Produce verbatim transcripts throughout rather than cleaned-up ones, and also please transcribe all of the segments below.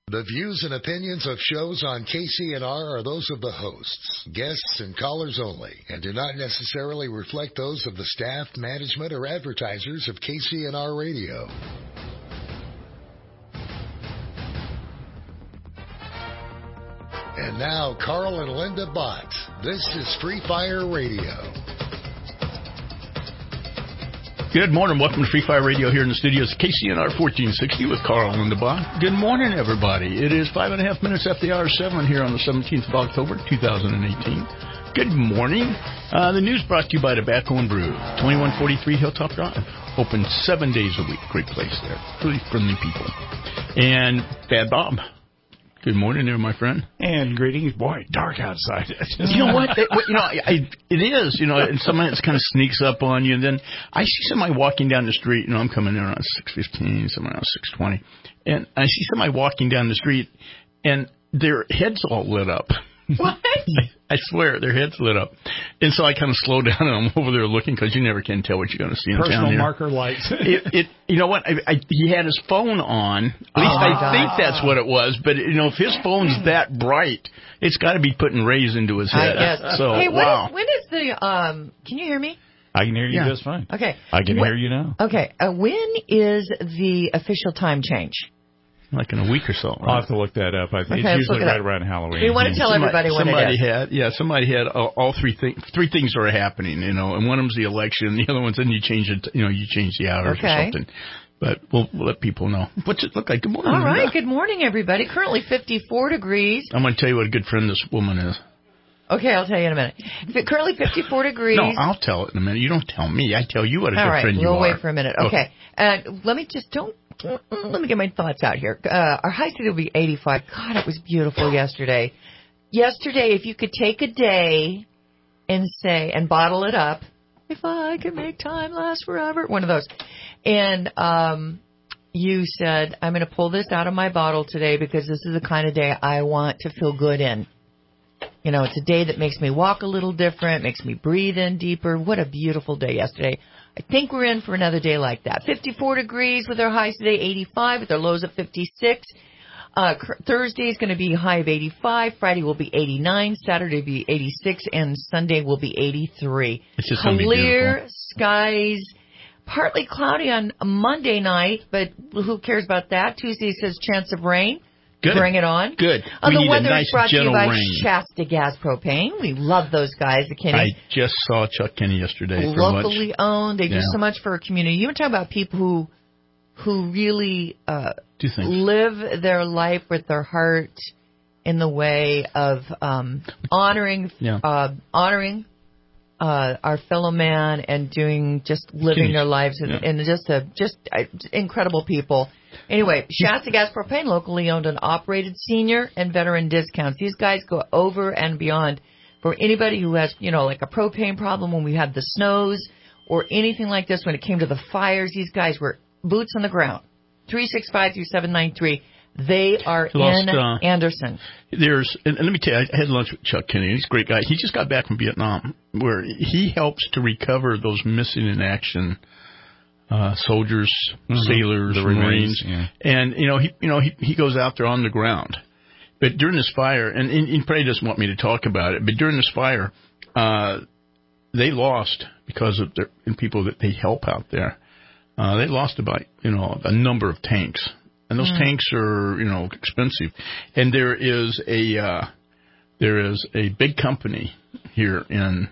The views and opinions of shows on K C N R are those of the hosts, guests, and callers only, and do not necessarily reflect those of the staff, management, or advertisers of K C N R Radio. And now, Carl and Linda Bott. This is Free Fire Radio. Good morning. Welcome to Free Fire Radio here in the studios, K C N R fourteen sixty with Carl and Linda Bott. Good morning, everybody. It is five and a half minutes after the hour seven here on the seventeenth of October, two thousand eighteen. Good morning. Uh, the news brought to you by Tobacco and Brew, twenty-one forty-three Hilltop Drive. Open seven days a week. Great place there. Really friendly people. And Bad Bob. Good morning there, my friend. And greetings. Boy, dark outside. You know what? It, you know, I, it is, you know, and sometimes it kind of sneaks up on you. And then I see somebody walking down the street. You know, I'm coming in around six fifteen, somewhere around six twenty. And I see somebody walking down the street, and their head's all lit up. What? I swear, their head's lit up. And so I kind of slow down, and I'm over there looking, because you never can tell what you're going to see in Personal town here. marker lights. it, it, you know what? I, I, he had his phone on. At least oh I God. think that's what it was. But, you know, if his phone's that bright, it's got to be putting rays into his head. I guess. So, hey, when, wow. is, when is the, um, can you hear me? I can hear you Yeah. just fine. Okay. I can when, hear you now. Okay. Uh, when is the official time change? Like in a week or so. Right? I'll have to look that up. I think Okay, it's usually it right up. around Halloween. We want to tell somebody, everybody when somebody it is. had, yeah, somebody had all, all three things. Three things are happening, you know, and one of them's the election, the other one's then you change it, you know, you change the hours Okay. or something. But we'll, we'll let people know. What's it look like? Good morning. All right. Linda. Good morning, everybody. Currently fifty-four degrees. I'm going to tell you what a good friend this woman is. Okay, I'll tell you in a minute. F- Currently fifty-four degrees. No, I'll tell it in a minute. You don't tell me. I tell you what a All good right, friend you we'll are. wait for a minute. Okay. Uh, let me just don't. Let me get my thoughts out here. Uh, our high today will be eighty-five. God, it was beautiful yesterday. Yesterday, if you could take a day and say and bottle it up, if I could make time last forever, one of those, and um, you said, I'm going to pull this out of my bottle today because this is the kind of day I want to feel good in. You know, it's a day that makes me walk a little different, makes me breathe in deeper. What a beautiful day yesterday. I think we're in for another day like that. fifty-four degrees with our highs today, eighty-five with our lows of fifty-six. Uh, Thursday is going to be a high of eighty-five. Friday will be eighty-nine. Saturday will be eighty-six. And Sunday will be eighty-three. It's just gonna be Clear beautiful. skies. Partly cloudy on Monday night, but who cares about that? Tuesday says chance of rain. Good. Bring it on. Good. Uh, We the need a weather nice, is brought to you gentle by rain. Shasta Gas Propane. We love those guys, the Kenny. I just saw Chuck Kenny yesterday. For Locally much. owned. They do Yeah. so much for our community. You want to talk about people who who really uh, Do things. live their life with their heart in the way of um, honoring Yeah. uh, honoring uh, our fellow man and doing just living Kenny's. their lives in, Yeah. in just a just uh, incredible people. Anyway, Shasta Gas Propane, locally owned and operated, senior and veteran discounts. These guys go over and beyond for anybody who has, you know, like a propane problem when we had the snows or anything like this when it came to the fires. These guys were boots on the ground. three six five, three seven nine three. They are Lost, in uh, Anderson. There's, and, and let me tell you, I had lunch with Chuck Kenny. He's a great guy. He just got back from Vietnam, where he helps to recover those missing in action uh, soldiers, Mm-hmm. sailors, The Marines, remains, yeah. and you know he, you know he he goes out there on the ground. But during this fire, and, and he probably doesn't want me to talk about it, but during this fire, uh, they lost because of their and people that they help out there. Uh, they lost about you know a number of tanks. And those mm. tanks are, you know, expensive. And there is a uh, there is a big company here in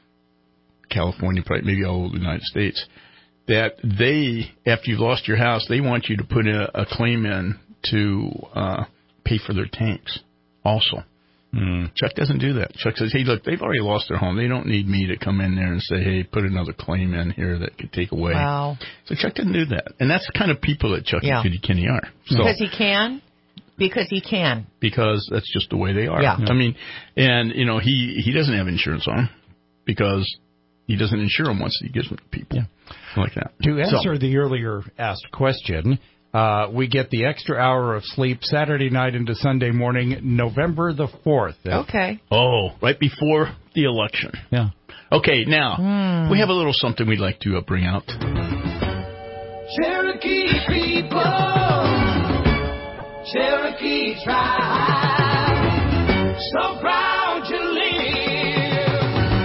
California, probably maybe all over the United States, that they, after you've lost your house, they want you to put a, a claim in to uh, pay for their tanks also. Mm. Chuck doesn't do that. Chuck says, hey, look, they've already lost their home. They don't need me to come in there and say, hey, put another claim in here that could take away. Wow. So Chuck doesn't do that. And that's the kind of people that Chuck yeah. and Judy Kenny are. So, because he can? Because he can. Because that's just the way they are. Yeah. I mean, and, you know, he, he doesn't have insurance on him because he doesn't insure them once he gives them to people. Yeah. Like that. To answer so, the earlier asked question, Uh, we get the extra hour of sleep Saturday night into Sunday morning, November the fourth. Okay. Oh, right before the election. Yeah. Okay, now, mm. we have a little something we'd like to uh, bring out. Cherokee people, Cherokee tribe, so proud to live,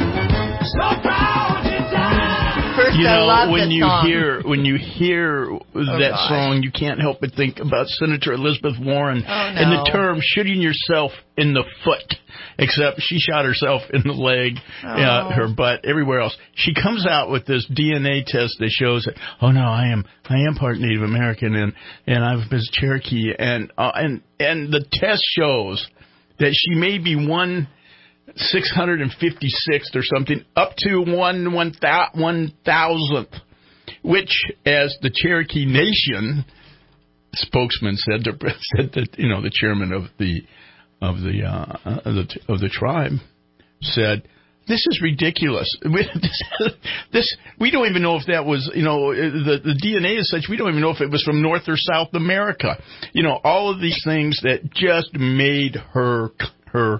so proud to die. First, You I know, love when this you song. hear when you hear that gosh. song, you can't help but think about Senator Elizabeth Warren Oh, and the no. term "shooting yourself in the foot." Except she shot herself in the leg, Oh. uh, her butt, everywhere else. She comes out with this D N A test that shows that, oh no, I am I am part Native American and and I've been Cherokee, and uh, and and the test shows that she may be one six hundred and fifty sixth or something, up to one one one thousandth, which, as the Cherokee Nation spokesman said, the, said that you know the chairman of the of the uh, of the of the tribe said, this is ridiculous. this, this we don't even know if that was, you know, the the D N A is such, we don't even know if it was from North or South America. You know, all of these things that just made her her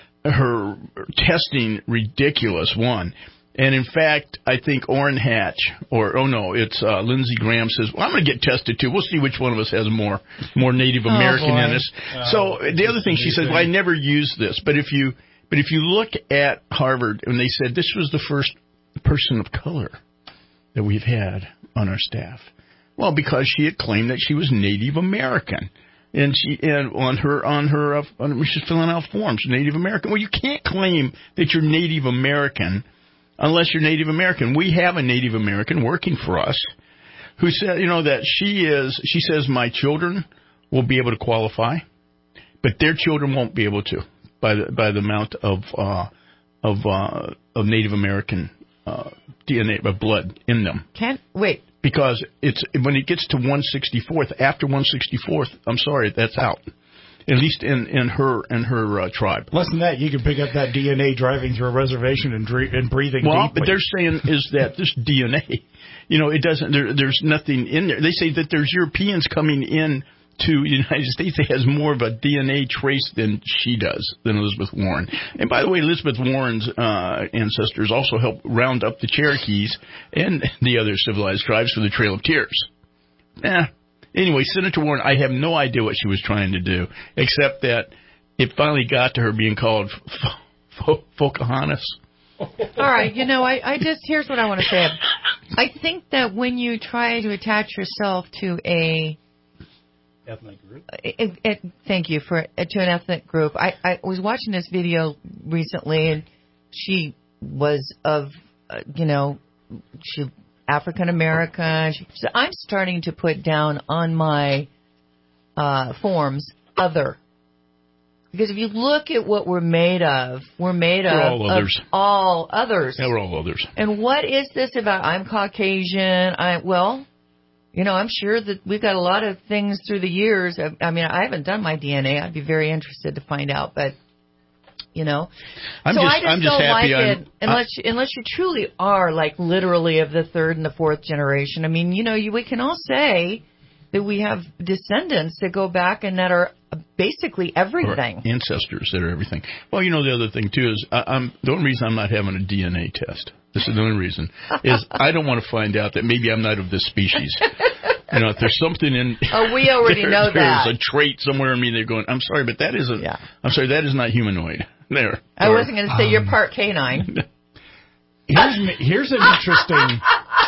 her testing ridiculous. One. And in fact, I think Orrin Hatch, or oh no, it's uh, Lindsey Graham says, well, I'm going to get tested too. We'll see which one of us has more more Native American boy. in us. Oh, so the other thing she says, amazing. well, I never used this, but if you but if you look at Harvard, and they said this was the first person of color that we've had on our staff. Well, because she had claimed that she was Native American. And she and on her on her uh, on, she's filling out forms, Native American. Well, you can't claim that you're Native American unless you're Native American. We have a Native American working for us who said, you know, that she is, she says, my children will be able to qualify, but their children won't be able to by the, by the amount of, uh, of, uh, of Native American, uh, D N A, of blood in them. Can't wait. Because it's, when it gets to one sixty-fourth, after one sixty-fourth, I'm sorry, that's out. At least in, in her in her uh, tribe. Less than that, you can pick up that D N A driving through a reservation and, dre- and breathing Well, deeply. but they're saying is that this D N A, you know, it doesn't. There, there's nothing in there. They say that there's Europeans coming in to the United States that has more of a D N A trace than she does, than Elizabeth Warren. And by the way, Elizabeth Warren's uh, ancestors also helped round up the Cherokees and the other civilized tribes for the Trail of Tears. Eh. Anyway, Senator Warren, I have no idea what she was trying to do, except that it finally got to her being called F- F- Pocahontas. All right, you know, I, I just, here's what I want to say. I think that when you try to attach yourself to a ethnic group. It, it, thank you for to an ethnic group. I, I was watching this video recently, and she was of, uh, you know, she African American. She said, I'm starting to put down on my uh, forms other, because if you look at what we're made of, we're made We're of all others. of all others. Yeah, we're all others. And what is this about? I'm Caucasian. I well. You know, I'm sure that we've got a lot of things through the years. I, I mean, I haven't done my D N A. I'd be very interested to find out, but you know, I'm so just, I just I'm just don't happy like I'm, it unless you, unless you truly are like literally of the third and the fourth generation. I mean, you know, you, we can all say that we have descendants that go back and that are basically everything. Or ancestors that are everything. Well, you know, the other thing too is I, I'm the only reason I'm not having a D N A test. This is the only reason is I don't want to find out that maybe I'm not of this species. You know, if there's something in Oh, we already there, know that. There's a trait somewhere in me. They're going, I'm sorry, but that isn't. Yeah. I'm sorry, that is not humanoid. There. I Or- wasn't going to say you're part canine. Here's an, here's an interesting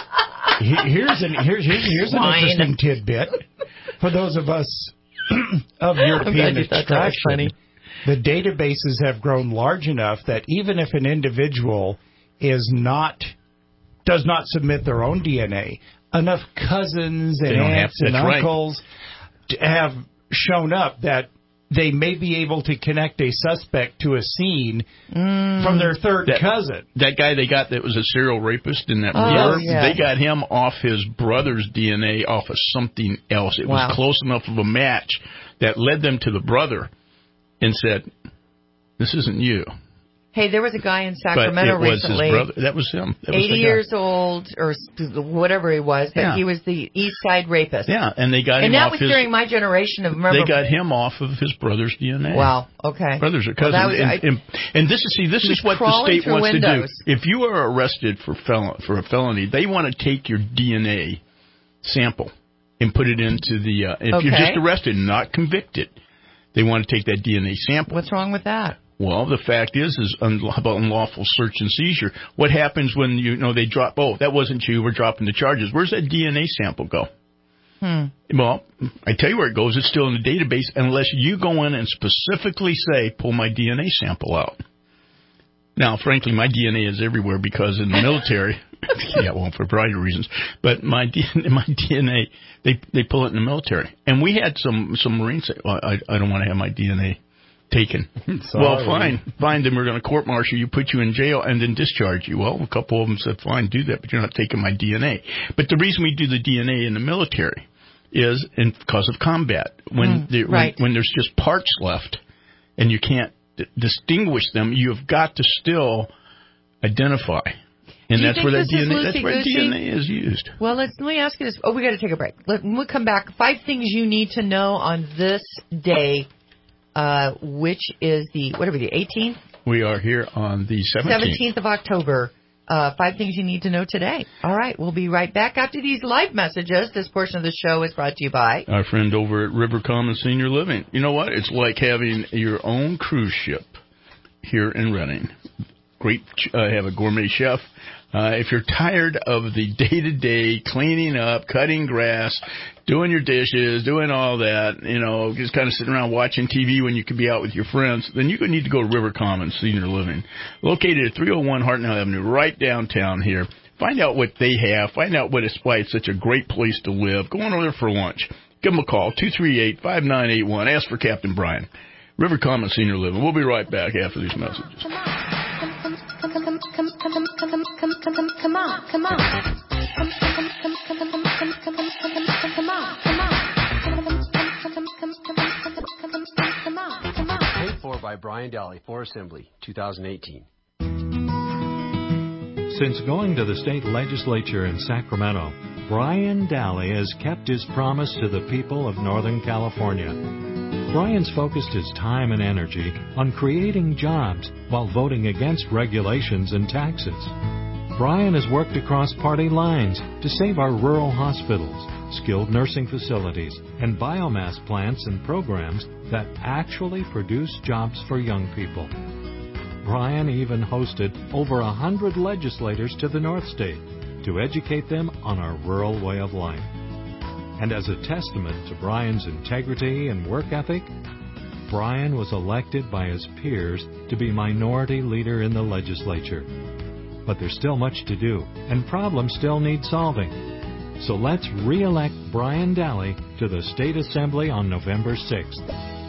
he- here's an here's here's, here's an Swine. interesting tidbit for those of us of I'm European glad you thought that was extraction. funny. The databases have grown large enough that even if an individual is not does not submit their own D N A, enough cousins and They don't have aunts to. and That's right. uncles to have shown up that they may be able to connect a suspect to a scene Mm. from their third That- cousin. That guy they got that was a serial rapist in that Oh, murder, yeah. they got him off his brother's D N A off of something else. It Wow. was close enough of a match that led them to the brother and said, this isn't you. Hey, there was a guy in But Sacramento it was recently. his brother. That was him. That was the eighty guy. years old or s- whatever he was, but Yeah. he was the East Side rapist. Yeah, and they got And him that off was his. during my generation of remember. They got him off of his brother's D N A. Wow. Okay. Brothers or Well, cousins. that was- and, I- and, and this is see, this He is was what the crawling state through wants to windows. do. If you are arrested for fel- for a felony, they want to take your D N A sample and put it into the, uh, if Okay. you're just arrested and not convicted, they want to take that D N A sample. What's wrong with that? Well, the fact is, is un- about unlawful search and seizure. What happens when, you know, they drop, oh, that wasn't you, we're dropping the charges. Where's that D N A sample go? Hmm. Well, I tell you where it goes. It's still in the database unless you go in and specifically say, pull my D N A sample out. Now, frankly, my D N A is everywhere because in the military, yeah, well, for a variety of reasons, but my D N A, my D N A, they they pull it in the military. And we had some, some Marines say, well, I, I don't want to have my D N A taken. Well, fine, fine, then we're going to court-martial you, put you in jail, and then discharge you. Well, a couple of them said, fine, do that, but you're not taking my D N A. But the reason we do the D N A in the military is in, because of combat. When, Mm, the, right. when, when there's just parts left and you can't d- distinguish them, you've got to still identify. And Do you that's think where that this D N A, is that's where loosey-goosey? D N A is used. Well, let's let me ask you this. Oh, we got to take a break. Let, when we come back, five things you need to know on this day, uh, which is the, what are we, the eighteenth? We are here on the seventeenth. seventeenth of October. Uh, five things you need to know today. All right, we'll be right back after these live messages. This portion of the show is brought to you by Our friend over at River Commons Senior Living. You know what? It's like having your own cruise ship here in Redding. Great, uh, have a gourmet chef. Uh, if you're tired of the day-to-day cleaning up, cutting grass, doing your dishes, doing all that, you know, just kind of sitting around watching T V when you could be out with your friends, then you're going to need to go to River Commons Senior Living. Located at three oh one Hartnell Avenue, right downtown here. Find out what they have. Find out what it's why it's such a great place to live. Go on over there for lunch. Give them a call, two three eight, five nine eight one. Ask for Captain Brian. River Commons Senior Living. We'll be right back after these messages. Come on, come, come, come, come, come, come, come, come, come, come, come, come on, come on. Come, come, come, come, come, come, come, come, come, come, come, come on, come on. Come, come, come, come, come, come, come, come, come, come, come on, come on. Paid for by Brian Daly for Assembly, two thousand eighteen. Since going to the state legislature in Sacramento, Brian Daly has kept his promise to the people of Northern California. Brian's focused his time and energy on creating jobs while voting against regulations and taxes. Brian has worked across party lines to save our rural hospitals, skilled nursing facilities, and biomass plants and programs that actually produce jobs for young people. Brian even hosted over a hundred legislators to the North State to educate them on our rural way of life. And as a testament to Brian's integrity and work ethic, Brian was elected by his peers to be minority leader in the legislature. But there's still much to do, and problems still need solving. So let's re-elect Brian Daly to the State Assembly on November sixth.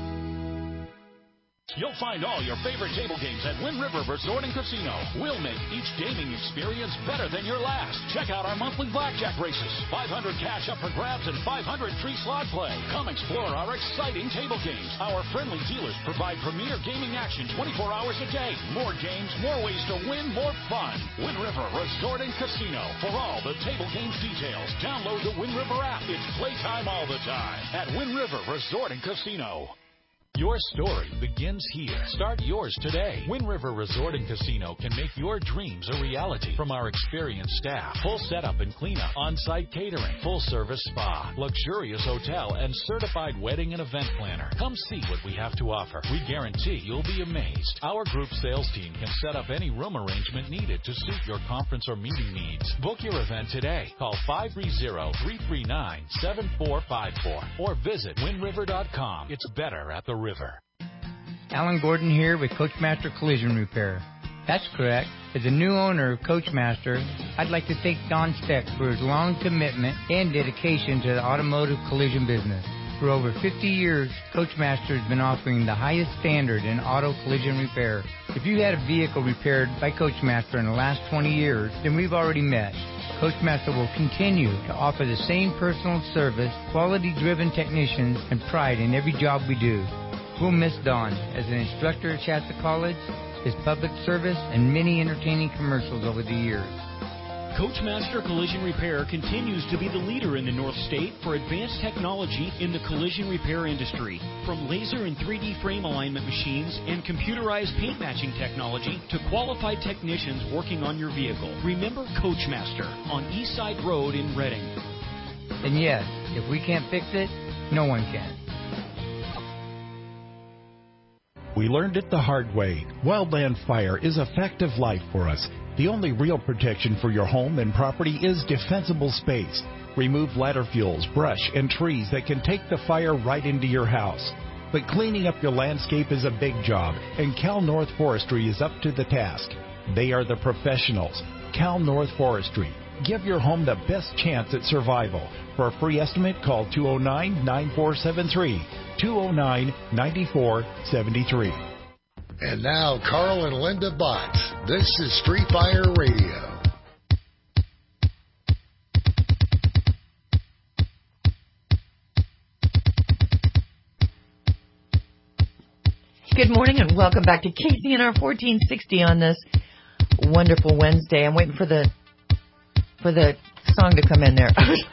You'll find all your favorite table games at Wind River Resort and Casino. We'll make each gaming experience better than your last. Check out our monthly blackjack races, five hundred cash up for grabs, and five hundred free slot play. Come explore our exciting table games. Our friendly dealers provide premier gaming action twenty-four hours a day. More games, more ways to win, more fun. Wind River Resort and Casino. For all the table games details, download the Wind River app. It's playtime all the time at Wind River Resort and Casino. Your story begins here. Start yours today. Wind River Resort and Casino can make your dreams a reality. From our experienced staff, full setup and cleanup, on-site catering, full-service spa, luxurious hotel, and certified wedding and event planner. Come see what we have to offer. We guarantee you'll be amazed. Our group sales team can set up any room arrangement needed to suit your conference or meeting needs. Book your event today. Call five three zero, three three nine, seven four five four or visit wind river dot com. It's better at the river. Alan Gordon here with Coachmaster Collision Repair. That's correct. As a new owner of Coachmaster, I'd like to thank Don Steck for his long commitment and dedication to the automotive collision business. For over fifty years, Coachmaster has been offering the highest standard in auto collision repair. If you had a vehicle repaired by Coachmaster in the last twenty years, then we've already met. Coachmaster will continue to offer the same personal service, quality-driven technicians, and pride in every job we do. We'll miss Don as an instructor at Shasta College, his public service, and many entertaining commercials over the years. Coachmaster Collision Repair continues to be the leader in the North State for advanced technology in the collision repair industry. From laser and three D frame alignment machines and computerized paint matching technology to qualified technicians working on your vehicle. Remember Coachmaster on Eastside Road in Redding. And yes, If we can't fix it, no one can. We learned it the hard way. Wildland fire is a fact of life for us. The only real protection for your home and property is defensible space. Remove ladder fuels, brush, and trees that can take the fire right into your house. But cleaning up your landscape is a big job, and Cal North Forestry is up to the task. They are the professionals. Cal North Forestry. Give your home the best chance at survival. For a free estimate, call two oh nine, nine four seven three, two oh nine, nine four seven three. And now, Carl and Linda Botts. This is Street Fire Radio. Good morning and welcome back to K C N R fourteen sixty on this wonderful Wednesday. I'm waiting for the for the song to come in there.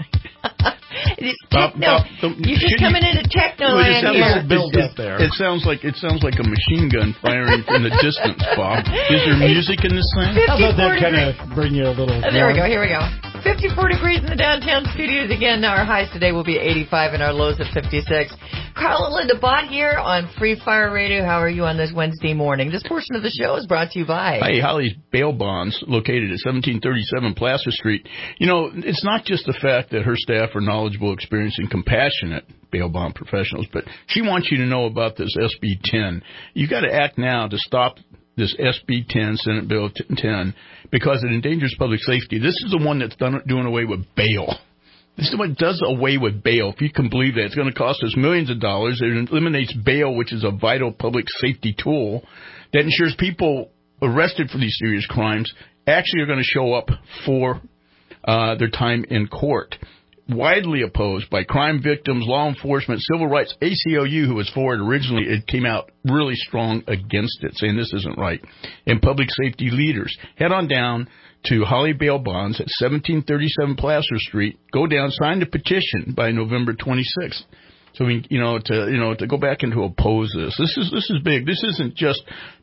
It's techno. Uh, uh, You're just coming you, into techno well, land here. Like, build up there. It sounds like it sounds like a machine gun firing in the distance, Bob. Is there music in this thing? How about that kind of bring you a little... Oh, there we go. Here we go. fifty-four degrees in the downtown studios. Again, our highs today will be eighty-five and our lows at fifty-six. Carl and Linda Bott here on Free Fire Radio. How are you on this Wednesday morning? This portion of the show is brought to you by... Hey, Holly's Bail Bonds, located at seventeen thirty-seven Placer Street. You know, it's not just the fact that her staff are knowledgeable, experienced, and compassionate bail bond professionals, but she wants you to know about this S B ten. You got to act now to stop this S B ten, Senate Bill ten, because it endangers public safety. This is the one that's done, doing away with bail. This is the one that does away with bail. If you can believe that, it's going to cost us millions of dollars. It eliminates bail, which is a vital public safety tool that ensures people arrested for these serious crimes actually are going to show up for uh, their time in court. Widely opposed by crime victims, law enforcement, civil rights. A C L U, who was for it originally, it came out really strong against it, saying this isn't right. And public safety leaders. Head on down to Holly Bail Bonds at seventeen thirty-seven Placer Street. Go down, sign the petition by November twenty-sixth. So we, you know, to you know, to go back and to oppose this. This is this is big. This isn't just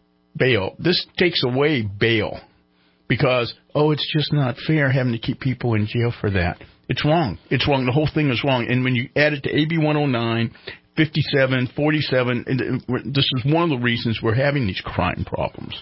bail. This takes away bail because oh, it's just not fair having to keep people in jail for that. It's wrong. It's wrong. The whole thing is wrong. And when you add it to A B one oh nine, fifty-seven, forty-seven, and this is one of the reasons we're having these crime problems.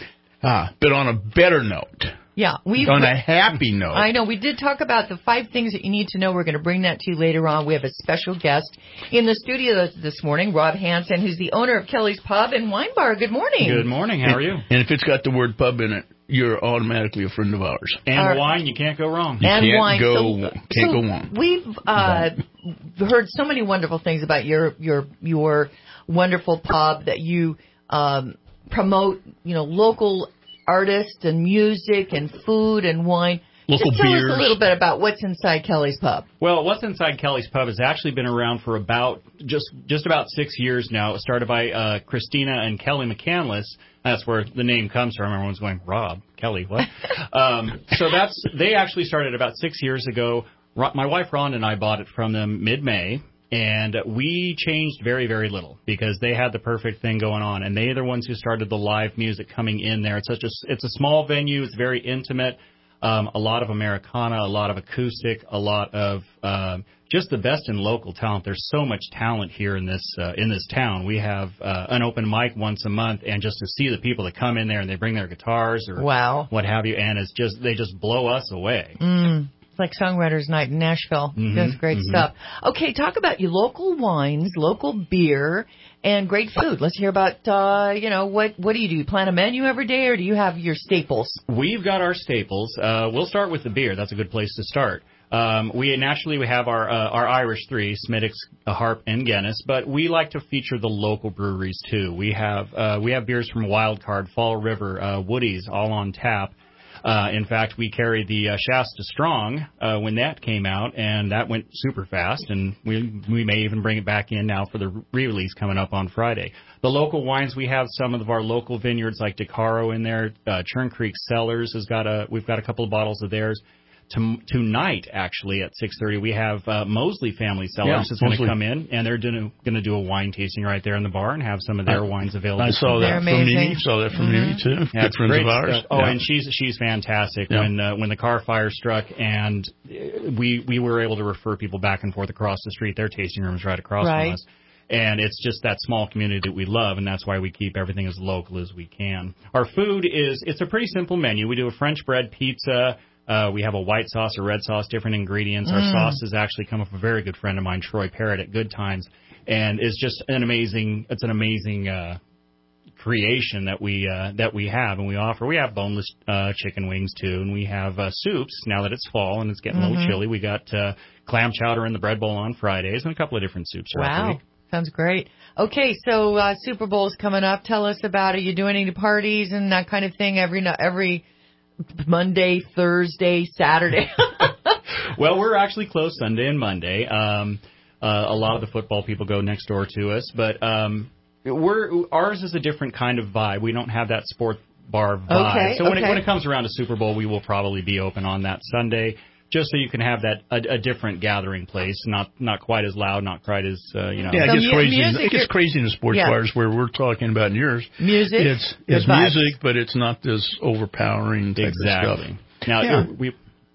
Ah, but on a better note. Yeah, we on a happy note. I know. We did talk about the five things that you need to know. We're going to bring that to you later on. We have a special guest in the studio this morning, Rob Hansen, who's the owner of Kelly's Pub and Wine Bar. Good morning. Good morning. How are you? And if it's got the word pub in it, you're automatically a friend of ours. And Our, wine, you can't go wrong. You and can't wine. go so, can't so go wrong. We've uh, heard so many wonderful things about your your your wonderful pub that you um, promote. You know, local artists and music and food and wine. Local Just tell beers. us a little bit about what's inside Kelly's Pub. Well, what's inside Kelly's Pub has actually been around for about just just about six years now. It was started by uh, Christina and Kelly McCandless. That's where the name comes from. Everyone's going, Rob, Kelly, what? um, so that's they actually started about six years ago. Ro- my wife Rhonda and I bought it from them mid-May. And we changed very, very little because they had the perfect thing going on. And they are the ones who started the live music coming in there. It's such a, it's a small venue. It's very intimate. Um, a lot of Americana, a lot of acoustic, a lot of um, just the best in local talent. There's so much talent here in this uh, in this town. We have uh, an open mic once a month, and just to see the people that come in there and they bring their guitars or wow. what have you, and it's just they just blow us away. Mm. Like Songwriters Night in Nashville. Mm-hmm, That's great mm-hmm. stuff. Okay, talk about your local wines, local beer, and great food. Let's hear about, uh, you know, what what do you do? You plan a menu every day, or do you have your staples? We've got our staples. Uh, we'll start with the beer. That's a good place to start. Um, we naturally we have our uh, our Irish three, Smithwick's, Harp, and Guinness, but we like to feature the local breweries too. We have uh, we have beers from Wildcard, Fall River, uh, Woody's, all on tap. Uh, in fact, we carried the uh, Shasta Strong uh, when that came out, and that went super fast, and we we may even bring it back in now for the re-release coming up on Friday. The local wines, we have some of our local vineyards like DeCaro in there. Uh, Churn Creek Cellars has got a, we've got a couple of bottles of theirs. to, tonight, actually, at six thirty, we have uh, Mosley Family Cellars Yeah, is going to Mosley. come in, and they're going to do a wine tasting right there in the bar and have some of their I- wines available. I saw that from Mimi. Saw that from Mimi too. Yeah, Good it's friends great of ours. stuff. Oh, Yeah. and she's she's fantastic. Yeah. When uh, when the car fire struck, and uh, we we were able to refer people back and forth across the street. Their tasting room is right across Right. from us. And it's just that small community that we love, and that's why we keep everything as local as we can. Our food is, it's a pretty simple menu. We do a French bread pizza. Uh, we have a white sauce, a red sauce, different ingredients. Our Mm. sauces actually come from a very good friend of mine, Troy Parrott at Good Times. And it's just an amazing, it's an amazing uh, creation that we uh, that we have and we offer. We have boneless uh, chicken wings, too, and we have uh, soups. Now that it's fall and it's getting a Mhm. little chilly, we got uh, clam chowder in the bread bowl on Fridays and a couple of different soups throughout the Wow. week. Sounds great. Okay, so uh, Super Bowl's coming up. Tell us about it. Are you doing any parties and that kind of thing every no- every Monday, Thursday, Saturday? Well, we're actually closed Sunday and Monday. Um, uh, a lot of the football people go next door to us, but um, we're ours is a different kind of vibe. We don't have that sports bar vibe. Okay, so when, okay. it, when it comes around to Super Bowl, we will probably be open on that Sunday, just so you can have that a, a different gathering place, not not quite as loud, not quite as uh, you know. Yeah, it gets mu- crazy. In, music, it gets you're- crazy in the sports Yeah. bars where we're talking about in yours. Music? It's Good it's vibes. music, but it's not this overpowering type Exactly. of stuff. Now Yeah. we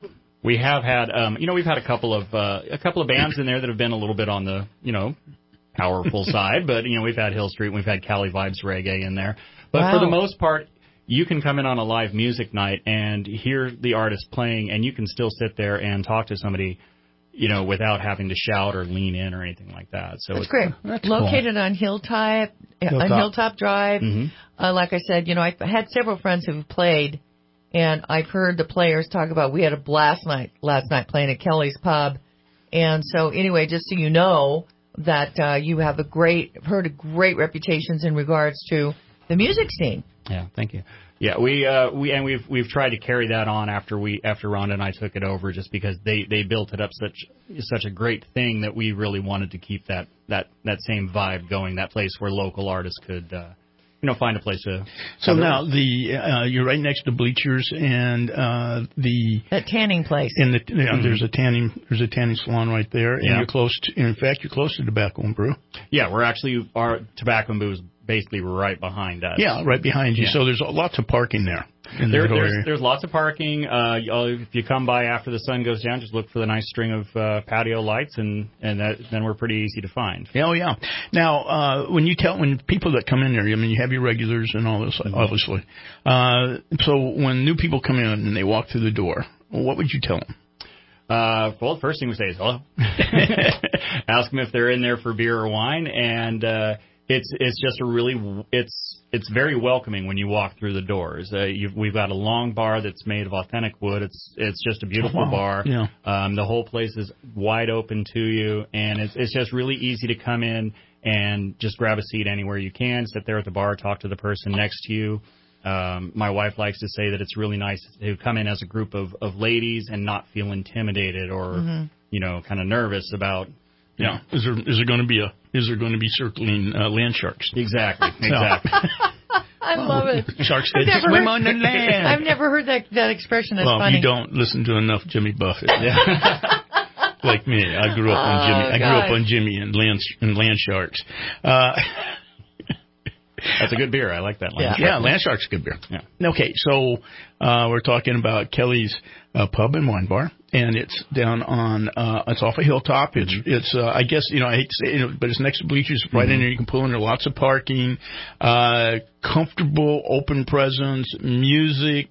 we have had um, you know we've had a couple of uh, a couple of bands in there that have been a little bit on the you know powerful side, but you know we've had Hill Street, and we've had Cali Vibes Reggae in there, but for Wow. the most part. You can come in on a live music night and hear the artist playing, and you can still sit there and talk to somebody, you know, without having to shout or lean in or anything like that. So That's it's great. That's Located on Hilltop, on Hilltop. Hilltop Drive. Mhm. Uh, like I said, you know, I've had several friends who've played, and I've heard the players talk about. We had a blast night last night playing at Kelly's Pub, and so anyway, just so you know that uh, you have a great, heard of great reputations in regards to the music scene. Yeah, thank you. Yeah, we uh, we and we've we've tried to carry that on after we after Rhonda and I took it over, just because they, they built it up such such a great thing that we really wanted to keep that, that, that same vibe going. That place where local artists could uh, you know find a place to. So have their- now the uh, you're right next to bleachers and uh, the That tanning place. in the you know, Mhm. there's a tanning there's a tanning salon right there, and Yeah. you're close to. In fact, you're close to Tobacco and Brew. Yeah, we're actually our Tobacco and Boo is basically right behind us. Yeah, right behind you. Yeah. So there's lots of parking there. In There, that whole there's, area. there's lots of parking. Uh, y'all- if you come by after the sun goes down, just look for the nice string of uh, patio lights, and and that, then we're pretty easy to find. Yeah, oh yeah. Now, uh, when you tell when people that come in there, I mean, you have your regulars and all this, obviously. Uh, so when new people come in and they walk through the door, what would you tell them? Uh, well, the first thing we say is hello. Ask them if they're in there for beer or wine, and uh, it's it's just a really it's it's very welcoming when you walk through the doors. Uh, you've, we've got a long bar that's made of authentic wood. It's it's just a beautiful Oh, wow. bar. Yeah. Um, the whole place is wide open to you, and it's it's just really easy to come in and just grab a seat anywhere you can, sit there at the bar, talk to the person next to you. Um, my wife likes to say that it's really nice to come in as a group of, of ladies and not feel intimidated or, Mhm. you know, kind of nervous about. Yeah. Is there is there going to be a is there going to be circling uh, land sharks? Exactly. Exactly. I love it. Sharks I've that never swim heard- on the land. I've never heard that that expression. That's well, funny. you don't listen to enough Jimmy Buffett. Like me, I grew up on Oh, Jimmy. I grew up God. on Jimmy and land and land sharks. Uh, That's a good beer. I like that. Yeah, Land yeah, Shark. Land Shark's a good beer. Yeah. Okay, so uh, we're talking about Kelly's uh, Pub and Wine Bar, and it's down on uh, it's off a hilltop. It's Mm-hmm. it's uh, I guess you know I hate to say it, but it's next to bleachers, right in there. You can pull in there. Lots of parking, uh, comfortable open presence, music,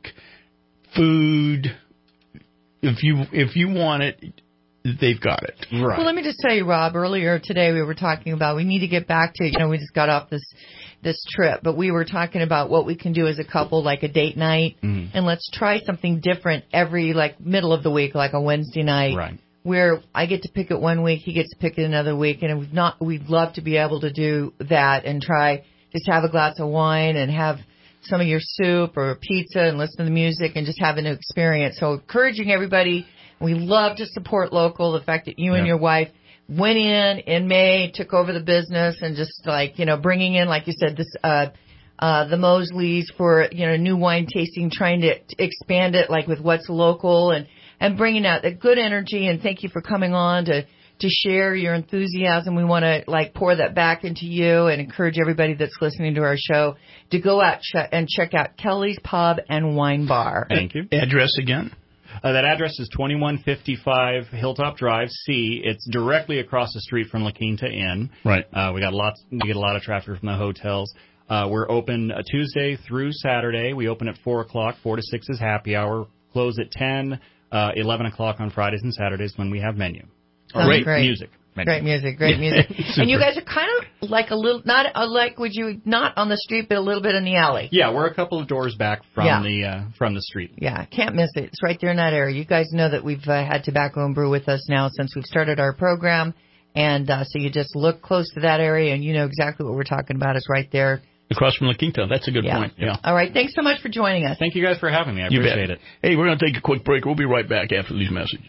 food. If you if you want it, they've got it. Right. Well, let me just tell you, Rob, earlier today we were talking about we need to get back to, you know, we just got off this this trip, but we were talking about what we can do as a couple, like a date night, Mhm. and let's try something different every, like, middle of the week, like a Wednesday night, Right. where I get to pick it one week, he gets to pick it another week, and we've not, we'd love to be able to do that and try just have a glass of wine and have some of your soup or pizza and listen to the music and just have a new experience. So encouraging everybody. We love to support local. The fact that you and Yeah. your wife went in in May, took over the business, and just like, you know, bringing in, like you said, this, uh, uh, the Mosleys for, you know, new wine tasting, trying to expand it like with what's local and and bringing out the good energy. And thank you for coming on to, to share your enthusiasm. We want to like pour that back into you and encourage everybody that's listening to our show to go out ch- and check out Kelly's Pub and Wine Bar. Thank you. Address again? Uh, that address is twenty-one fifty-five Hilltop Drive, C. It's directly across the street from La Quinta Inn. Right. Uh, we got lots. We get a lot of traffic from the hotels. Uh, we're open uh, Tuesday through Saturday. We open at four o'clock. four to six is happy hour. Close at ten. Uh, eleven o'clock on Fridays and Saturdays when we have menu. Sounds Great, great music. Menu. Great music, great music. And you guys are kind of like a little, not uh, like, would you, not on the street, but a little bit in the alley. Yeah, we're a couple of doors back from Yeah. the uh, from the street. Yeah, can't miss it. It's right there in that area. You guys know that we've uh, had Tobacco and Brew with us now since we've started our program. And uh, so you just look close to that area and you know exactly what we're talking about. It's right there. Across from La Quinta. That's a good Yeah. point. Yeah. All right. Thanks so much for joining us. Thank you guys for having me. I You appreciate bet. it. Hey, we're going to take a quick break. We'll be right back after these messages.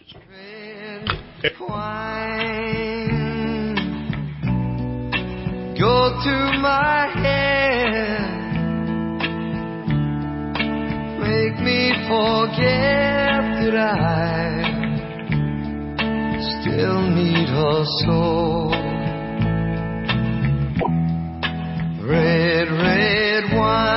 Go to my head, make me forget that I still need her so. Red, red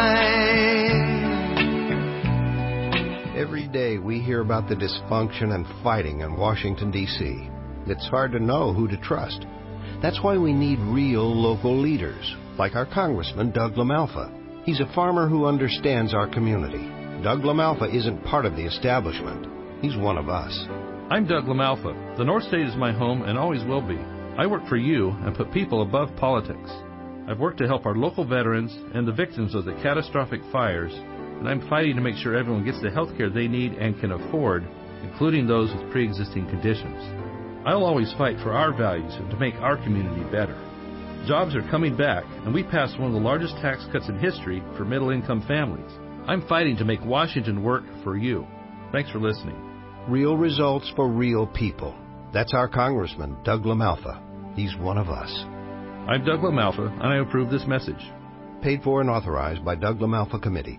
wine. Every day we hear about the dysfunction and fighting in Washington, D C It's hard to know who to trust. That's why we need real local leaders, like our Congressman Doug LaMalfa. He's a farmer who understands our community. Doug LaMalfa isn't part of the establishment. He's one of us. I'm Doug LaMalfa. The North State is my home and always will be. I work for you and put people above politics. I've worked to help our local veterans and the victims of the catastrophic fires, and I'm fighting to make sure everyone gets the health care they need and can afford, including those with pre-existing conditions. I'll always fight for our values and to make our community better. Jobs are coming back, and we passed one of the largest tax cuts in history for middle-income families. I'm fighting to make Washington work for you. Thanks for listening. Real results for real people. That's our Congressman, Doug LaMalfa. He's one of us. I'm Doug LaMalfa, and I approve this message. Paid for and authorized by Doug LaMalfa Committee.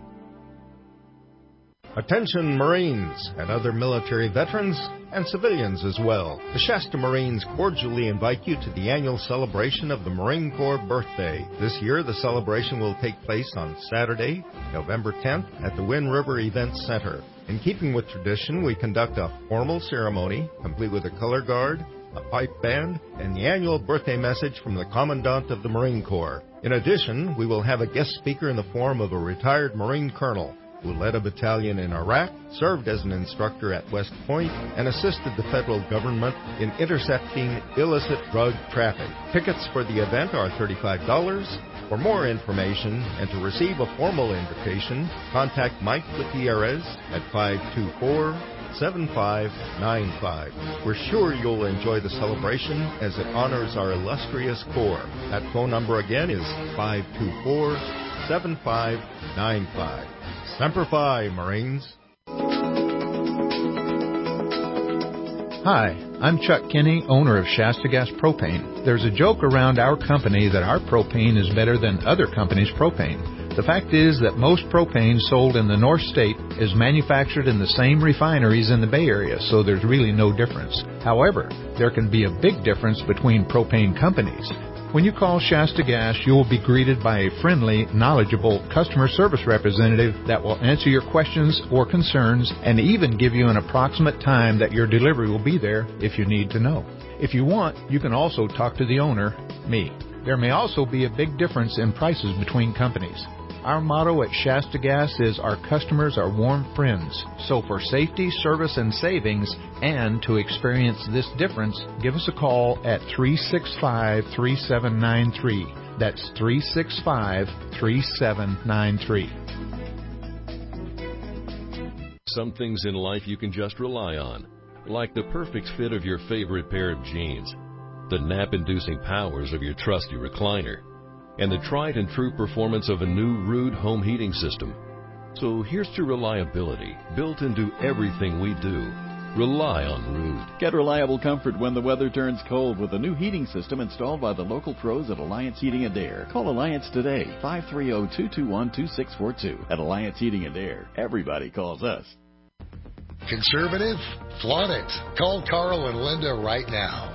Attention Marines and other military veterans and civilians as well. The Shasta Marines cordially invite you to the annual celebration of the Marine Corps birthday. This year, the celebration will take place on Saturday, November tenth at the Wind River Events Center. In keeping with tradition, we conduct a formal ceremony, complete with a color guard, a pipe band, and the annual birthday message from the Commandant of the Marine Corps. In addition, we will have a guest speaker in the form of a retired Marine Colonel who led a battalion in Iraq, served as an instructor at West Point, and assisted the federal government in intercepting illicit drug traffic. Tickets for the event are thirty-five dollars. For more information and to receive a formal invitation, contact Mike Gutierrez at five two four, seven five nine five. We're sure you'll enjoy the celebration as it honors our illustrious Corps. That phone number again is five two four, seven five nine five. Semper Fi, Marines. Hi, I'm Chuck Kinney, owner of Shasta Gas Propane. There's a joke around our company that our propane is better than other companies' propane. The fact is that most propane sold in the North State is manufactured in the same refineries in the Bay Area, so there's really no difference. However, there can be a big difference between propane companies. When you call Shasta Gas, you will be greeted by a friendly, knowledgeable customer service representative that will answer your questions or concerns and even give you an approximate time that your delivery will be there if you need to know. If you want, you can also talk to the owner, me. There may also be a big difference in prices between companies. Our motto at Shasta Gas is our customers are warm friends. So for safety, service, and savings, and to experience this difference, give us a call at three six five, three seven nine three. That's three six five, three seven nine three. Some things in life you can just rely on, like the perfect fit of your favorite pair of jeans, the nap-inducing powers of your trusty recliner, and the tried and true performance of a new Ruud home heating system. So here's to reliability built into everything we do. Rely on Ruud. Get reliable comfort when the weather turns cold with a new heating system installed by the local pros at Alliance Heating and Air. Call Alliance today, five three zero, two two one, two six four two. At Alliance Heating and Air, everybody calls us. Conservative? Flaunt it. Call Carl and Linda right now.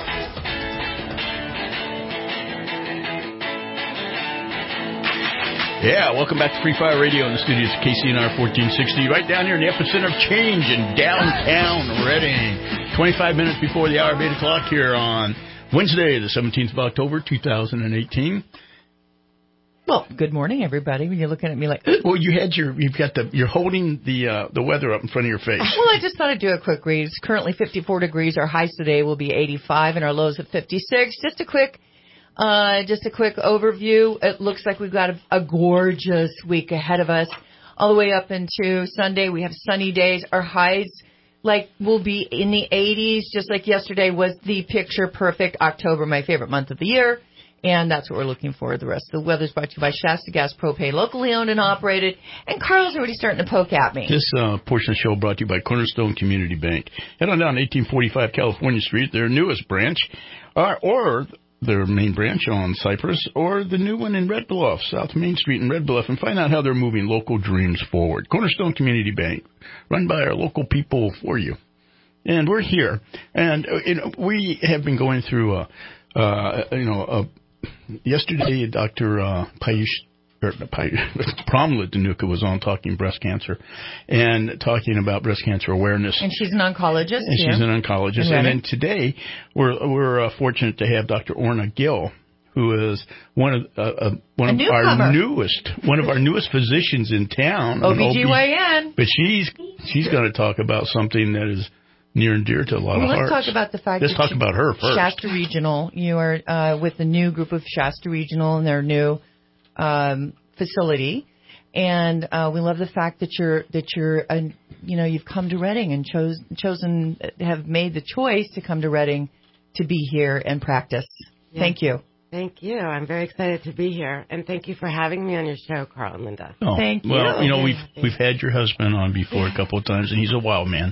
Yeah, welcome back to Free Fire Radio in the studios of K C N R fourteen sixty, right down here in the epicenter of change in downtown Reading. twenty-five minutes before the hour of eight o'clock here on Wednesday, the seventeenth of October, two thousand eighteen. Well, good morning, everybody. When you're looking at me like, well, you had your, you've got the, you're holding the uh, the weather up in front of your face. Well, I just thought I'd do a quick read. It's currently fifty-four degrees. Our highs today will be eighty-five, and our lows at fifty-six. Just a quick, uh, just a quick overview. It looks like we've got a, a gorgeous week ahead of us, all the way up into Sunday. We have sunny days. Our highs, like, will be in the eighties, just like yesterday was the picture perfect October, my favorite month of the year. And that's what we're looking for. The rest of the weather's brought to you by Shasta Gas Propane, locally owned and operated. And Carl's already starting to poke at me. This uh, portion of the show brought to you by Cornerstone Community Bank. Head on down to eighteen forty-five California Street, their newest branch, uh, or their main branch on Cypress, or the new one in Red Bluff, South Main Street in Red Bluff, and find out how they're moving local dreams forward. Cornerstone Community Bank, run by our local people for you. And we're here. And uh, you know, we have been going through, a, uh, you know, a yesterday, Doctor Uh, Payush, or Payush, Pramla Danuka was on talking breast cancer and talking about breast cancer awareness. And she's an oncologist. And yeah. she's an oncologist. And then today, we're we're uh, fortunate to have Doctor Orna Gill, who is one of uh, uh, one A of newcomer. our newest one of our newest physicians in town. O B G Y N. But she's she's going to talk about something that is near and dear to a lot well, of let's hearts. talk about the fact let's that talk about her first. Shasta Regional, you are uh, with the new group of Shasta Regional and their new um, facility, and uh, we love the fact that you're that you're uh, you know you've come to Reading and chose chosen have made the choice to come to Reading to be here and practice. Yeah. Thank you. Thank you. I'm very excited to be here, and thank you for having me on your show, Carl and Linda. Oh, thank you. Well, you know, we've we've had your husband on before a couple of times, and he's a wild man.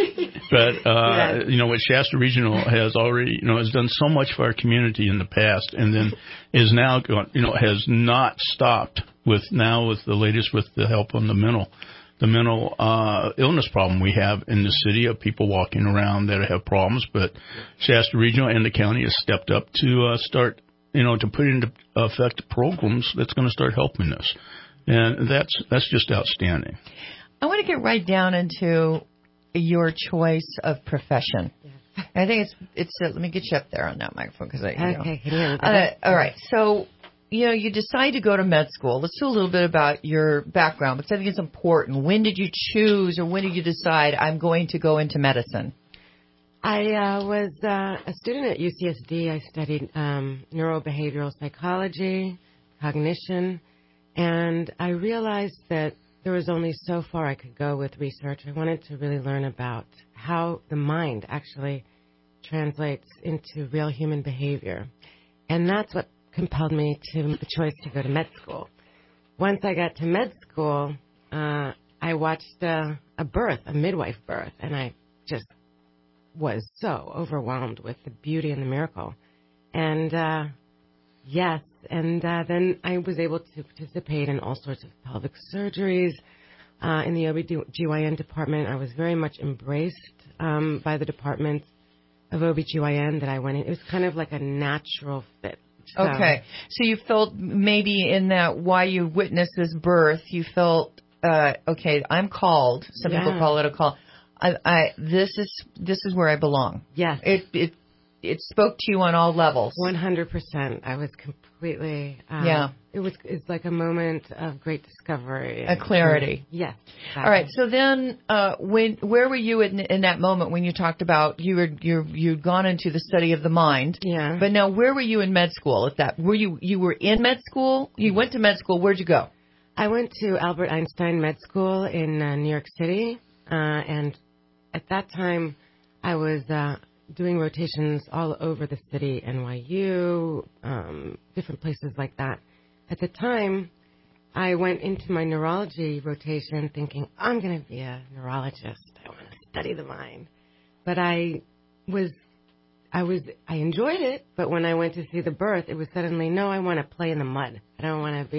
But uh, Yeah. you know, what Shasta Regional has already, you know, has done so much for our community in the past, and then is now, going, you know, has not stopped with now with the latest with the help on the mental, the mental uh, illness problem we have in the city of people walking around that have problems. But Shasta Regional and the county has stepped up to uh, start. You know, to put into effect programs that's going to start helping us. And that's that's just outstanding. I want to get right down into your choice of profession. Yeah. I think it's, it's uh, let me get you up there on that microphone. Cause I, you Okay. know. Uh, all right. So, you know, you decide to go to med school. Let's do a little bit about your background, because I think it's important. When did you choose, or when did you decide I'm going to go into medicine? I uh, was uh, a student at U C S D. I studied um, neurobehavioral psychology, cognition, and I realized that there was only so far I could go with research. I wanted to really learn about how the mind actually translates into real human behavior. And that's what compelled me to the choice to go to med school. Once I got to med school, uh, I watched uh, a birth, a midwife birth, and I just was so overwhelmed with the beauty and the miracle. And uh, yes, and uh, then I was able to participate in all sorts of pelvic surgeries uh, in the O B G Y N department. I was very much embraced um, by the department of O B G Y N that I went in. It was kind of like a natural fit. So, Okay. So you felt maybe in that while you witnessed this birth, you felt, uh, okay, I'm called. Some people Yeah. call it a call. I, I, this is, this is where I belong. Yes. It, it, it spoke to you on all levels. one hundred percent. I was completely, um, Yeah. It was, it's like a moment of great discovery. A clarity. Yes. Exactly. All right. So then, uh, when, where were you in, in that moment when you talked about you were, you, you'd gone into the study of the mind? Yeah. But now where were you in med school at that? Were you, you were in med school? You went to med school. Where'd you go? I went to Albert Einstein Med School in uh, New York City, uh, and at that time I was uh, doing rotations all over the city, N Y U, um, different places like that. At the time, I went into my neurology rotation thinking, I'm going to be a neurologist. I want to study the mind. But I was, I was, I enjoyed it, but when I went to see the birth, it was suddenly, no, I want to play in the mud. I don't want to be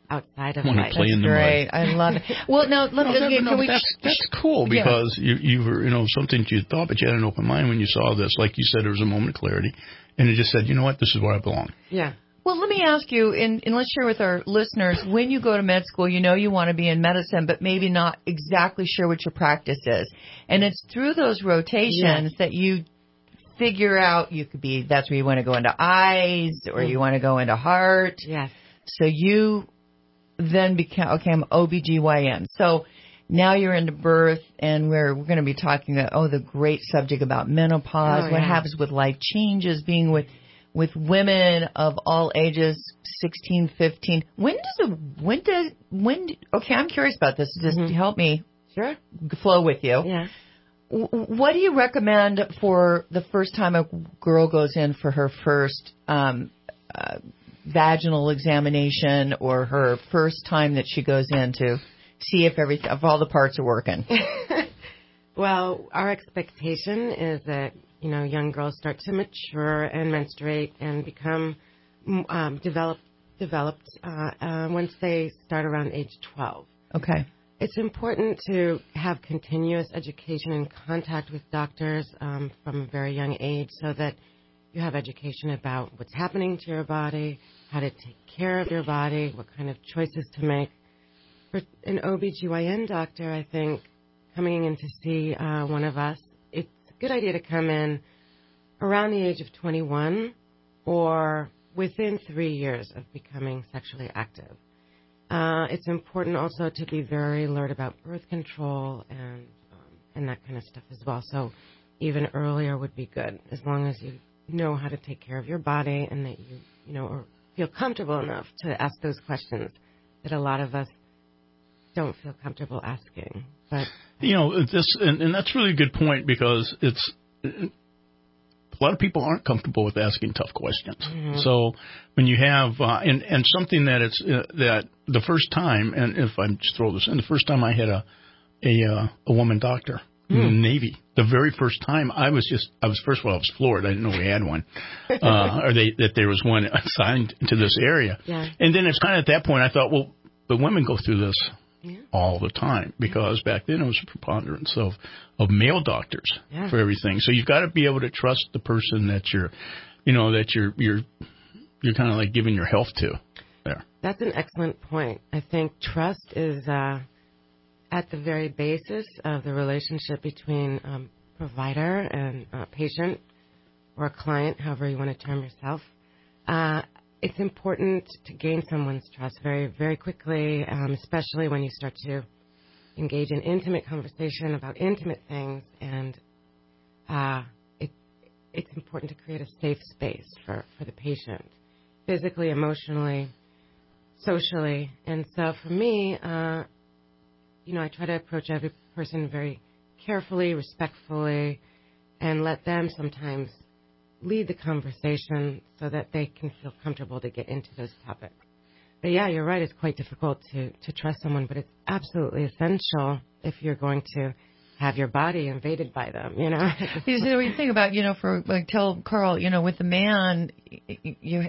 outside of I want life. to play in the Great. mud. I love it. Well, now, let No, me, that- okay, no, can but we... that's that's cool Yeah. because you you were you know something you thought, but you had an open mind when you saw this. Like you said, there was a moment of clarity, and it just said, you know what, this is where I belong. Yeah. Well, let me ask you, and, and let's share with our listeners, when you go to med school, you know you want to be in medicine, but maybe not exactly sure what your practice is. And it's through those rotations Yes. that you figure out, you could be, that's where you want to go into eyes, or Mm. you want to go into heart. Yes. So you then became, okay, I'm O B G Y N. So now you're into birth, and we're, we're going to be talking about, oh, the great subject about menopause, Oh, what yeah. happens with life changes, being with with women of all ages, sixteen, fifteen. When does a, when does, when, okay, I'm curious about this. Just help me Sure. flow with you. Yeah. W- What do you recommend for the first time a girl goes in for her first um, uh, vaginal examination, or her first time that she goes in to see if everything, if all the parts are working? Well, our expectation is that, you know, young girls start to mature and menstruate and become mm, um, develop, developed uh, uh, once they start around age twelve. Okay. It's important to have continuous education and contact with doctors um, from a very young age so that you have education about what's happening to your body, how to take care of your body, what kind of choices to make. For an O B G Y N doctor, I think, coming in to see uh, one of us, it's a good idea to come in around the age of twenty-one or within three years of becoming sexually active. Uh, it's important also to be very alert about birth control and um, and that kind of stuff as well. So even earlier would be good, as long as you know how to take care of your body and that you you know or feel comfortable enough to ask those questions that a lot of us don't feel comfortable asking. But You know, this, and, and that's really a good point, because it's a lot of people aren't comfortable with asking tough questions. Mhm. So when you have uh, and and something that it's uh, that the first time, and if I just throw this in, the first time I had a a uh, a woman doctor in the Navy, the very first time I was just I was first of all I was floored. I didn't know we had one, uh, or they that there was one assigned to this area. Yeah. And then it's kind of at that point I thought, well, the women go through this all the time, because back then it was a preponderance of, of male doctors Yeah. for everything. So you've got to be able to trust the person that you're, you know, that you're you're you're kind of like giving your health to. There. That's an excellent point. I think trust is uh, at the very basis of the relationship between um, provider and uh, patient, or client, however you want to term yourself. Uh, it's important to gain someone's trust very, very quickly, um, especially when you start to engage in intimate conversation about intimate things. And uh, it, it's important to create a safe space for, for the patient, physically, emotionally, socially. And so for me, uh, you know, I try to approach every person very carefully, respectfully, and let them sometimes lead the conversation so that they can feel comfortable to get into those topics. But yeah, you're right. It's quite difficult to, to trust someone, but it's absolutely essential if you're going to have your body invaded by them, you know? You see, what you think about, you know, for like tell Carl, you know, with a man, you,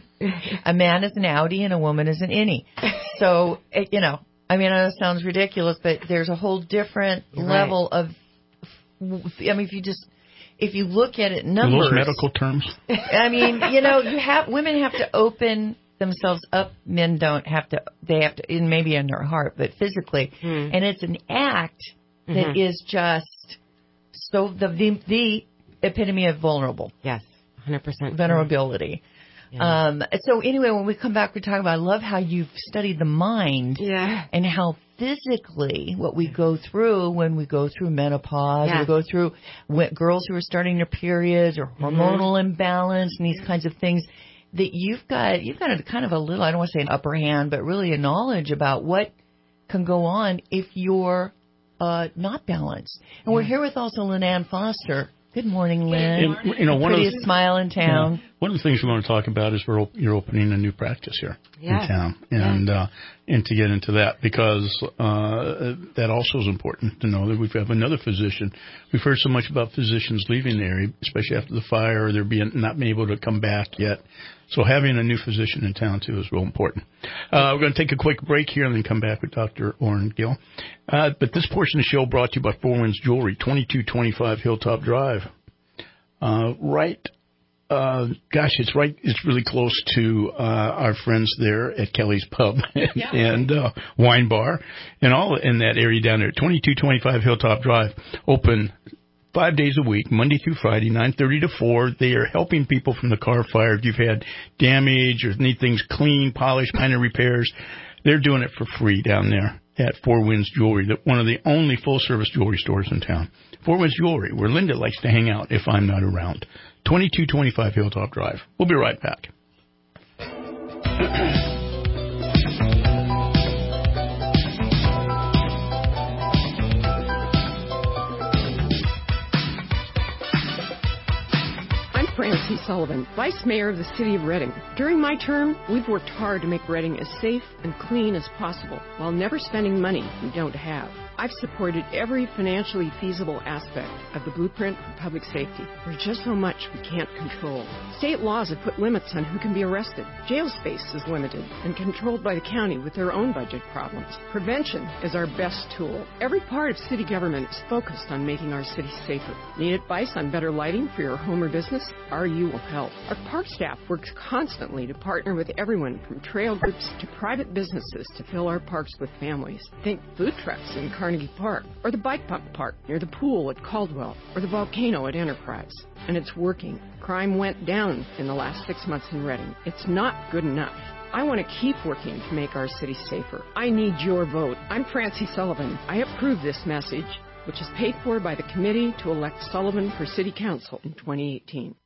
a man is an outie and a woman is an innie. So, it, you know, I mean, I know it sounds ridiculous, but there's a whole different You're level of, I mean, if you just, if you look at it in Are numbers. those medical terms? I mean, you know, you have, women have to open themselves up. Men don't have to, they have to, and maybe in their heart, but physically. Hmm. And it's an act that Mhm. is just so the, the the epitome of vulnerable. Yes, one hundred percent. Vulnerability. Yeah. Um, so anyway, when we come back, we talk about, I love how you've studied the mind Yeah. and how physically what we go through when we go through menopause, Yeah. we go through when, girls who are starting their periods or hormonal imbalance and these kinds of things, that you've got, you've got a kind of a little, I don't want to say an upper hand, but really a knowledge about what can go on if you're uh, not balanced. And we're here with also Lynn Ann Foster. Good morning, Lynn. And, you know, one of Prettiest the, smile in town. Yeah, one of the things we want to talk about is we're op- you're opening a new practice here Yeah. in town, and uh, and to get into that, because uh, that also is important to know that we have another physician. We've heard so much about physicians leaving the area, especially after the fire, or they're being not being able to come back yet. So having a new physician in town, too, is real important. Uh, we're going to take a quick break here and then come back with Doctor Orrin Gill. Uh, but this portion of the show brought to you by Four Winds Jewelry, twenty-two twenty-five Hilltop Drive. Uh, right, uh, gosh, it's right, it's really close to uh, our friends there at Kelly's Pub and, yeah. and uh, Wine Bar and all in that area down there. twenty-two twenty-five Hilltop Drive, open five days a week, Monday through Friday, nine thirty to four. They are helping people from the car fire. If you've had damage or need things clean, polished, minor repairs, they're doing it for free down there at Four Winds Jewelry, one of the only full-service jewelry stores in town. Four Winds Jewelry, where Linda likes to hang out if I'm not around. twenty-two twenty-five Hilltop Drive. We'll be right back. Francie Sullivan, Vice Mayor of the City of Reading. During my term, we've worked hard to make Reading as safe and clean as possible while never spending money we don't have. I've supported every financially feasible aspect of the blueprint for public safety. There's just so much we can't control. State laws have put limits on who can be arrested. Jail space is limited and controlled by the county with their own budget problems. Prevention is our best tool. Every part of city government is focused on making our city safer. Need advice on better lighting for your home or business? R U will help. Our park staff works constantly to partner with everyone from trail groups to private businesses to fill our parks with families. Think food trucks and Carnegie Park, or the bike pump park near the pool at Caldwell, or the volcano at Enterprise. And it's working. Crime went down in the last six months in Reading. It's not good enough. I want to keep working to make our city safer. I need your vote. I'm Francie Sullivan. I approve this message, which is paid for by the committee to elect Sullivan for City Council in twenty eighteen.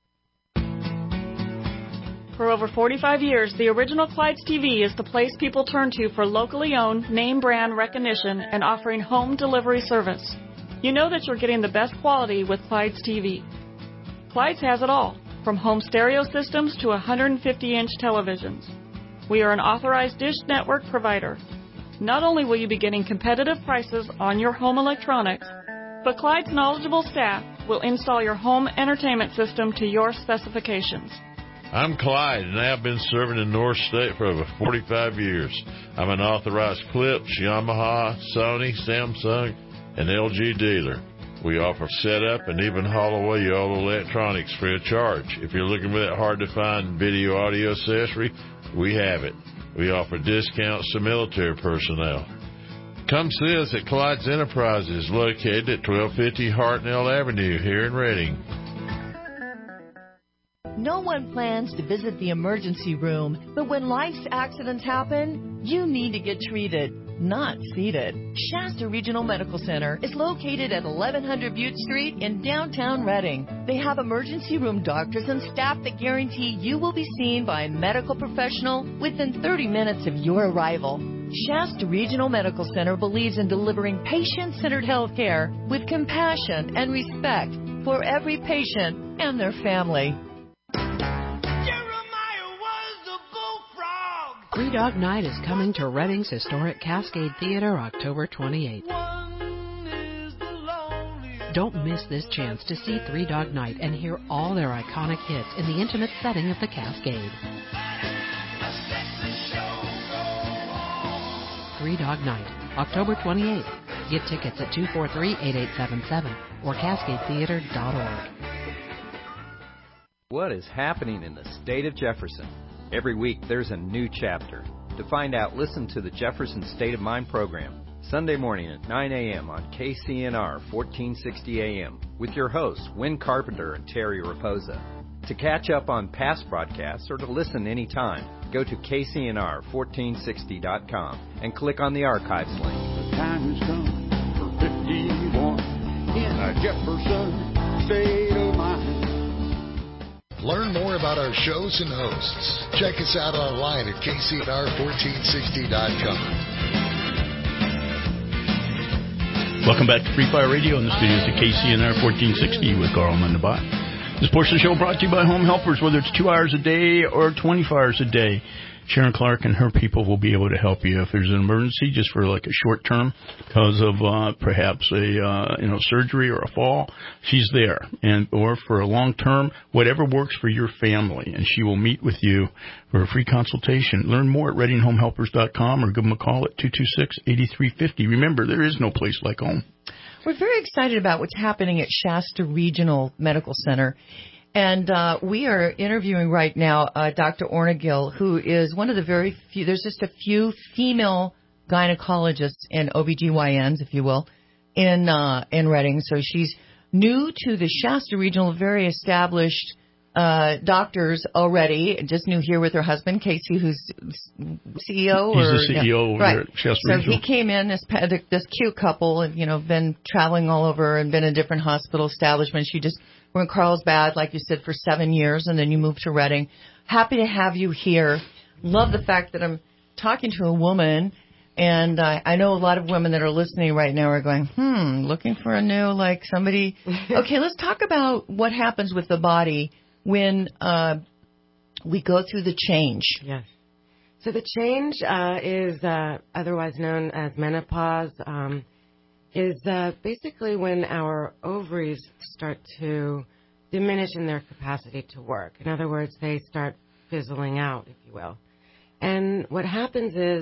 For over forty-five years, the original Clyde's T V is the place people turn to for locally owned, name brand recognition and offering home delivery service. You know that you're getting the best quality with Clyde's T V. Clyde's has it all, from home stereo systems to one hundred fifty inch televisions. We are an authorized Dish Network provider. Not only will you be getting competitive prices on your home electronics, but Clyde's knowledgeable staff will install your home entertainment system to your specifications. I'm Clyde, and I've been serving in North State for over forty-five years. I'm an authorized Philips, Yamaha, Sony, Samsung, and L G dealer. We offer setup and even haul away your old electronics free of charge. If you're looking for that hard-to-find video audio accessory, we have it. We offer discounts to military personnel. Come see us at Clyde's Enterprises, located at twelve fifty Hartnell Avenue here in Reading. No one plans to visit the emergency room, but when life's accidents happen, you need to get treated, not seated. Shasta Regional Medical Center is located at eleven hundred Butte Street in downtown Reading. They have emergency room doctors and staff that guarantee you will be seen by a medical professional within thirty minutes of your arrival. Shasta Regional Medical Center believes in delivering patient-centered health care with compassion and respect for every patient and their family. Three Dog Night is coming to Reading's historic Cascade Theater October twenty-eighth. Don't miss this chance to see Three Dog Night and hear all their iconic hits in the intimate setting of the Cascade. Three Dog Night, October twenty-eighth. Get tickets at two four three, eight eight seven seven or cascade theater dot org. What is happening in the state of Jefferson? Every week there's a new chapter. To find out, listen to the Jefferson State of Mind program, Sunday morning at nine a.m. on K C N R fourteen sixty A M with your hosts, Win Carpenter and Terry Raposa. To catch up on past broadcasts or to listen anytime, go to K C N R fourteen sixty dot com and click on the archives link. The time has come for fifty-one in a Jefferson State of Mind. Learn more about our shows and hosts. Check us out online at K C N R fourteen sixty dot com. Welcome back to Free Fire Radio in the studios at K C N R fourteen sixty with Carl Mendabot. This portion of the show brought to you by Home Helpers, whether it's two hours a day or twenty-four hours a day. Sharon Clark and her people will be able to help you. If there's an emergency, just for like a short term, because of uh, perhaps a uh, you know surgery or a fall, she's there. And or for a long term, whatever works for your family, and she will meet with you for a free consultation. Learn more at reading home helpers dot com or give them a call at two two six, eight three five zero. Remember, there is no place like home. We're very excited about what's happening at Shasta Regional Medical Center. And uh, we are interviewing right now uh, Doctor Orna Gill, who is one of the very few, there's just a few female gynecologists and O B G Y Ns, if you will, in uh, in Reading. So she's new to the Shasta Regional, very established uh, doctors already, just new here with her husband, Casey, who's C E O. He's or, the C E O yeah, over right. at Shasta so Regional. he came in, this, this cute couple, and, you know, been traveling all over and been in different hospital establishments. She just were in Carlsbad, like you said, for seven years, and then you moved to Reading. Happy to have you here. Love the fact that I'm talking to a woman, and uh, I know a lot of women that are listening right now are going, hmm, looking for a new, like somebody. Okay, let's talk about what happens with the body when uh, we go through the change. Yes. So the change uh, is uh, otherwise known as menopause. Um, is uh, basically when our ovaries start to diminish in their capacity to work. In other words, they start fizzling out, if you will. And what happens is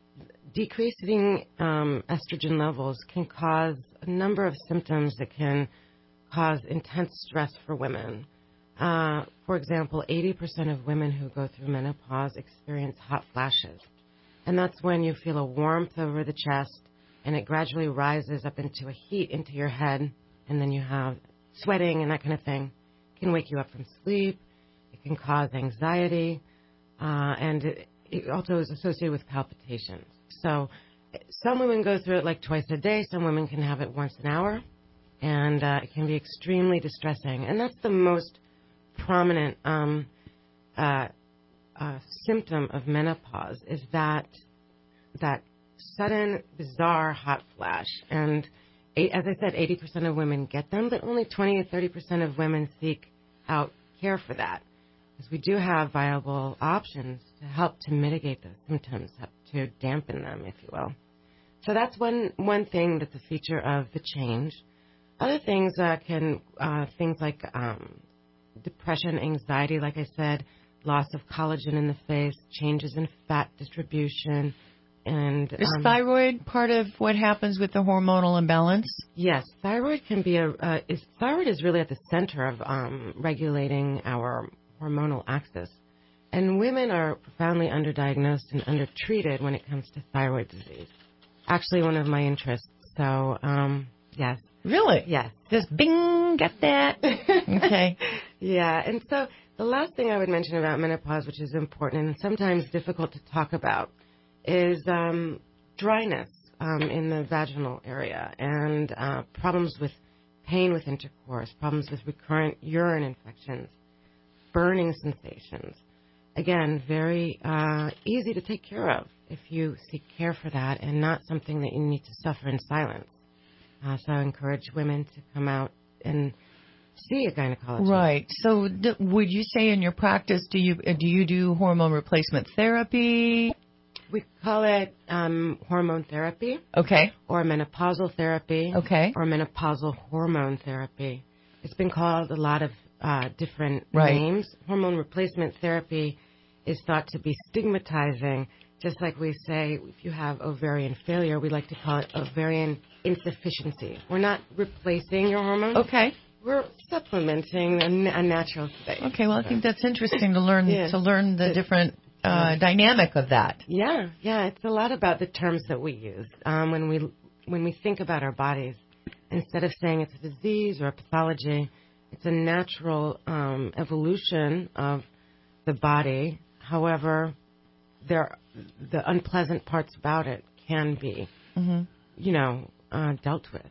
decreasing um, estrogen levels can cause a number of symptoms that can cause intense stress for women. Uh, for example, eighty percent of women who go through menopause experience hot flashes. And that's when you feel a warmth over the chest, and it gradually rises up into a heat into your head, and then you have sweating and that kind of thing. It can wake you up from sleep. It can cause anxiety, uh, and it, it also is associated with palpitations. So some women go through it like twice a day. Some women can have it once an hour, and uh, it can be extremely distressing. And that's the most prominent um, uh, uh, symptom of menopause is that that sudden, bizarre hot flash. And eight, as I said, eighty percent of women get them, but only twenty to thirty percent of women seek out care for that. Because we do have viable options to help to mitigate those symptoms, to dampen them, if you will. So that's one, one thing that's a feature of the change. Other things uh, can, uh, things like um, depression, anxiety, like I said, loss of collagen in the face, changes in fat distribution, and is um, thyroid part of what happens with the hormonal imbalance? Yes, thyroid can be a. Uh, is, thyroid is really at the center of um, regulating our hormonal axis, and women are profoundly underdiagnosed and undertreated when it comes to thyroid disease. Actually, one of my interests. So, um, yes. Really? Yes. Just bing, got that. Okay. Yeah, and so the last thing I would mention about menopause, which is important and sometimes difficult to talk about, is um, dryness um, in the vaginal area and uh, problems with pain with intercourse, problems with recurrent urine infections, burning sensations. Again, very uh, easy to take care of if you seek care for that and not something that you need to suffer in silence. Uh, so I encourage women to come out and see a gynecologist. Right. So d- would you say in your practice, do you uh, do you do hormone replacement therapy? We call it um, hormone therapy. Okay. Or menopausal therapy. Okay. Or menopausal hormone therapy. It's been called a lot of uh, different right. names. Hormone replacement therapy is thought to be stigmatizing. Just like we say, if you have ovarian failure, we like to call it ovarian insufficiency. We're not replacing your hormones. Okay. We're supplementing a, a natural state. Okay. Well, I think that's interesting to learn yeah. to learn the it, different uh, dynamic of that. Yeah, yeah. It's a lot about the terms that we use um, when we when we think about our bodies. Instead of saying it's a disease or a pathology, it's a natural um, evolution of the body. However, there the unpleasant parts about it can be, mm-hmm. you know, uh, dealt with.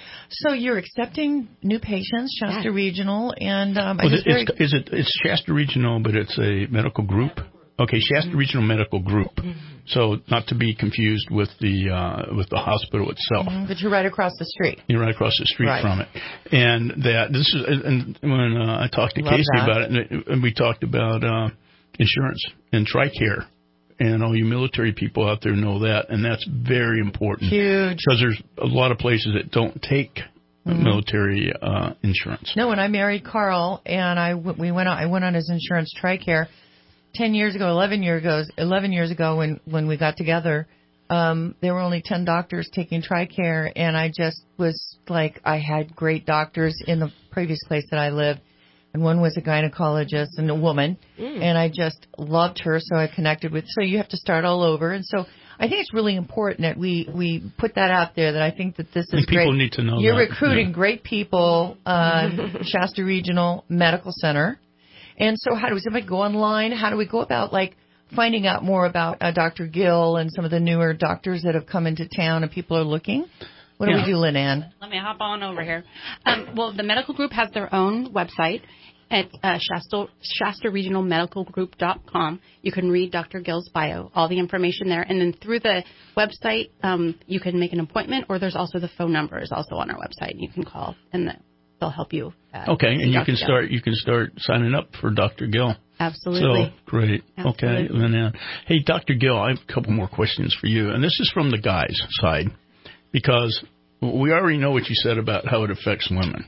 So you're accepting new patients, Shasta yes. Regional, and um, well, I just it's, very... is it? It's Shasta Regional, but it's a medical group. Okay, Shasta mm-hmm. Regional Medical Group. Mm-hmm. So not to be confused with the uh, with the hospital itself. Mm-hmm. But you're right across the street. You're right across the street right. from it, and that this is. And when uh, I talked to Love Casey that. about it, and we talked about uh, insurance and TRICARE. and all you military people out there know that, and that's very important. Huge. Because there's a lot of places that don't take mm-hmm. military uh, insurance. No, when I married Carl, and I we went on, I went on his insurance, TRICARE, ten years ago, eleven years ago, eleven years ago when when we got together. Um, there were only ten doctors taking TRICARE, and I just was like, I had great doctors in the previous place that I lived, and one was a gynecologist and a woman, mm. and I just loved her, so I connected with. So you have to start all over, and so I think it's really important that we we put that out there. That I think that this is and great. People need to know You're that. recruiting yeah. great people, uh, Shasta Regional Medical Center, and so how do we? Somebody go online? How do we go about like? Finding out more about uh, Doctor Gill and some of the newer doctors that have come into town and people are looking. What do yeah. we do, Lynn Ann? Let me hop on over here. Um, well, the medical group has their own website at uh, Shasta, Shasta Regional Medical Group dot com. You can read Doctor Gill's bio, all the information there. And then through the website, um, you can make an appointment, or there's also the phone number is also on our website. You can call, and the, they'll help you. Uh, okay, and you Doctor can Gill. start you can start signing up for Doctor Gill. Absolutely. So, great. Absolutely. Okay, Lynn Ann. Hey, Doctor Gill, I have a couple more questions for you. And this is from the guys' side, because we already know what you said about how it affects women.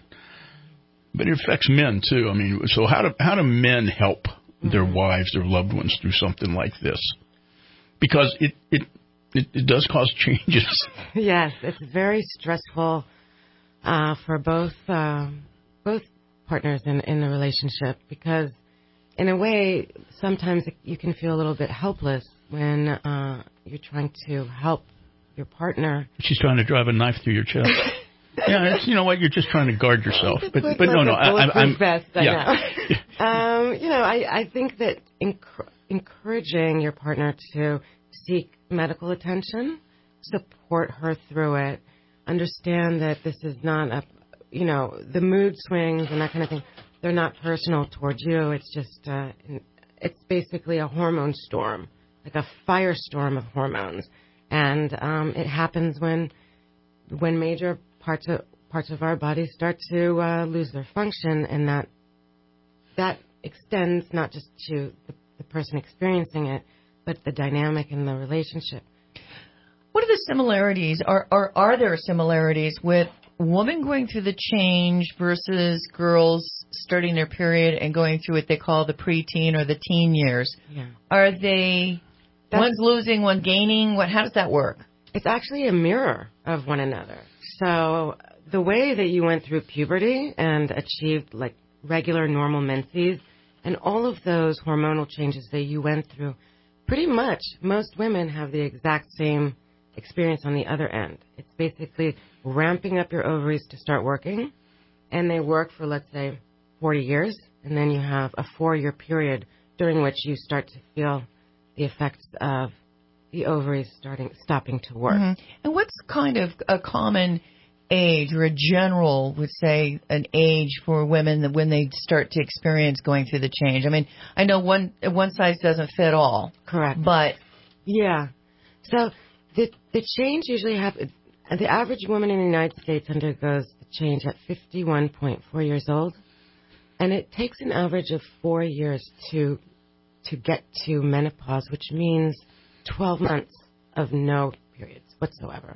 But it affects men, too. I mean, so how do, how do men help their wives, their loved ones through something like this? Because it, it, it, it does cause changes. Yes, it's very stressful uh, for both uh, both partners in, in the relationship, because in a way, sometimes you can feel a little bit helpless when uh, you're trying to help your partner. She's trying to drive a knife through your chest. Yeah, it's, you know what? You're just trying to guard yourself. But, but no, no, I, I'm. Vest, I yeah. know. um, you know, I, I think that enc- encouraging your partner to seek medical attention, support her through it, understand that this is not a, you know, the mood swings and that kind of thing. They're not personal towards you. It's just, uh, it's basically a hormone storm, like a firestorm of hormones, and um, it happens when, when major parts of parts of our body start to uh, lose their function, and that that extends not just to the, the person experiencing it, but the dynamic in the relationship. What are the similarities? Are are are there similarities with women going through the change versus girls starting their period and going through what they call the preteen or the teen years? Yeah. Are they That's, one's losing, one gaining? What? How does that work? It's actually a mirror of one another. So the way that you went through puberty and achieved like regular normal menses and all of those hormonal changes that you went through, pretty much most women have the exact same experience on the other end. It's basically ramping up your ovaries to start working, and they work for, let's say, forty years, and then you have a four-year period during which you start to feel the effects of the ovaries starting stopping to work. Mm-hmm. And what's kind of a common age, or a general would say an age for women that when they start to experience going through the change? I mean, I know one one size doesn't fit all. Correct. But yeah, so the the change usually happens. The average woman in the United States undergoes the change at fifty-one point four years old, and it takes an average of four years to to get to menopause, which means twelve months of no periods whatsoever.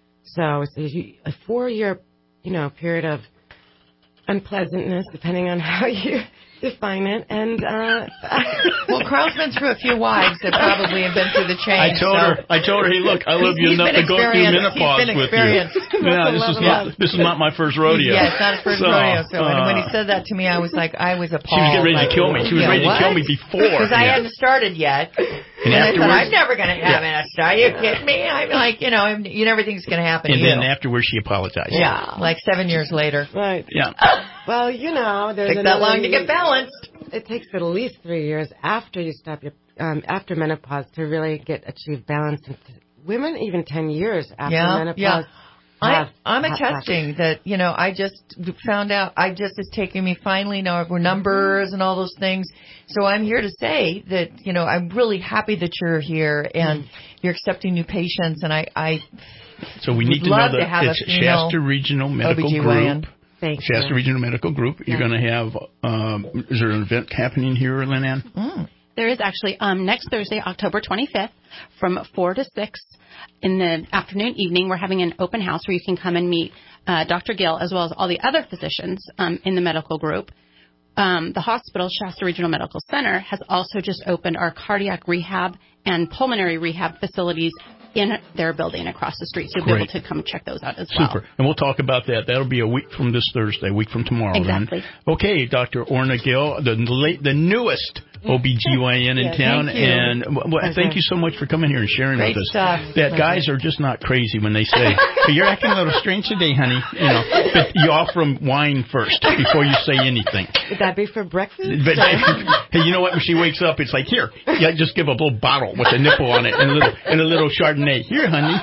So it's a, a four-year, you know, period of unpleasantness, depending on how you define it. And uh, well, Carl's been through a few wives that probably have been through the change. I told so. her, I told her, hey, look, I love you enough to go through menopause with you. Yeah, this is not this is not my first rodeo. Yeah, it's not his first so, rodeo. So uh, and when he said that to me, I was like, I was appalled. She was getting ready like, to kill me. She was yeah, ready what? to kill me before because I yeah. hadn't started yet. And, and I afterwards, thought, I'm never going to have yeah. it. Are you kidding me? I'm like, you know, I'm, you know, everything's going to happen and to you. then afterwards, she apologized. Yeah, like seven years later. Right. Yeah. Well, you know, there's takes that long to get balanced. It takes at least three years after you stop your um, after menopause to really get achieve balance. And women even ten years after yeah, menopause. Yeah. Have, I, I'm have attesting that. that, you know, I just found out, I just, it's taking me finally, now we're numbers and all those things. So I'm here to say that, you know, I'm really happy that you're here and mm. you're accepting new patients. And I, I so we need to know that it's Shasta Regional Medical Group. Thank Shasta you. Regional Medical Group. You're yeah. going to have, um, is there an event happening here, Lynn Ann? Mm. There is actually um, next Thursday, October twenty-fifth, from four to six in the afternoon, evening. We're having an open house where you can come and meet uh, Doctor Gill as well as all the other physicians um, in the medical group. Um, the hospital, Shasta Regional Medical Center, has also just opened our cardiac rehab and pulmonary rehab facilities in their building across the street. So you'll Great. be able to come check those out as well. Super. And we'll talk about that. That'll be a week from this Thursday, a week from tomorrow. Exactly. Then. Okay, Doctor Orna Gill, the late, the newest O B G Y N in Yes, town. thank you. And well, Okay. thank you so much for coming here and sharing Great with us. stuff. That Okay. guys are just not crazy when they say, "Hey, you're acting a little strange today, honey." You know, but you offer them wine first before you say anything. Would that be for breakfast? But hey, you know what? When she wakes up, it's like, here, yeah, just give a little bottle with a nipple on it and a little and a little Chardonnay. Here, honey.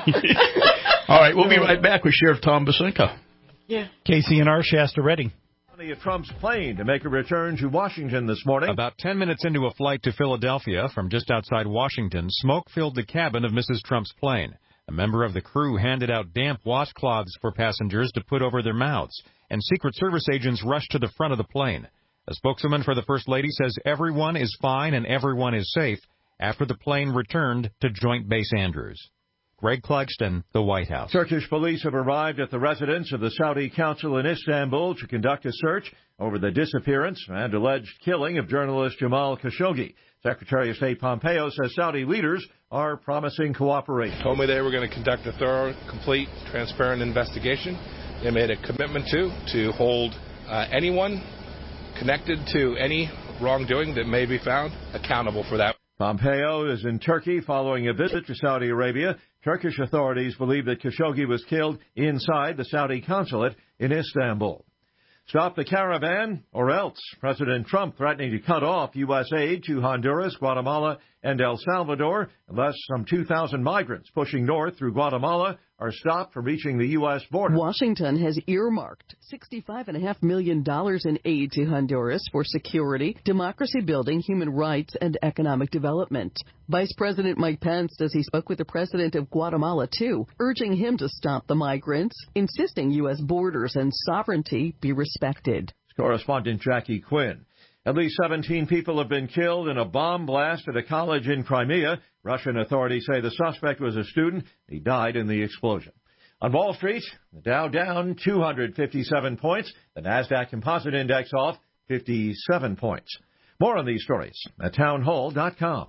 All right, we'll be right back with Sheriff Tom Basenko. Yeah. K C N R Shasta Redding. Of Trump's plane to make a return to Washington this morning. About ten minutes into a flight to Philadelphia from just outside Washington, smoke filled the cabin of Missus Trump's plane. A member of the crew handed out damp washcloths for passengers to put over their mouths, and Secret Service agents rushed to the front of the plane. A spokeswoman for the First Lady says everyone is fine and everyone is safe after the plane returned to Joint Base Andrews. Greg Clugston, the White House. Turkish police have arrived at the residence of the Saudi consul in Istanbul to conduct a search over the disappearance and alleged killing of journalist Jamal Khashoggi. Secretary of State Pompeo says Saudi leaders are promising cooperation. Told me they were going to conduct a thorough, complete, transparent investigation. They made a commitment to to hold uh, anyone connected to any wrongdoing that may be found accountable for that. Pompeo is in Turkey following a visit to Saudi Arabia. Turkish authorities believe that Khashoggi was killed inside the Saudi consulate in Istanbul. Stop the caravan or else. President Trump threatening to cut off U S aid to Honduras, Guatemala, and El Salvador unless some two thousand migrants pushing north through Guatemala are stopped from reaching the U S border. Washington has earmarked sixty-five point five million dollars in aid to Honduras for security, democracy building, human rights, and economic development. Vice President Mike Pence says he spoke with the president of Guatemala, too, urging him to stop the migrants, insisting U S borders and sovereignty be respected. Correspondent Jackie Quinn. At least seventeen people have been killed in a bomb blast at a college in Crimea. Russian authorities say the suspect was a student. He died in the explosion. On Wall Street, the Dow down two hundred fifty-seven points. The NASDAQ Composite Index off fifty-seven points. More on these stories at townhall dot com.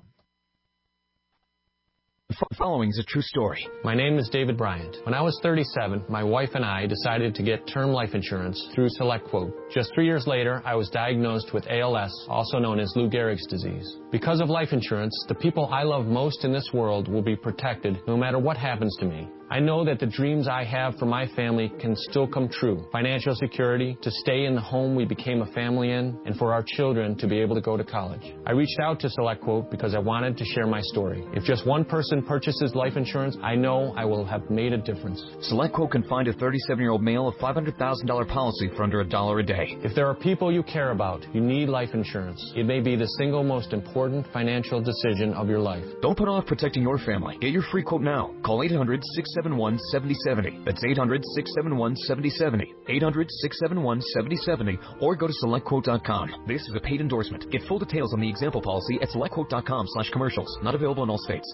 The following is a true story. My name is David Bryant. When I was thirty-seven, my wife and I decided to get term life insurance through SelectQuote. Just three years later, I was diagnosed with A L S, also known as Lou Gehrig's disease. Because of life insurance, the people I love most in this world will be protected no matter what happens to me. I know that the dreams I have for my family can still come true. Financial security, to stay in the home we became a family in, and for our children to be able to go to college. I reached out to SelectQuote because I wanted to share my story. If just one person purchases life insurance, I know I will have made a difference. SelectQuote can find a thirty-seven-year-old male a five hundred thousand dollars policy for under a dollar a day. If there are people you care about, you need life insurance. It may be the single most important financial decision of your life. Don't put off protecting your family. Get your free quote now. Call eight hundred, six seven one, seven zero seven zero. That's eight hundred, six seven one, seven zero seven zero. eight hundred, six seven one, seven zero seven zero. Or go to select quote dot com. This is a paid endorsement. Get full details on the example policy at select quote dot com slash commercials. Not available in all states.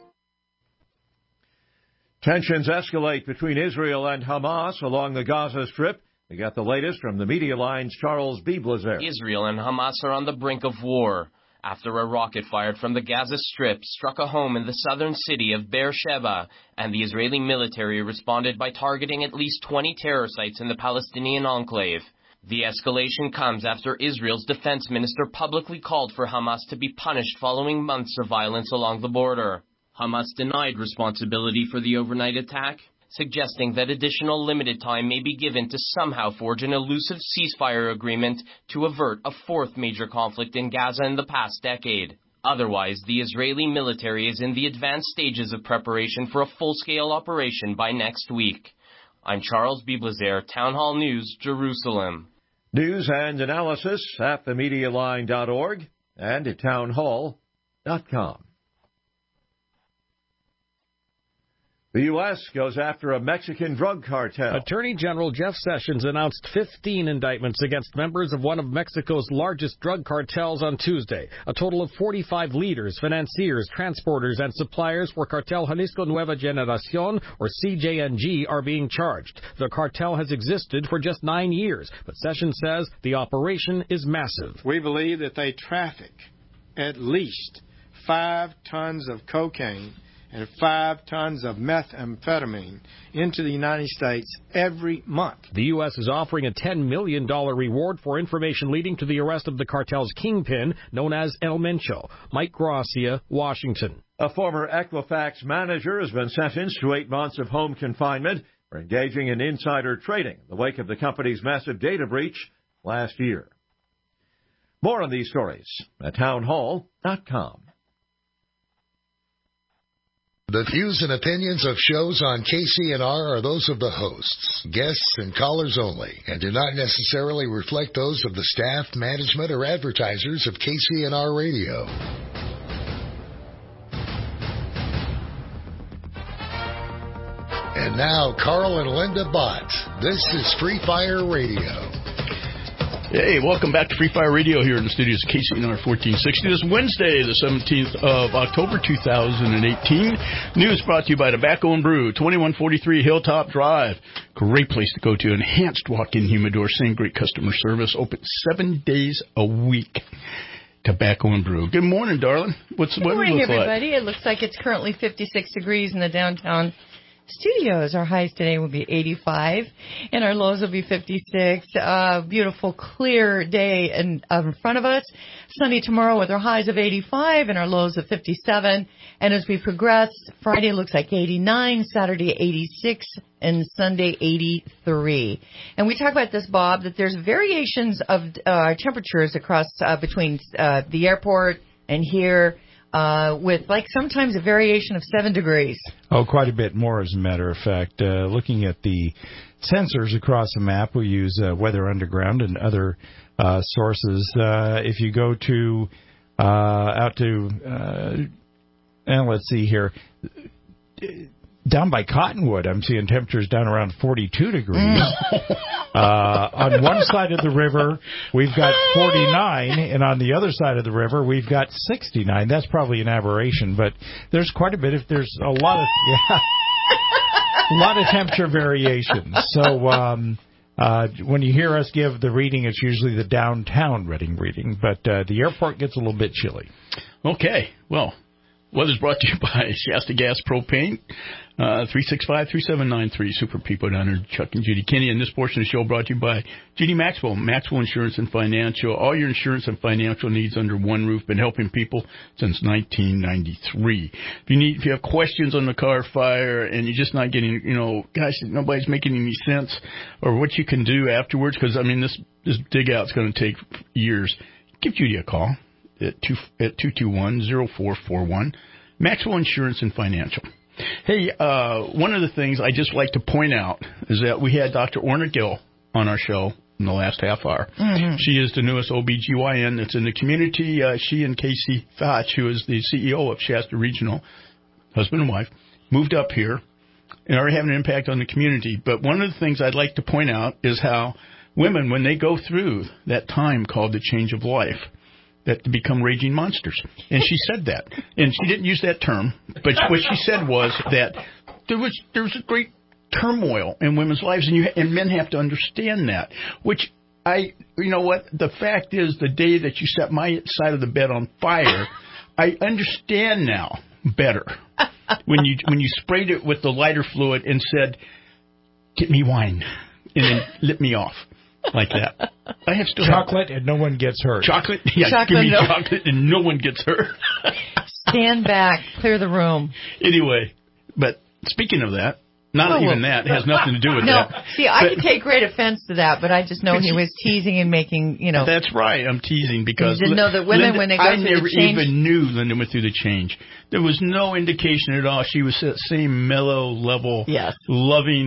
Tensions escalate between Israel and Hamas along the Gaza Strip. We got the latest from the Media Line's Charles B. Blazer. Israel and Hamas are on the brink of war after a rocket fired from the Gaza Strip struck a home in the southern city of Beersheba, and the Israeli military responded by targeting at least twenty terror sites in the Palestinian enclave. The escalation comes after Israel's defense minister publicly called for Hamas to be punished following months of violence along the border. Hamas denied responsibility for the overnight attack, suggesting that additional limited time may be given to somehow forge an elusive ceasefire agreement to avert a fourth major conflict in Gaza in the past decade. Otherwise, the Israeli military is in the advanced stages of preparation for a full-scale operation by next week. I'm Charles B. Blazer, Town Hall News, Jerusalem. News and analysis at the media line dot org and at townhall dot com. The U S goes after a Mexican drug cartel. Attorney General Jeff Sessions announced fifteen indictments against members of one of Mexico's largest drug cartels on Tuesday. A total of forty-five leaders, financiers, transporters, and suppliers for Cartel Jalisco Nueva Generacion, or C J N G, are being charged. The cartel has existed for just nine years, but Sessions says the operation is massive. We believe that they traffic at least five tons of cocaine and five tons of methamphetamine into the United States every month. The U S is offering a ten million dollars reward for information leading to the arrest of the cartel's kingpin, known as El Mencho. Mike Gracia, Washington. A former Equifax manager has been sentenced to eight months of home confinement for engaging in insider trading in the wake of the company's massive data breach last year. More on these stories at townhall dot com. The views and opinions of shows on K C N R are those of the hosts, guests, and callers only, and do not necessarily reflect those of the staff, management, or advertisers of K C N R Radio. And now, Carl and Linda Bott. This is Free Fire Radio. Hey, welcome back to Free Fire Radio here in the studios of K C N R fourteen sixty. This Wednesday, the seventeenth of October, two thousand eighteen. News brought to you by Tobacco and Brew, twenty-one forty-three Hilltop Drive. Great place to go to. Enhanced walk-in humidor, same great customer service. Open seven days a week. Tobacco and Brew. Good morning, darling. What's the Good weather morning, look like? everybody. It looks like it's currently fifty-six degrees in the downtown studios. Our highs today will be eighty-five, and our lows will be fifty-six. Uh, beautiful, clear day in, uh, in front of us. Sunny tomorrow with our highs of eighty-five and our lows of fifty-seven. And as we progress, Friday looks like eighty-nine, Saturday eighty-six, and Sunday eighty-three. And we talk about this, Bob, that there's variations of uh, temperatures across uh, between uh, the airport and here. Uh, with like sometimes a variation of seven degrees. Oh, quite a bit more, as a matter of fact. Uh, looking at the sensors across the map, we use uh, Weather Underground and other uh, sources. Uh, if you go to uh, out to, uh, and let's see here, down by Cottonwood, I'm seeing temperatures down around forty-two degrees. uh, on one side of the river, we've got forty-nine, and on the other side of the river, we've got sixty-nine. That's probably an aberration, but there's quite a bit. If there's a lot of yeah, a lot of temperature variations. So um, uh, when you hear us give the reading, it's usually the downtown Reading reading, but uh, the airport gets a little bit chilly. Okay, well. Weather's brought to you by Shasta Gas Propane, uh, three six five, three seven nine three. Super people down there, Chuck and Judy Kinney. And this portion of the show brought to you by Judy Maxwell, Maxwell Insurance and Financial. All your insurance and financial needs under one roof. Been helping people since nineteen ninety-three. If you need, if you have questions on the car fire and you're just not getting, you know, gosh, nobody's making any sense, or what you can do afterwards, because, I mean, this, this dig out's going to take years, give Judy a call. At two at two two one zero four four one, Maxwell Insurance and Financial. Hey, uh, one of the things I just like to point out is that we had Doctor Orna Gill on our show in the last half hour. Mm-hmm. She is the newest O B G Y N that's in the community. Uh, she and Casey Thatch, who is the C E O of Shasta Regional, husband and wife, moved up here and are having an impact on the community. But one of the things I'd like to point out is how women, when they go through that time called the change of life, that to become raging monsters. And she said that. And she didn't use that term, but what she said was that there was there was a great turmoil in women's lives, and you and men have to understand that. Which I, you know what, the fact is, the day that you set my side of the bed on fire, I understand now better. When you when you sprayed it with the lighter fluid and said, "Get me wine," and then lit me off. Like that. I have still chocolate have, and no one gets hurt. Chocolate? Yeah, chocolate, give me no. chocolate and no one gets hurt. Stand back. Clear the room. Anyway, but speaking of that, not oh, even that. It has nothing to do with no, that. See, I but, can take great offense to that, but I just know he was teasing and making, you know. That's right. I'm teasing because. You didn't know that women, Linda, when they go I through never the change. even knew Linda went through the change. There was no indication at all. She was that same mellow level, yes. loving,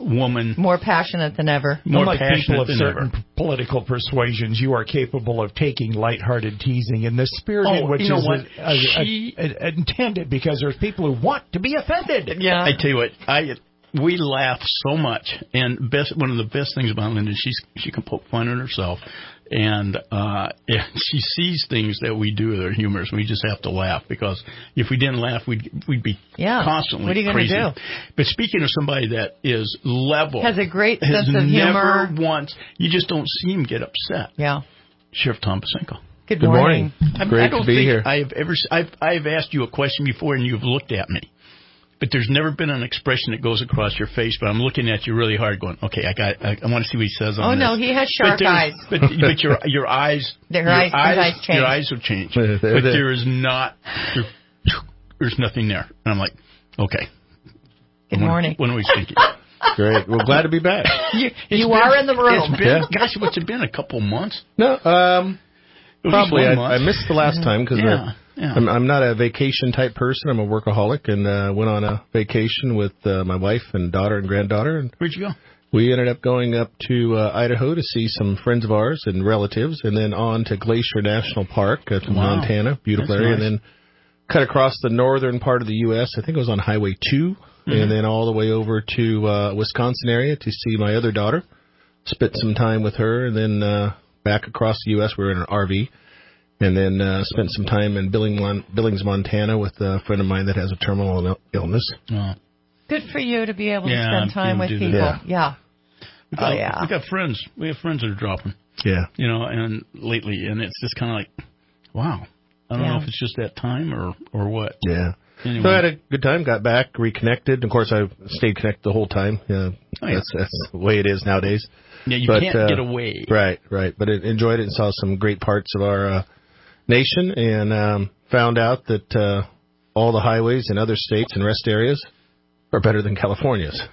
woman. More passionate than ever. More Unlike passionate people of than certain ever. p- political persuasions, you are capable of taking lighthearted teasing in the spirit in Oh, which you know is what? a- a- a- She- a- intended, because there's people who want to be offended. Yeah. I tell you what, I we laugh so much, and best one of the best things about Linda, she's she can poke fun at herself, and uh, and she sees things that we do that are humorous. We just have to laugh, because if we didn't laugh, we'd we'd be Yeah. constantly What are you gonna crazy. do? But speaking of somebody that is level, Has a great has sense of humor. never once, you just don't see him get upset. Yeah. Sheriff Tom Pasenko. Good, Good morning. I, Great I don't to be think here. I have ever. I've I've asked you a question before, and you've looked at me. But there's never been an expression that goes across your face. But I'm looking at you really hard, going, "Okay, I got. I, I want to see what he says on Oh, this." no, he has shark but there's- eyes. But but your your eyes, Their your eyes- his eyes change. your eyes have changed. They're but there. there is not. There, there's nothing there. And I'm like, okay. Good When- morning. When are we thinking? Great. Well, glad to be back. You, It's you been- are in the room. It's been, Yeah. gosh, what's it been? A couple months? No, um, At least probably. one I, month. I missed the last time because Yeah, yeah. I'm, I'm not a vacation type person. I'm a workaholic, and uh, went on a vacation with uh, my wife and daughter and granddaughter. And Where'd you go? we ended up going up to uh, Idaho to see some friends of ours and relatives, and then on to Glacier National Park uh, to Wow. Montana, beautiful That's area, nice. and then cut across the northern part of the U S. I think it was on Highway two, Mm-hmm. and then all the way over to uh, Wisconsin area to see my other daughter. Spent some time with her, and then uh, back across the U S. We were in an R V, and then uh, spent some time in Billings, Billings, Montana, with a friend of mine that has a terminal Ill- illness. Oh. Good for you to be able Yeah, to spend time be with able to do people. that. Yeah. We got, Oh, yeah. we got friends. We have friends that are dropping. Yeah. You know, and lately, and it's just kind of like, wow. I don't Yeah. know if it's just that time or or what. Yeah. Anyway. So I had a good time, got back, reconnected. Of course, I stayed connected the whole time. Yeah, Oh, yeah. that's, that's the way it is nowadays. Yeah, you But, can't uh, get away. Right, right. But I enjoyed it and saw some great parts of our uh, nation, and um, found out that uh, all the highways in other states and rest areas are better than California's.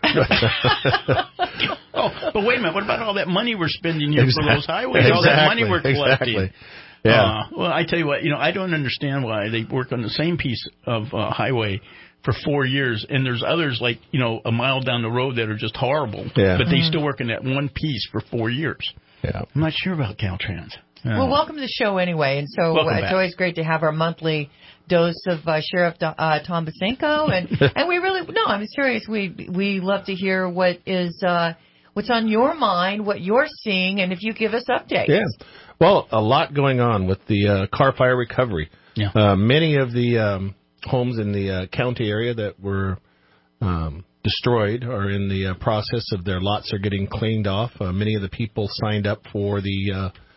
Oh, but wait a minute. What about all that money we're spending here Exactly. for those highways? All that money we're collecting. Exactly. Yeah. Uh, well, I tell you what, you know, I don't understand why they work on the same piece of uh, highway for four years, and there's others like, you know, a mile down the road that are just horrible. Yeah. But they still work in that one piece for four years. Yeah. I'm not sure about Caltrans. Uh, Well, welcome to the show anyway. And so Welcome uh, it's back. always great to have our monthly dose of uh, Sheriff uh, Tom Basenko. And, and we really, no, I'm serious. We we love to hear what is, uh, what's on your mind, what you're seeing, and if you give us updates. Yeah. Well, a lot going on with the uh, car fire recovery. Yeah. Uh, many of the um, homes in the uh, county area that were um, destroyed are in the uh, process of their lots are getting cleaned off. Uh, many of the people signed up for the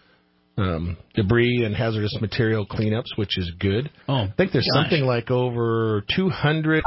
uh, um, debris and hazardous material cleanups, which is good. Oh, I think there's gosh. something like over two hundred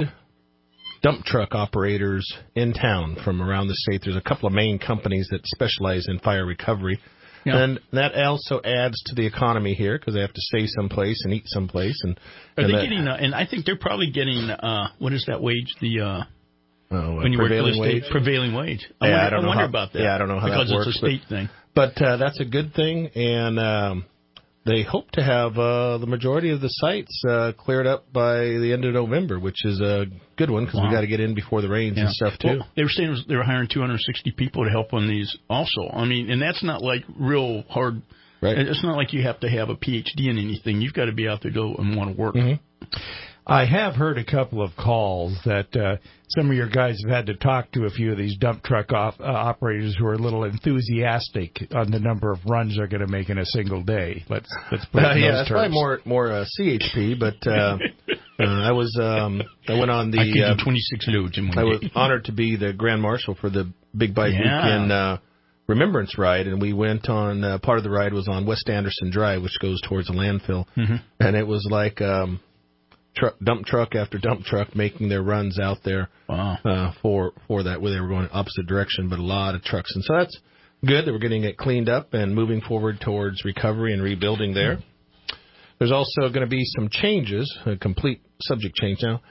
dump truck operators in town from around the state. There's a couple of main companies that specialize in fire recovery. Yeah. And that also adds to the economy here because they have to stay someplace and eat someplace. And, Are and they that, getting, uh, and I think they're probably getting, uh, what is that wage? The, uh, oh, when you work for the prevailing state, wage? prevailing wage. I Yeah, wonder, I don't I know wonder how- about that. yeah, I don't know how that because works, it's a state thing. But uh, that's a good thing, and um, they hope to have uh, the majority of the sites uh, cleared up by the end of November, which is a good one because Wow. we got to get in before the rains Yeah. and stuff too. Well, they were saying it was, they were hiring two hundred sixty people to help on these also. I mean, and that's not like real hard. Right. It's not like you have to have a P H D in anything. You've got to be out there to, and want to work. Mm-hmm. I have heard a couple of calls that uh, some of your guys have had to talk to a few of these dump truck off, uh, operators who are a little enthusiastic on the number of runs they're going to make in a single day. Let's let's put it Uh, in yeah, those that's terms. probably more more uh, C H P, but uh, uh, I was um, I went on the I could uh, do twenty-six loads in one I was day. honored to be the Grand Marshal for the Big Bike Yeah. Weekend uh, Remembrance Ride, and we went on uh, part of the ride was on West Anderson Drive, which goes towards a landfill, Mhm. and it was like um, truck, dump truck after dump truck making their runs out there Wow. uh, for for that, where they were going opposite direction, but a lot of trucks, and so that's good that we're getting it cleaned up and moving forward towards recovery and rebuilding there. There's also going to be some changes, a complete subject change now.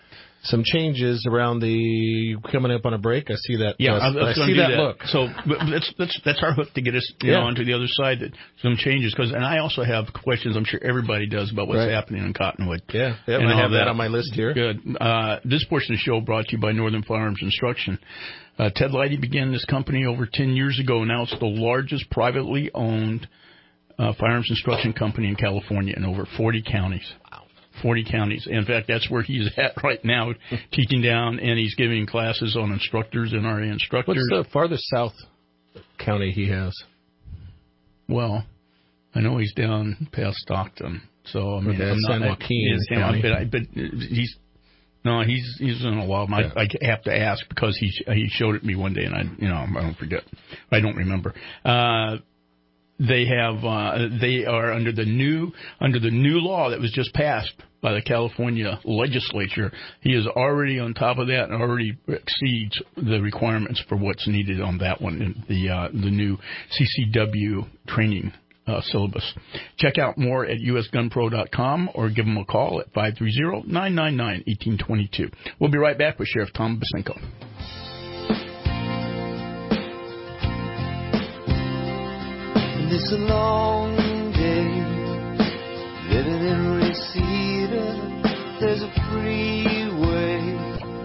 some changes around the coming up on a break. I see that. Yeah, uh, I, was I gonna see do that, that look. So but that's that's that's our hook to get us you Yeah. know onto the other side. That some changes because and I also have questions. I'm sure everybody does about what's Right. happening in Cottonwood. Yeah, yeah, and I all have that on my list here. Good. Uh, this portion of the show brought to you by Northern Firearms Instruction. Uh, Ted Leidy began this company over ten years ago. Now it's the largest privately owned uh, firearms instruction company in California in over forty counties. Wow. forty counties. In fact, that's where he's at right now, teaching down, and he's giving classes on instructors, N R A instructors. What's the farthest south county he has? Well, I know he's down past Stockton. So, I mean, okay, I'm not, San Joaquin I, County. But, I, but he's, no, he's he's in a lot. Yeah. I, I have to ask because he he showed it to me one day, and I you know I don't forget, I don't remember. Uh, they have uh, they are under the new under the new law that was just passed by the California legislature. He is already on top of that and already exceeds the requirements for what's needed on that one in the uh, the new C C W training uh, syllabus. Check out more at U S gun pro dot com or give them a call at five three zero, nine nine nine, one eight two two. We'll be right back with Sheriff Tom Basenko. It's a long day living in Reseda. There's a freeway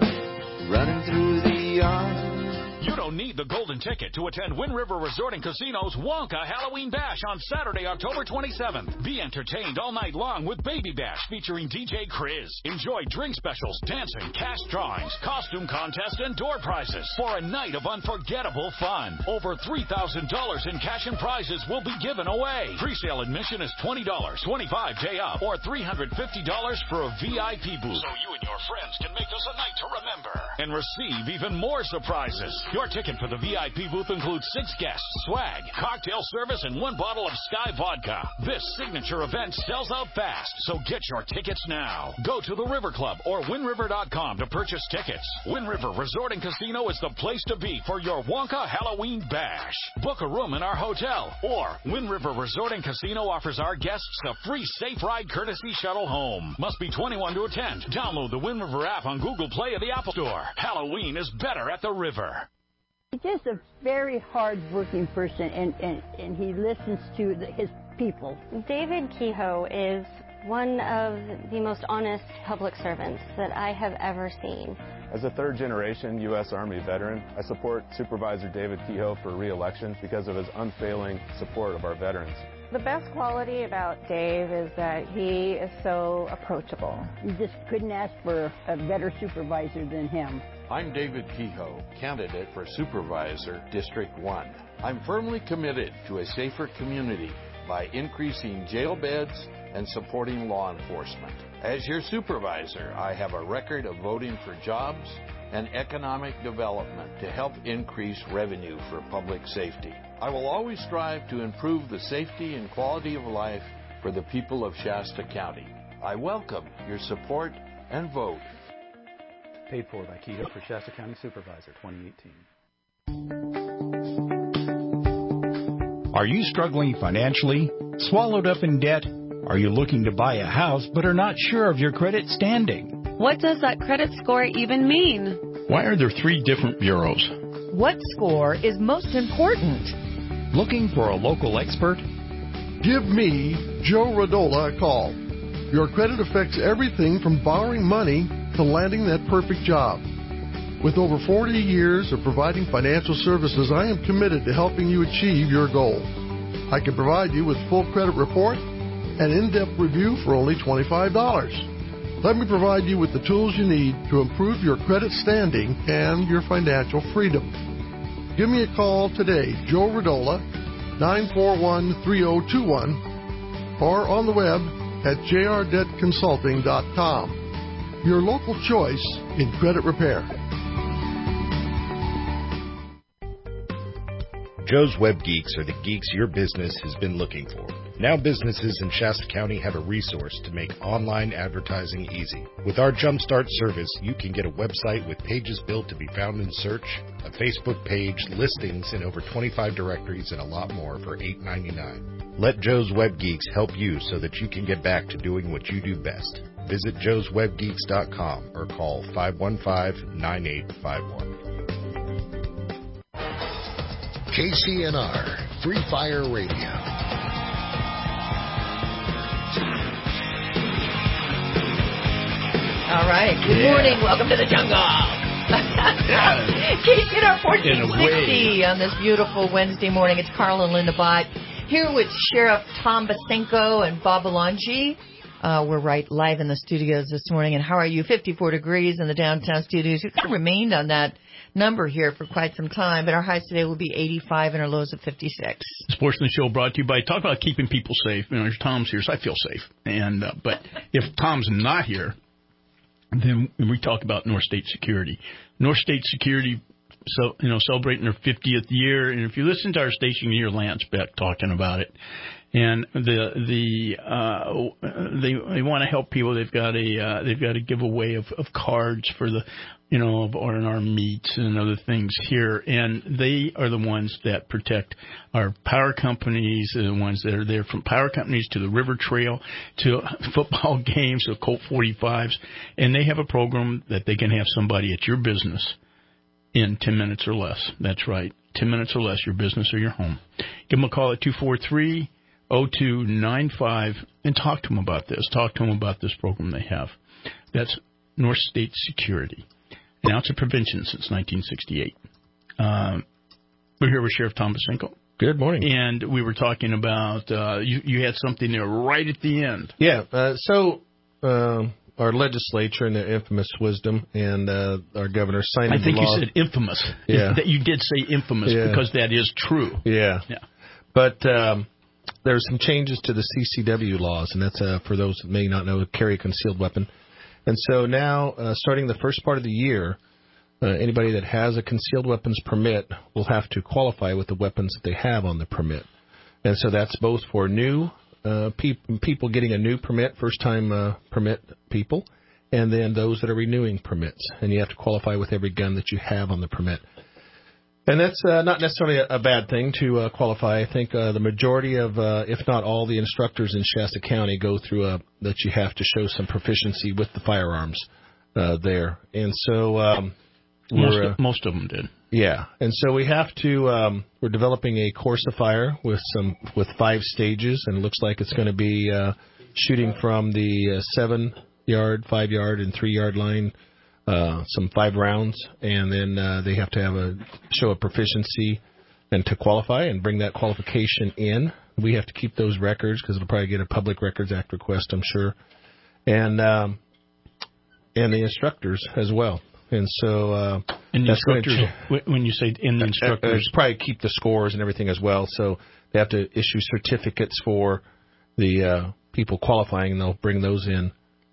running through the yard. You don't need the golden ticket to attend Wind River Resort and Casino's Wonka Halloween Bash on Saturday, October twenty-seventh. Be entertained all night long with Baby Bash featuring D J Chris. Enjoy drink specials, dancing, cash drawings, costume contest, and door prizes for a night of unforgettable fun. Over three thousand dollars in cash and prizes will be given away. Pre-sale admission is twenty dollars, twenty-five dollars day up, or three hundred fifty dollars for a V I P booth. So you and your friends can make this a night to remember and receive even more surprises. Your ticket for the V I P booth includes six guests, swag, cocktail service, and one bottle of Sky Vodka. This signature event sells out fast, so get your tickets now. Go to the River Club or Wind River dot com to purchase tickets. Wind River Resort and Casino is the place to be for your Wonka Halloween Bash. Book a room in our hotel, or Wind River Resort and Casino offers our guests a free safe ride courtesy shuttle home. Must be twenty-one to attend. Download the Wind River app on Google Play or the Apple Store. Halloween is better at the river. He's just a very hard-working person, and, and, and he listens to the, his people. David Kehoe is one of the most honest public servants that I have ever seen. As a third-generation U S Army veteran, I support Supervisor David Kehoe for re-election because of his unfailing support of our veterans. The best quality about Dave is that he is so approachable. You just couldn't ask for a better supervisor than him. I'm David Kehoe, candidate for Supervisor District one. I'm firmly committed to a safer community by increasing jail beds and supporting law enforcement. As your supervisor, I have a record of voting for jobs and economic development to help increase revenue for public safety. I will always strive to improve the safety and quality of life for the people of Shasta County. I welcome your support and vote. Paid for by Kehoe for Shasta County Supervisor twenty eighteen. Are you struggling financially? Swallowed up in debt? Are you looking to buy a house but are not sure of your credit standing? What does that credit score even mean? Why are there three different bureaus? What score is most important? Looking for a local expert? Give me, Joe Radola, a call. Your credit affects everything from borrowing money to landing that perfect job. With over forty years of providing financial services, I am committed to helping you achieve your goal. I can provide you with full credit report and in-depth review for only twenty-five dollars. Let me provide you with the tools you need to improve your credit standing and your financial freedom. Give me a call today, Joe Radola, nine four one, three zero two one, or on the web at j r debt consulting dot com. Your local choice in credit repair. Joe's Web Geeks are the geeks your business has been looking for. Now businesses in Shasta County have a resource to make online advertising easy. With our Jumpstart service, you can get a website with pages built to be found in search, a Facebook page, listings in over twenty-five directories, and a lot more for eight ninety-nine. Let Joe's Web Geeks help you so that you can get back to doing what you do best. Visit joes web geeks dot com or call five one five, nine eight five one. K C N R, Free Fire Radio. All right. Good Yeah. morning. Welcome to the jungle. K C N R fourteen sixty on this beautiful Wednesday morning. It's Carl and Linda Bott here with Sheriff Tom Basenko and Bob Alonji. Uh, we're right live in the studios this morning. And how are you? fifty-four degrees in the downtown studios. We've kind of remained on that number here for quite some time, but our highs today will be eighty-five and our lows of fifty-six. This portion of the show brought to you by, talk about keeping people safe. You know, Tom's here, so I feel safe. And uh, but if Tom's not here, then we talk about North State Security. North State Security, so you know, celebrating their fiftieth year. And if you listen to our station, you hear Lance Beck talking about it. And the the uh, they they want to help people. They've got a uh, they've got a giveaway of, of cards for the you know of R and R meats and other things here. And they are the ones that protect our power companies. They're the ones that are there, from power companies to the River Trail to football games to Colt forty-fives. And they have a program that they can have somebody at your business in ten minutes or less. That's right, ten minutes or less, your business or your home. Give them a call at two four three, oh two nine five and talk to them about this. Talk to them about this program they have. That's North State Security. An ounce of prevention since nineteen sixty-eight. Um, we're here with Sheriff Tom Basenko. Good morning. And we were talking about, uh, you, you had something there right at the end. Yeah, uh, so uh, our legislature in their infamous wisdom and uh, our governor signed I think the law. you said infamous. Yeah. That you did say infamous Yeah. because that is true. Yeah. Yeah. But um, there are some changes to the C C W laws, and that's uh, for those that may not know, carry a concealed weapon. And so now, uh, starting the first part of the year, uh, anybody that has a concealed weapons permit will have to qualify with the weapons that they have on the permit. And so that's both for new uh, pe- people getting a new permit, first-time uh, permit people, and then those that are renewing permits. And you have to qualify with every gun that you have on the permit. And that's uh, not necessarily a, a bad thing to uh, qualify. I think uh, the majority of, uh, if not all, the instructors in Shasta County go through a, that you have to show some proficiency with the firearms uh, there. And so um, Most, we're, uh, most of them did. Yeah, and so we have to. Um, we're developing a course of fire with some with five stages, and it looks like it's going to be uh, shooting from the uh, seven yard, five yard, and three yard line. Uh, some five rounds, and then uh, they have to have a show a proficiency and to qualify and bring that qualification in. We have to keep those records because it'll probably get a Public Records Act request, I'm sure, and um, and the instructors as well. And so uh, and the that's going instructors, to, when you say in the instructors, uh, uh, probably keep the scores and everything as well. So they have to issue certificates for the uh, people qualifying, and they'll bring those in.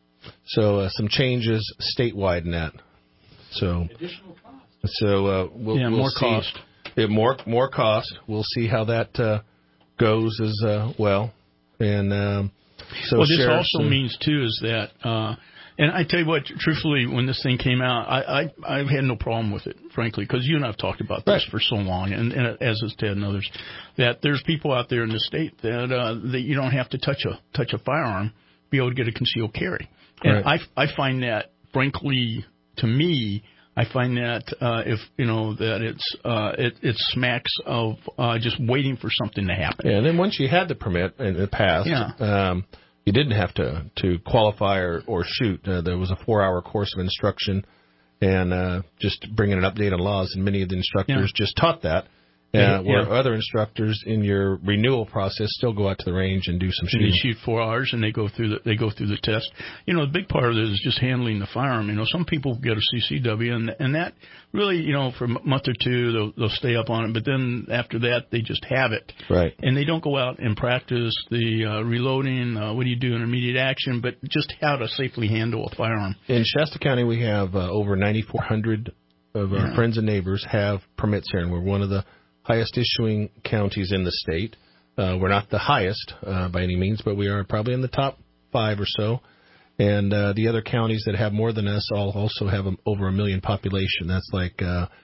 So uh, some changes statewide in that. So additional cost. So uh, we'll, yeah, we'll more see. cost. Yeah, more more cost. We'll see how that uh, goes as uh, well. And um, so well, this sheriffs, also uh, means too is that, uh, and I tell you what, truthfully, when this thing came out, I I, I had no problem with it, frankly, because you and I have talked about this right. for so long, and, and as has Ted and others, that there's people out there in the state that uh, that you don't have to touch a touch a firearm to be able to get a concealed carry. And Right. I, I find that, frankly, to me, I find that uh, if you know that it's uh, it, it smacks of uh, just waiting for something to happen. Yeah, and then once you had the permit in the past, Yeah. um, you didn't have to to qualify or, or shoot. Uh, there was a four-hour course of instruction, and uh, just bringing an update on laws, and many of the instructors Yeah. just taught that. Uh, Yeah. where other instructors in your renewal process still go out to the range and do some And shooting. they shoot four hours, and they go through the they go through the test. You know, the big part of it is just handling the firearm. You know, some people get a C C W, and and that really, you know, for a month or two they'll they'll stay up on it, but then after that they just have it. Right. And they don't go out and practice the uh, reloading. Uh, what do you do in immediate action? But just how to safely handle a firearm. In Shasta County, we have uh, over ninety-four hundred of our Yeah. friends and neighbors have permits here, and we're one of the highest issuing counties in the state. Uh, we're not the highest uh, by any means, but we are probably in the top five or so. And uh, the other counties that have more than us all also have um, over a million population. That's like uh,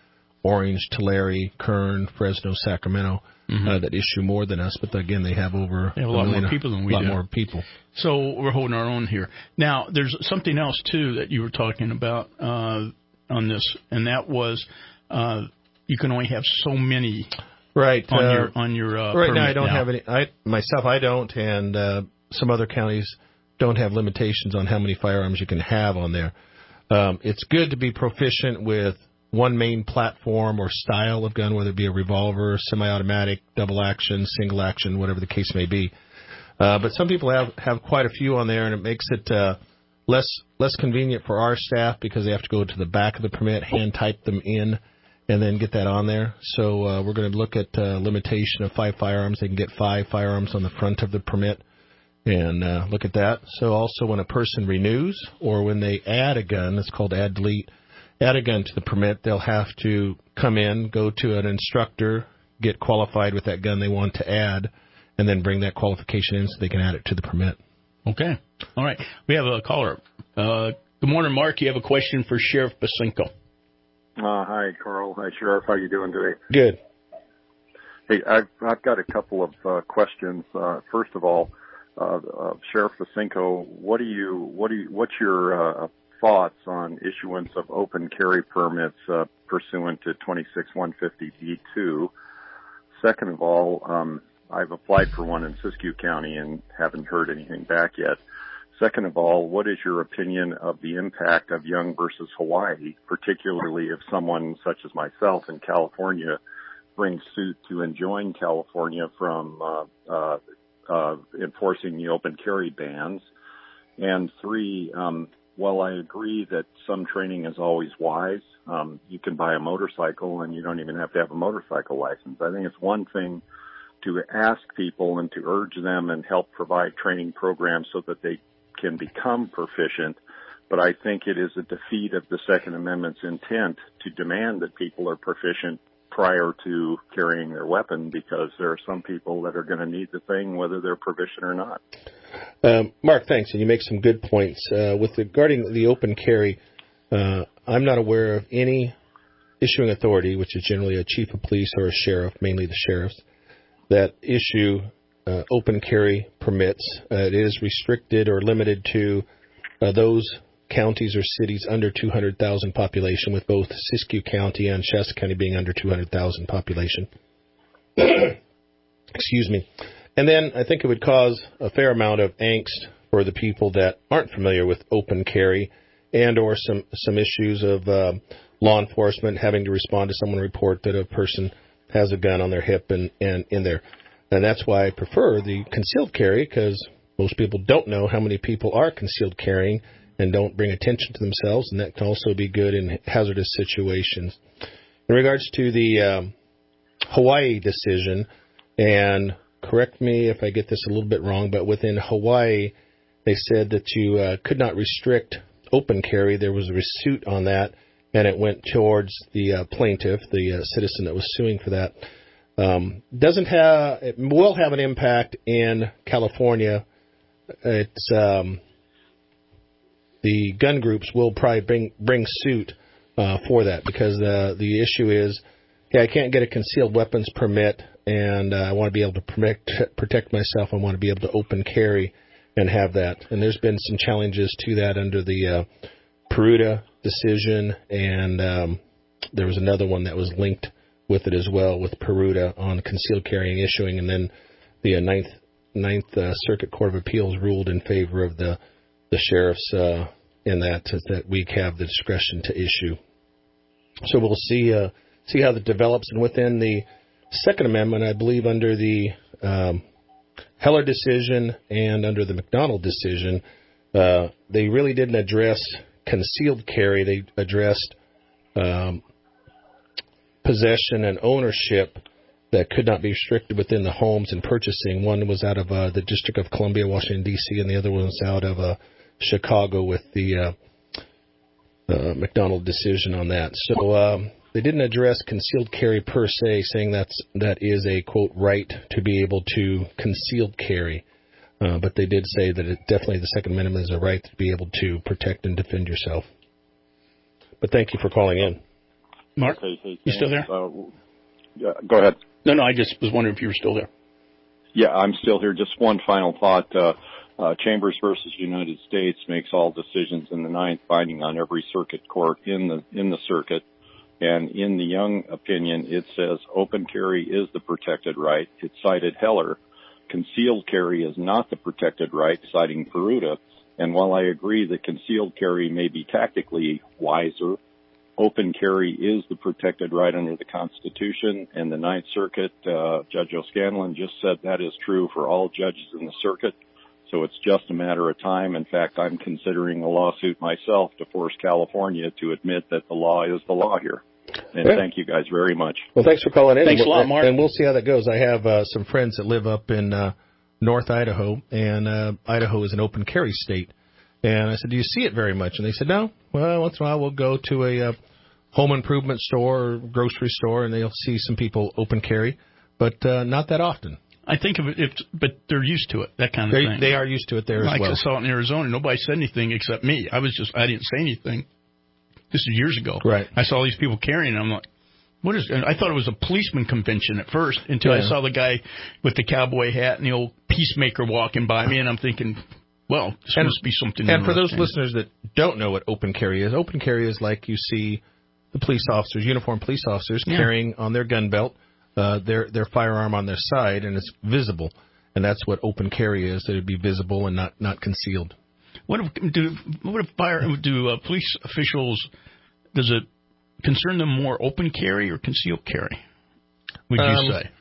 Orange, Tulare, Kern, Fresno, Sacramento mm-hmm. uh, that issue more than us. But again, they have over they have a lot more people than we do. A lot do. more people. So we're holding our own here. Now, there's something else, too, that you were talking about uh, on this, and that was uh, you can only have so many right on uh, your on your uh, right now. I don't now. have any. I myself, I don't, and uh, some other counties don't have limitations on how many firearms you can have on there. Um, it's good to be proficient with one main platform or style of gun, whether it be a revolver, semi-automatic, double action, single action, whatever the case may be. Uh, but some people have, have quite a few on there, and it makes it uh, less less convenient for our staff because they have to go to the back of the permit, hand type them in, and then get that on there. So uh, we're going to look at uh, limitation of five firearms. They can get five firearms on the front of the permit. And uh, look at that. So also when a person renews or when they add a gun, it's called add delete, add a gun to the permit, they'll have to come in, go to an instructor, get qualified with that gun they want to add, and then bring that qualification in so they can add it to the permit. Okay. All right. We have a caller. Uh, good morning, Mark. You have a question for Sheriff Basinko. Uh, hi, Carl. Hi, Sheriff. How you doing today? Good. Hey, I've, I've got a couple of uh, questions. Uh, first of all, Uh, uh, Sheriff Basinko, what do you, what do you, what's your uh, thoughts on issuance of open carry permits uh, pursuant to twenty-six one fifty D two? Second of all, um, I've applied for one in Siskiyou County and haven't heard anything back yet. Second of all, what is your opinion of the impact of Young versus Hawaii, particularly if someone such as myself in California brings suit to enjoin California from uh, uh, Uh, enforcing the open carry bans? And three, um, while I agree that some training is always wise, um, you can buy a motorcycle and you don't even have to have a motorcycle license. I think it's one thing to ask people and to urge them and help provide training programs so that they can become proficient, but I think it is a defeat of the Second Amendment's intent to demand that people are proficient prior to carrying their weapon, because there are some people that are going to need the thing whether they're proficient or not. Um, Mark, thanks, and you make some good points. Uh, with regarding the open carry, uh, I'm not aware of any issuing authority, which is generally a chief of police or a sheriff, mainly the sheriffs, that issue uh, open carry permits. Uh, it is restricted or limited to uh, those counties or cities under two hundred thousand population, with both Siskiyou County and Shasta County being under two hundred thousand population. Excuse me. And then I think it would cause a fair amount of angst for the people that aren't familiar with open carry, and or some, some issues of uh, law enforcement having to respond to someone report that a person has a gun on their hip and, and in there. And that's why I prefer the concealed carry, because most people don't know how many people are concealed carrying and don't bring attention to themselves, and that can also be good in hazardous situations. In regards to the um, Hawaii decision, and correct me if I get this a little bit wrong, but within Hawaii, they said that you uh, could not restrict open carry. There was a receipt on that, and it went towards the uh, plaintiff, the uh, citizen that was suing for that. Um, doesn't have, it will have an impact in California. It's um, the gun groups will probably bring bring suit uh, for that, because uh, the issue is, hey, I can't get a concealed weapons permit, and uh, I want to be able to protect, protect myself. I want to be able to open carry and have that. And there's been some challenges to that under the uh, Peruta decision, and um, there was another one that was linked with it as well, with Peruta on concealed carrying issuing, and then the uh, Ninth, Ninth uh, Circuit Court of Appeals ruled in favor of the the sheriffs uh, in that, that we have the discretion to issue. So we'll see uh, see how that develops. And within the Second Amendment, I believe under the um, Heller decision and under the McDonald decision, uh, they really didn't address concealed carry. They addressed um, possession and ownership that could not be restricted within the homes and purchasing. One was out of uh, the District of Columbia, Washington, D C, and the other one was out of uh, Chicago with the uh, uh, McDonald decision on that. So um, they didn't address concealed carry per se, saying that's, that is a, quote, right to be able to concealed carry. Uh, but they did say that it definitely the Second Amendment is a right to be able to protect and defend yourself. But thank you for calling in. Mark, Okay, hey, you still there? Uh, yeah, go ahead. No, no, I just was wondering if you were still there. Yeah, I'm still here. Just one final thought. Uh, uh, Chambers versus United States makes all decisions in the ninth binding on every circuit court in the in the circuit. And in the Young opinion, it says open carry is the protected right. It cited Heller. Concealed carry is not the protected right, citing Peruta. And while I agree that concealed carry may be tactically wiser, open carry is the protected right under the Constitution. And the Ninth Circuit, uh, Judge O'Scanlan just said that is true for all judges in the circuit. So it's just a matter of time. In fact, I'm considering a lawsuit myself to force California to admit that the law is the law here. And yeah. Thank you guys very much. Well, thanks for calling in. Thanks a lot, Mark. And we'll see how that goes. I have uh, some friends that live up in uh, North Idaho, and uh, Idaho is an open carry state. And I said, do you see it very much? And they said, no. Well, once in a while we'll go to a uh, home improvement store or grocery store, and they'll see some people open carry, but uh, not that often. I think of it, if, but they're used to it, that kind of they, thing. They are used to it there like as well. I saw it in Arizona. Nobody said anything except me. I was just, I didn't say anything. This is years ago. Right. I saw these people carrying, and I'm like, what is, and I thought it was a policeman convention at first until yeah. I saw the guy with the cowboy hat and the old peacemaker walking by me, and I'm thinking, well, this and, must be something. And for those listeners that don't know what open carry is, open carry is like you see the police officers, uniformed police officers, yeah. carrying on their gun belt uh, their their firearm on their side, and it's visible. And that's what open carry is, that it would be visible and not, not concealed. What if, do, what if fire, do uh, police officials, does it concern them more open carry or concealed carry, would you um, say?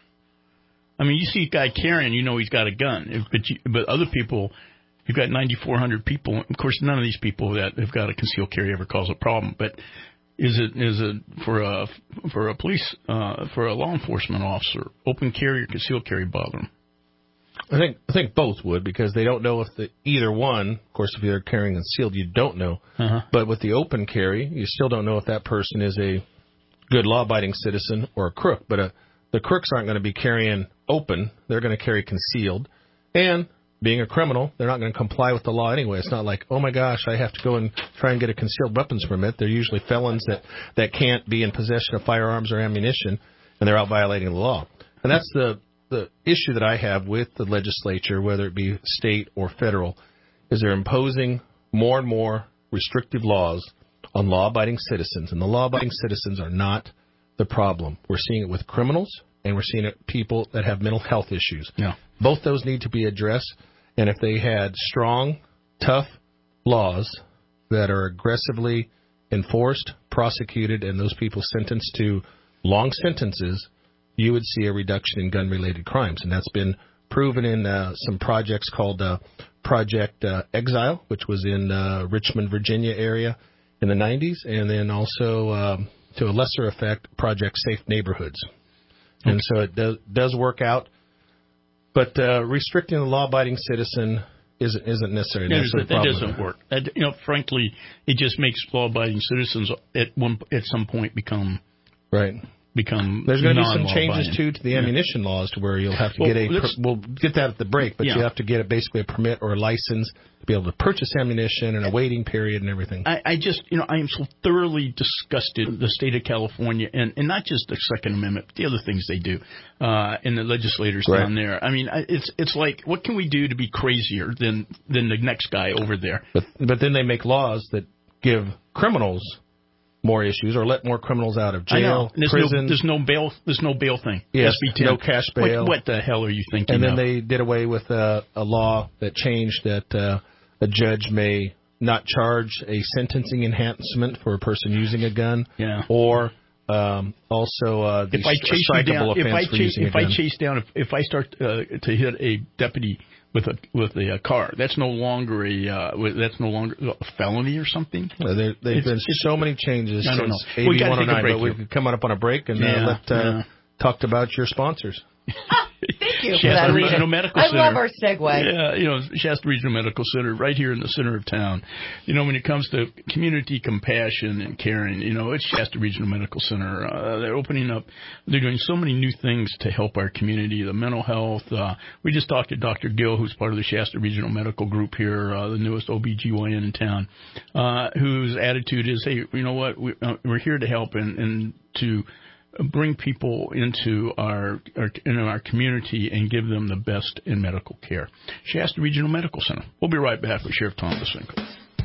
I mean, you see a guy carrying, you know he's got a gun. But, you, but other people, you've got ninety-four hundred people. Of course, none of these people that have got a concealed carry ever cause a problem. But is it is it for a, for a police, uh, for a law enforcement officer, open carry or concealed carry bother them? I think I think both would, because they don't know if the either one. Of course, if you're carrying concealed, you don't know. Uh-huh. But with the open carry, you still don't know if that person is a good law-abiding citizen or a crook. But uh, the crooks aren't going to be carrying open; they're going to carry concealed. And being a criminal, they're not going to comply with the law anyway. It's not like, oh my gosh, I have to go and try and get a concealed weapons permit. They're usually felons that that can't be in possession of firearms or ammunition, and they're out violating the law. And that's the The issue that I have with the legislature, whether it be state or federal, is they're imposing more and more restrictive laws on law-abiding citizens. And the law-abiding citizens are not the problem. We're seeing it with criminals, and we're seeing it with people that have mental health issues. Yeah. Both those need to be addressed. And if they had strong, tough laws that are aggressively enforced, prosecuted, and those people sentenced to long sentences, you would see a reduction in gun-related crimes. And that's been proven in uh, some projects called uh, Project uh, Exile, which was in uh, Richmond, Virginia area in the nineties, and then also, um, to a lesser effect, Project Safe Neighborhoods. Okay. And so it does, does work out. But uh, restricting the law-abiding citizen isn't, isn't necessary. Yeah, That's that, the that doesn't work. That, you know, frankly, it just makes law-abiding citizens at one at some point become right. become There's going to be some non-law-abiding. changes too to the ammunition yeah. laws, to where you'll have to well, get a. Per, we'll get that at the break, but yeah. you have to get a, basically a permit or a license to be able to purchase ammunition and a waiting period and everything. I, I just, you know, I am so thoroughly disgusted with the state of California, and, and not just the Second Amendment, but the other things they do, uh, and the legislators right. down there. I mean, it's it's like, what can we do to be crazier than than the next guy over there? But but then they make laws that give criminals more issues, or let more criminals out of jail, I know. There's prison. No, there's no bail. There's no bail thing. Yes, S B ten. no cash bail. What, what the hell are you thinking? And then of? they did away with uh, a law that changed that uh, a judge may not charge a sentencing enhancement for a person using a gun, yeah. or um, also uh, the if I chase you down, offense if I for chase, using if a gun. I chase down, if, if I start uh, to hit a deputy with a with a, a car, that's no longer a uh, that's no longer a felony or something. Well, there have been so many changes I don't since know. A B one oh nine, but here. we've come up on a break and yeah, uh, let uh, yeah. talked about your sponsors. Thank you for Shasta that, Regional Rita. Medical I Center. love our segue. Yeah, you know, Shasta Regional Medical Center right here in the center of town. You know, when it comes to community compassion and caring, you know, it's Shasta Regional Medical Center. Uh, they're opening up. They're doing so many new things to help our community, the mental health. Uh, we just talked to Doctor Gill, who's part of the Shasta Regional Medical Group here, uh, the newest O B G Y N in town, uh, whose attitude is, hey, you know what, we, uh, we're here to help and, and to bring people into our, our in our community and give them the best in medical care. Shasta Regional Medical Center. We'll be right back with Sheriff Tom Basinko.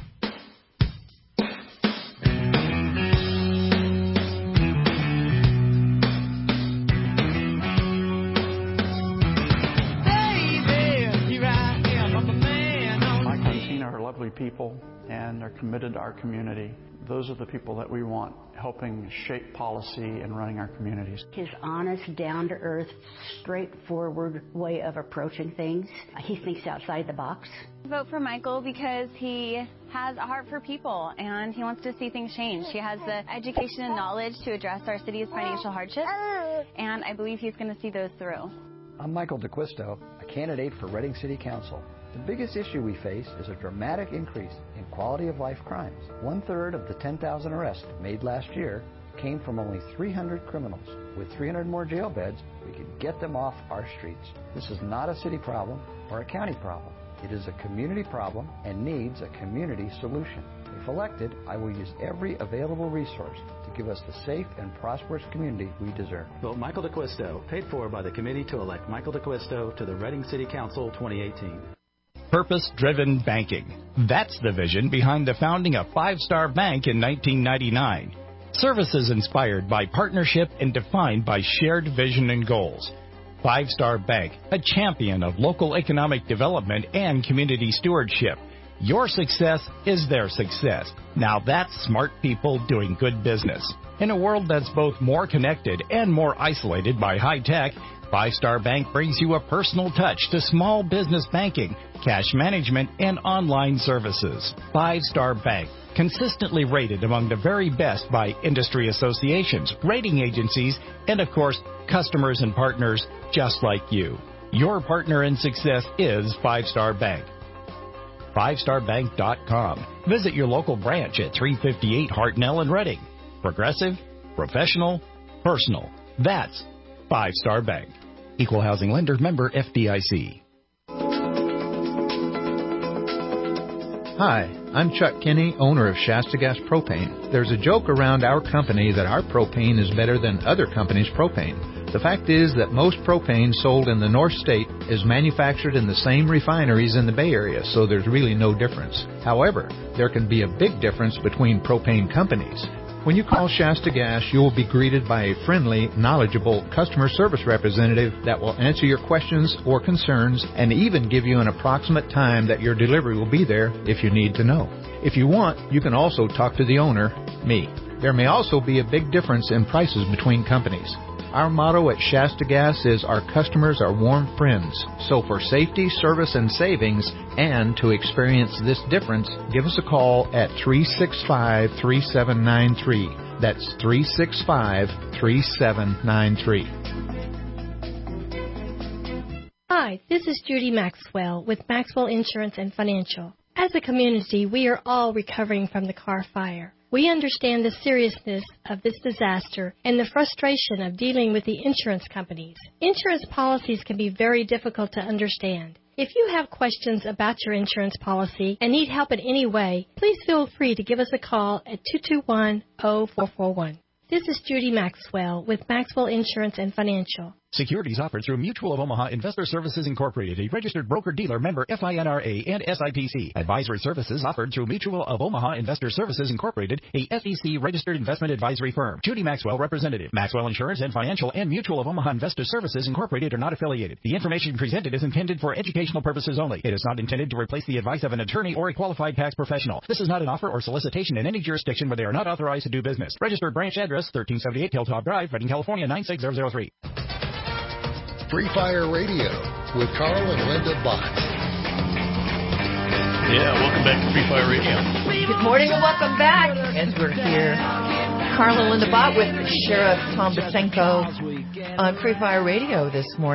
Michael and Tina are lovely people and are committed to our community. Those are the people that we want helping shape policy and running our communities. His honest, down-to-earth, straightforward way of approaching things. He thinks outside the box. Vote for Michael because he has a heart for people and he wants to see things change. He has the education and knowledge to address our city's financial hardships, and I believe he's going to see those through. I'm Michael DeQuisto, a candidate for Reading City Council. The biggest issue we face is a dramatic increase in quality of life crimes. One third of the ten thousand arrests made last year came from only three hundred criminals. With three hundred more jail beds, we could get them off our streets. This is not a city problem or a county problem. It is a community problem and needs a community solution. If elected, I will use every available resource to give us the safe and prosperous community we deserve. Vote Michael DeQuisto, paid for by the committee to elect Michael DeQuisto to the Reading City Council twenty eighteen. Purpose-driven banking. That's the vision behind the founding of Five Star Bank in nineteen ninety-nine. Services inspired by partnership and defined by shared vision and goals. Five Star Bank, a champion of local economic development and community stewardship. Your success is their success. Now that's smart people doing good business. In a world that's both more connected and more isolated by high tech, Five Star Bank brings you a personal touch to small business banking, cash management, and online services. Five Star Bank, consistently rated among the very best by industry associations, rating agencies, and of course, customers and partners just like you. Your partner in success is Five Star Bank. five star bank dot com. Visit your local branch at three fifty-eight Hartnell in Reading. Progressive, professional, personal. That's Five Star Bank. Equal housing lender, member F D I C. Hi, I'm Chuck Kinney, owner of Shasta Gas Propane. There's a joke around our company that our propane is better than other companies' propane. The fact is that most propane sold in the North State is manufactured in the same refineries in the Bay Area, so there's really no difference. However, there can be a big difference between propane companies. When you call Shasta Gas, you will be greeted by a friendly, knowledgeable customer service representative that will answer your questions or concerns and even give you an approximate time that your delivery will be there if you need to know. If you want, you can also talk to the owner, me. There may also be a big difference in prices between companies. Our motto at Shasta Gas is our customers are warm friends. So for safety, service, and savings, and to experience this difference, give us a call at three six five, three seven nine three. That's three six five, three seven nine three. Hi, this is Judy Maxwell with Maxwell Insurance and Financial. As a community, we are all recovering from the Carr fire. We understand the seriousness of this disaster and the frustration of dealing with the insurance companies. Insurance policies can be very difficult to understand. If you have questions about your insurance policy and need help in any way, please feel free to give us a call at two two one, zero four four one. This is Judy Maxwell with Maxwell Insurance and Financial. Securities offered through Mutual of Omaha Investor Services Incorporated, a registered broker-dealer member F I N R A and S I P C. Advisory services offered through Mutual of Omaha Investor Services Incorporated, a S E C-registered investment advisory firm. Judy Maxwell, representative. Maxwell Insurance and Financial and Mutual of Omaha Investor Services Incorporated are not affiliated. The information presented is intended for educational purposes only. It is not intended to replace the advice of an attorney or a qualified tax professional. This is not an offer or solicitation in any jurisdiction where they are not authorized to do business. Registered branch address, thirteen seventy-eight Hilltop Drive, Reading, California, nine six zero zero three. Free Fire Radio with Carl and Linda Bott. Yeah, welcome back to Free Fire Radio. Good morning and welcome back. As we're here, Carl and Linda Bott with Sheriff Tom Basinko on Free Fire Radio this morning.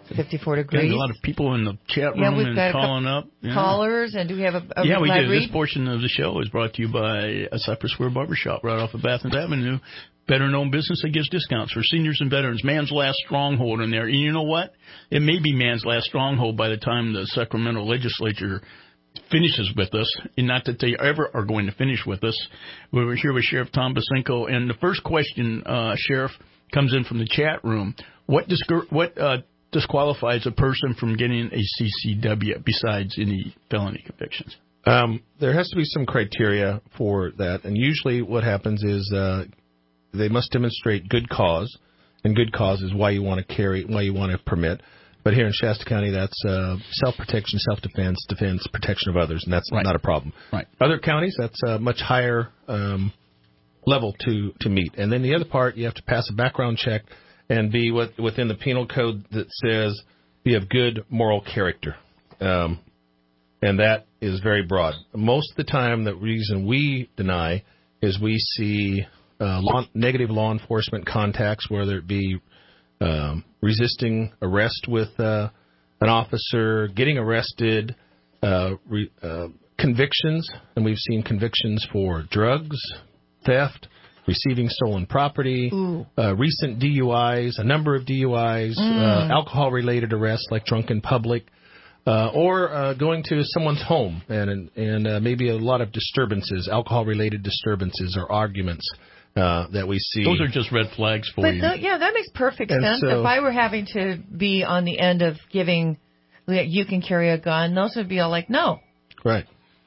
fifty-four degrees. Getting a lot of people in the chat room yeah, we've and got calling a up. Yeah. Callers, and do we have a, a Yeah, we live do. read? This portion of the show is brought to you by a Cypress Square Barbershop right off of Athens Avenue. Better-known business that gives discounts for seniors and veterans. Man's last stronghold in there. And you know what? It may be man's last stronghold by the time the Sacramento legislature finishes with us, and not that they ever are going to finish with us. We're here with Sheriff Tom Basinko, and the first question, uh, Sheriff, comes in from the chat room. What discur- what uh, disqualifies a person from getting a C C W besides any felony convictions? Um, there has to be some criteria for that, and usually what happens is uh, they must demonstrate good cause, and good cause is why you want to carry, why you want to permit. But here in Shasta County, that's uh, self-protection, self-defense, defense, protection of others, and that's right. not a problem. Right. Other counties, that's a much higher um, level to, to meet. And then the other part, you have to pass a background check and be with, within the penal code that says be of good moral character. Um, and that is very broad. Most of the time, the reason we deny is we see uh, law, negative law enforcement contacts, whether it be Um, resisting arrest with uh, an officer, getting arrested, uh, re, uh, convictions, and we've seen convictions for drugs, theft, receiving stolen property, uh, recent D U Is, a number of D U Is, mm. uh, alcohol-related arrests like drunk in public, uh, or uh, going to someone's home and and uh, maybe a lot of disturbances, alcohol-related disturbances or arguments. Uh, that we see. Those are just red flags for but you. The, yeah, that makes perfect and sense. So, if I were having to be on the end of giving, you can carry a gun, those would be all like, no. Right.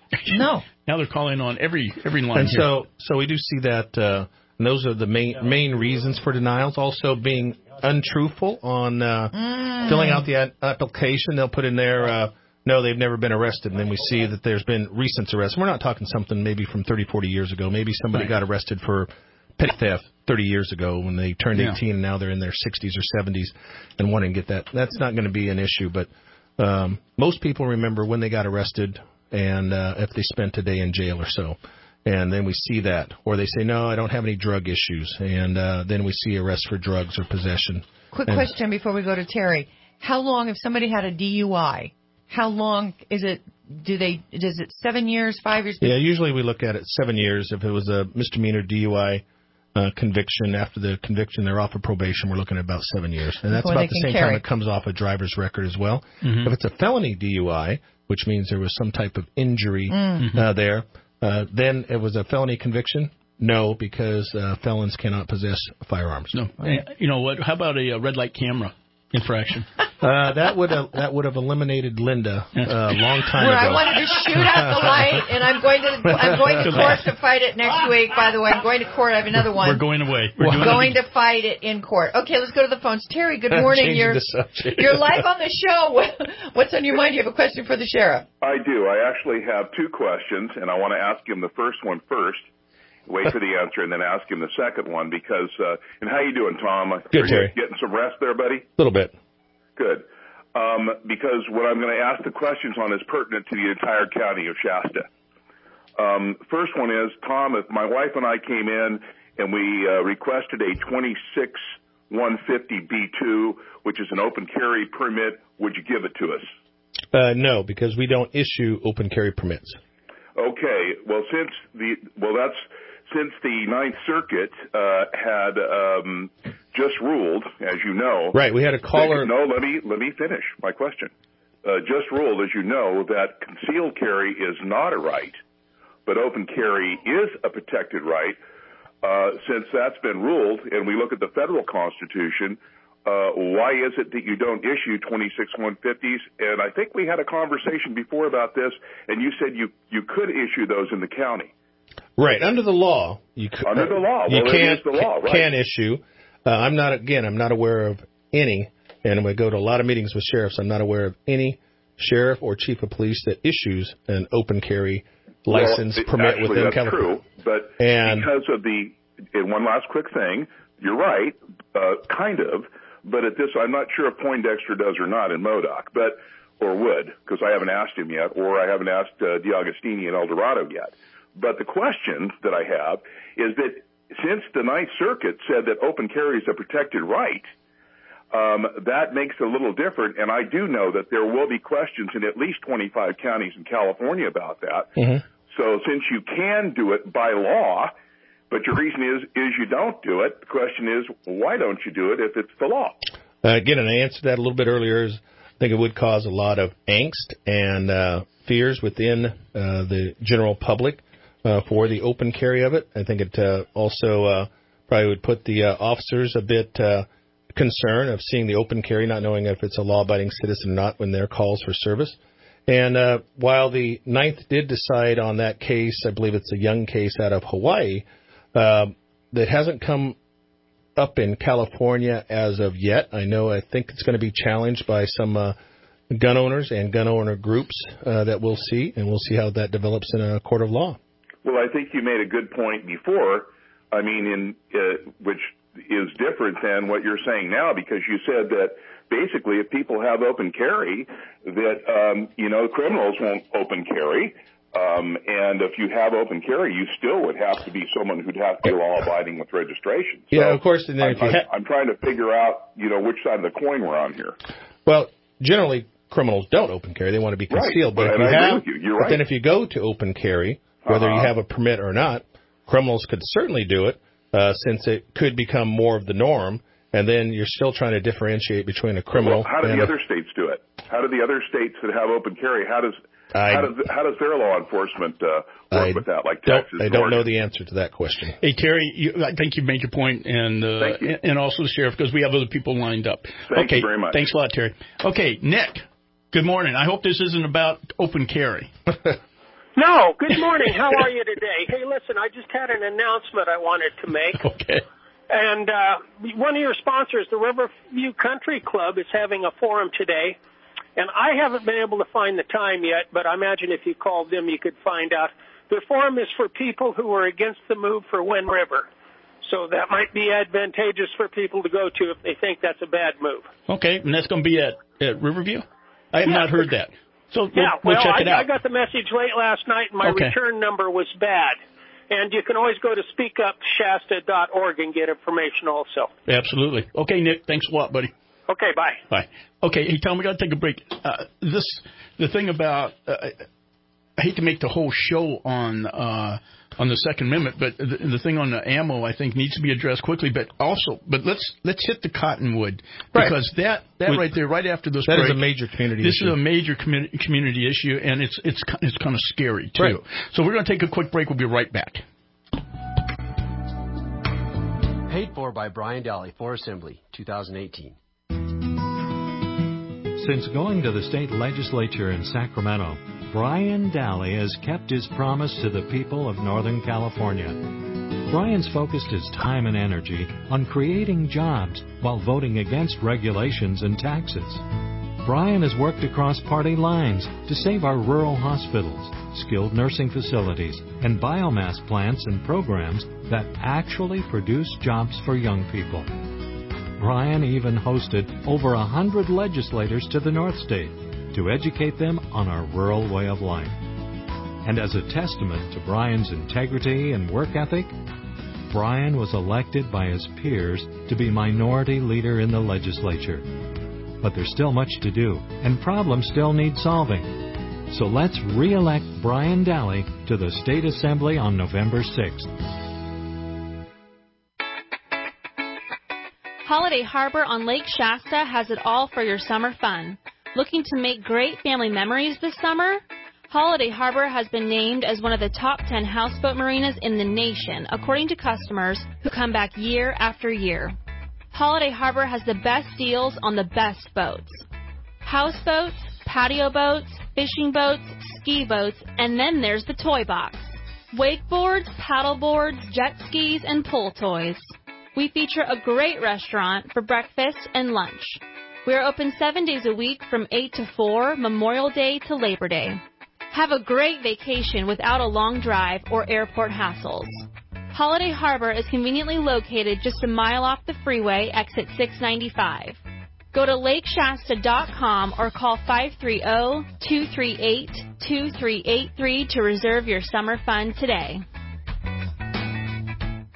No. Now they're calling on every every line and here. so, so we do see that, uh, and those are the main main reasons for denials. Also being untruthful on uh, mm. filling out the ad- application. They'll put in there, uh, no, they've never been arrested. And then we see that there's been recent arrests. We're not talking something maybe from thirty, forty years ago. Maybe somebody right. got arrested for petty theft thirty years ago when they turned yeah. eighteen, and now they're in their sixties or seventies and want to get that. That's not going to be an issue, but um, most people remember when they got arrested and uh, if they spent a day in jail or so. And then we see that. Or they say, no, I don't have any drug issues. And uh, then we see arrests for drugs or possession. Quick and, question before we go to Terry. How long, if somebody had a D U I, how long is it? Do they, is it seven years, five years? Yeah, usually we look at it seven years. If it was a misdemeanor D U I, Uh, conviction. After the conviction, they're off of probation. We're looking at about seven years. And that's Before about the same carry. time it comes off a driver's record as well. Mm-hmm. If it's a felony D U I, which means there was some type of injury mm-hmm. uh, there, uh, then it was a felony conviction? No, because uh, felons cannot possess firearms. No. You know what? How about a, a red light camera infraction? Uh, that would uh, that would have eliminated Linda uh, a long time Where ago. I wanted to shoot out the light, and I'm going to I'm going to court to fight it next week. By the way, I'm going to court. I have another one. We're going away. We're We're going to fight it in court. Okay, let's go to the phones. Terry, good morning. You're you're live on the show. What's on your mind? You have a question for the sheriff? I do. I actually have two questions, and I want to ask him the first one first. Wait for the answer and then ask him the second one because. Uh, and how you doing, Tom? Good, Terry. Getting some rest there, buddy? A little bit. Good. Um, because what I'm going to ask the questions on is pertinent to the entire county of Shasta. Um, first one is, Tom, if my wife and I came in and we uh, requested a twenty-six one fifty B two, which is an open carry permit, would you give it to us? Uh, no, because we don't issue open carry permits. Okay. Well, since the well, that's since the Ninth Circuit uh, had um, just ruled, as you know. Right. We had a caller. That, no, let me let me finish my question. Uh, just ruled, as you know, that concealed carry is not a right, but open carry is a protected right. Uh, since that's been ruled, and we look at the federal Constitution, uh, why is it that you don't issue twenty-six one fifties? And I think we had a conversation before about this, and you said you, you could issue those in the county. Right. Under the law, you could, Under the law. you well, can't, it is the law, right? can issue. Uh, I'm not, again, I'm not aware of any, and we go to a lot of meetings with sheriffs, I'm not aware of any sheriff or chief of police that issues an open carry license well, permit actually, within that's California. True, but and, because of the, and one last quick thing, you're right, uh, kind of, but at this, I'm not sure if Poindexter does or not in Modoc, but, or would, because I haven't asked him yet, or I haven't asked uh, DeAugustini in El Dorado yet. But the question that I have is that since the Ninth Circuit said that open carry is a protected right, um, that makes it a little different. And I do know that there will be questions in at least twenty-five counties in California about that. Mm-hmm. So since you can do it by law, but your reason is is you don't do it, the question is, why don't you do it if it's the law? Uh, again, and I answered that a little bit earlier. Is I think it would cause a lot of angst and uh, fears within uh, the general public uh, for the open carry of it. I think it uh, also uh, probably would put the uh, officers a bit uh, concerned of seeing the open carry, not knowing if it's a law-abiding citizen or not when their calls for service. And uh, while the Ninth did decide on that case, I believe it's a young case out of Hawaii, uh, that hasn't come up in California as of yet. I know I think it's going to be challenged by some uh, gun owners and gun owner groups uh, that we'll see, and we'll see how that develops in a court of law. Well, I think you made a good point before, I mean, in uh, which is different than what you're saying now, because you said that basically if people have open carry, that, um, you know, criminals won't open carry. Um, and if you have open carry, you still would have to be someone who'd have to be law-abiding with registration. So yeah, of course. And then I'm, if you I'm, ha- I'm trying to figure out, you know, which side of the coin we're on here. Well, generally, criminals don't open carry. They want to be concealed. Right. But And if you I have, agree with you. You're but right. then if you go to open carry, whether Uh-huh. you have a permit or not, criminals could certainly do it, uh, since it could become more of the norm. And then you're still trying to differentiate between a criminal. Well, how do and the a, other states do it? How do the other states that have open carry? How does I, how does how does their law enforcement uh, work I with that? Like don't, Texas, I don't Oregon? know the answer to that question. Hey, Terry, you, I think you've made your point, and uh, Thank you. and also the sheriff, because we have other people lined up. Thank okay, you very much. Thanks a lot, Terry. Okay, Nick, good morning. I hope this isn't about open carry. No, good morning. How are you today? Hey, listen, I just had an announcement I wanted to make. Okay. And uh, one of your sponsors, the Riverview Country Club, is having a forum today. And I haven't been able to find the time yet, but I imagine if you called them, you could find out. The forum is for people who are against the move for Wind River. So that might be advantageous for people to go to if they think that's a bad move. Okay, and that's going to be at, at Riverview? I have Yeah. not heard that. So we'll, yeah, we'll well, check I, it out. I got the message late last night, and my Okay. return number was bad. And you can always go to speak up shasta dot org and get information also. Absolutely. Okay, Nick, thanks a lot, buddy. Okay, bye. Bye. Okay, hey, Tom, we got to take a break. Uh, this, the thing about, uh, I hate to make the whole show on uh, on the Second Amendment, but the, the thing on the ammo, I think, needs to be addressed quickly. But also, but let's let's hit the Cottonwood, because Right. that that We- right there, right after this That break, is a major community this issue. is a major community community issue, and it's it's it's kind of scary too. Right. So we're going to take a quick break. We'll be right back. Paid for by Brian Daly for Assembly, two thousand eighteen. Since going to the state legislature in Sacramento, Brian Daly has kept his promise to the people of Northern California. Brian's focused his time and energy on creating jobs while voting against regulations and taxes. Brian has worked across party lines to save our rural hospitals, skilled nursing facilities, and biomass plants and programs that actually produce jobs for young people. Brian even hosted over a hundred legislators to the North State to educate them on our rural way of life. And as a testament to Brian's integrity and work ethic, Brian was elected by his peers to be minority leader in the legislature. But there's still much to do, and problems still need solving. So let's re-elect Brian Daly to the State Assembly on November sixth. Holiday Harbor on Lake Shasta has it all for your summer fun. Looking to make great family memories this summer? Holiday Harbor has been named as one of the top ten houseboat marinas in the nation, according to customers who come back year after year. Holiday Harbor has the best deals on the best boats. Houseboats, patio boats, fishing boats, ski boats, and then there's the toy box. Wakeboards, paddleboards, jet skis, and pull toys. We feature a great restaurant for breakfast and lunch. We are open seven days a week from eight to four, Memorial Day to Labor Day. Have a great vacation without a long drive or airport hassles. Holiday Harbor is conveniently located just a mile off the freeway, exit six ninety-five. Go to lake shasta dot com or call five three zero, two three eight, two three eight three to reserve your summer fun today.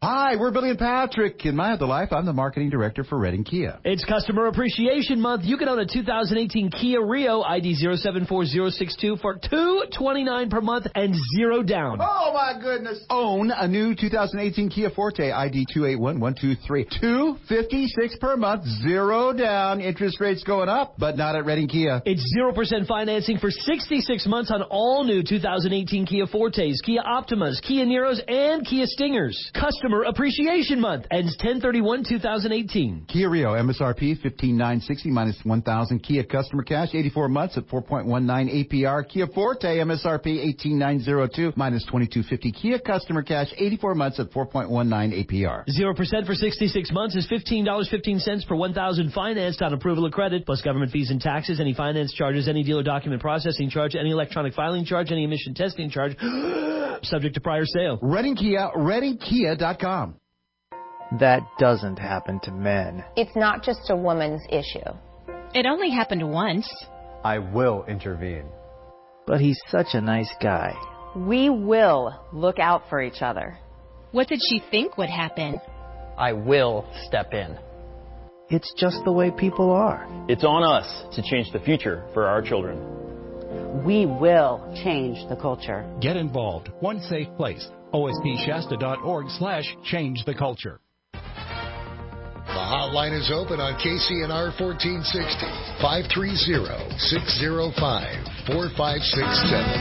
Hi, we're Billy and Patrick. In My Other Life, I'm the marketing director for Redding Kia. It's Customer Appreciation Month. You can own a two thousand eighteen Kia Rio I D zero seven four zero six two for two hundred twenty-nine dollars per month and zero down. Oh, my goodness. Own a new two thousand eighteen Kia Forte I D two eight one one two three. two hundred fifty-six dollars per month, zero down. Interest rates going up, but not at Redding Kia. It's zero percent financing for sixty-six months on all new two thousand eighteen Kia Fortes, Kia Optimas, Kia Niros, and Kia Stingers. Customer Appreciation Month ends ten thirty-one two thousand eighteen. Kia Rio, M S R P fifteen thousand nine hundred sixty dollars minus one thousand. Kia Customer Cash, eighty-four months at four point one nine A P R. Kia Forte, M S R P eighteen thousand nine hundred two minus twenty-two fifty. Kia Customer Cash, eighty-four months at four point one nine A P R. zero percent for sixty-six months is fifteen dollars and fifteen cents per one thousand financed on approval of credit, plus government fees and taxes, any finance charges, any dealer document processing charge, any electronic filing charge, any emission testing charge, subject to prior sale. Redding Kia, redding kia dot com. That doesn't happen to men. It's not just a woman's issue. It only happened once. I will intervene. But he's such a nice guy. We will look out for each other. What did she think would happen? I will step in. It's just the way people are. It's on us to change the future for our children. We will change the culture. Get involved. One safe place. O S P Shasta dot org slash change the culture. The hotline is open on K C N R fourteen sixty, five three zero, six zero five, four five six seven.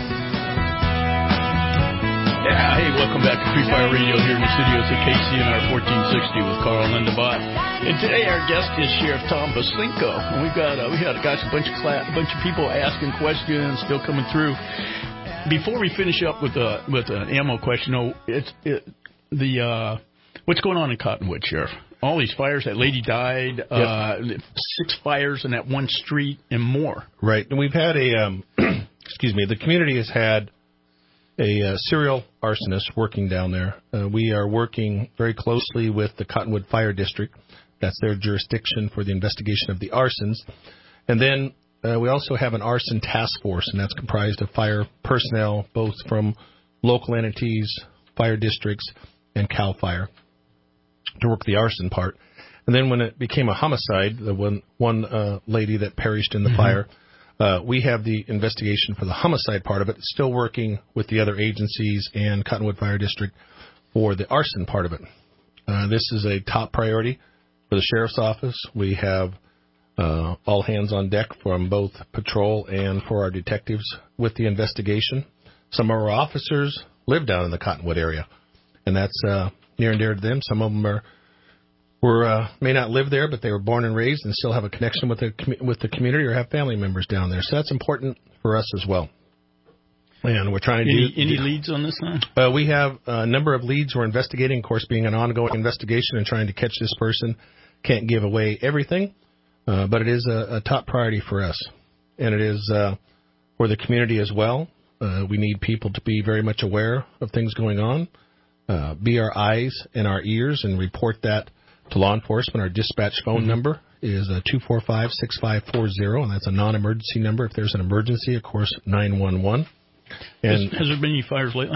Yeah, hey, welcome back to Free Fire Radio here in the studios at K C N R fourteen sixty with Carl Lindebott. And today our guest is Sheriff Tom Basinko. And we've got, uh, we had got a bunch of class, a bunch of people asking questions, still coming through. Before we finish up with a with an ammo question, oh, it's it, the uh, what's going on in Cottonwood, Sheriff? All these fires. That lady died. Yep. Uh, six fires in that one street and more. Right, and we've had a um, excuse me. The community has had a uh, serial arsonist working down there. Uh, we are working very closely with the Cottonwood Fire District. That's their jurisdiction for the investigation of the arsons, and then. Uh, we also have an arson task force, and that's comprised of fire personnel, both from local entities, fire districts, and CAL FIRE, to work the arson part. And then when it became a homicide, the one, one uh, lady that perished in the mm-hmm. fire, uh, we have the investigation for the homicide part of it, still working with the other agencies and Cottonwood Fire District for the arson part of it. Uh, this is a top priority for the Sheriff's Office. We have Uh, all hands on deck from both patrol and for our detectives with the investigation. Some of our officers live down in the Cottonwood area, and that's uh, near and dear to them. Some of them are were uh, may not live there, but they were born and raised and still have a connection with the with the community or have family members down there. So that's important for us as well. And we're trying to any, do, any leads on this one? Uh, we have a number of leads we're investigating. Of course, being an ongoing investigation and trying to catch this person, can't give away everything. Uh, but it is a, a top priority for us, and it is uh, for the community as well. Uh, we need people to be very much aware of things going on, uh, be our eyes and our ears, and report that to law enforcement. Our dispatch phone mm-hmm. number is uh, two four five, six five four zero, and that's a non-emergency number. If there's an emergency, of course, nine one one. And has, has there been any fires lately?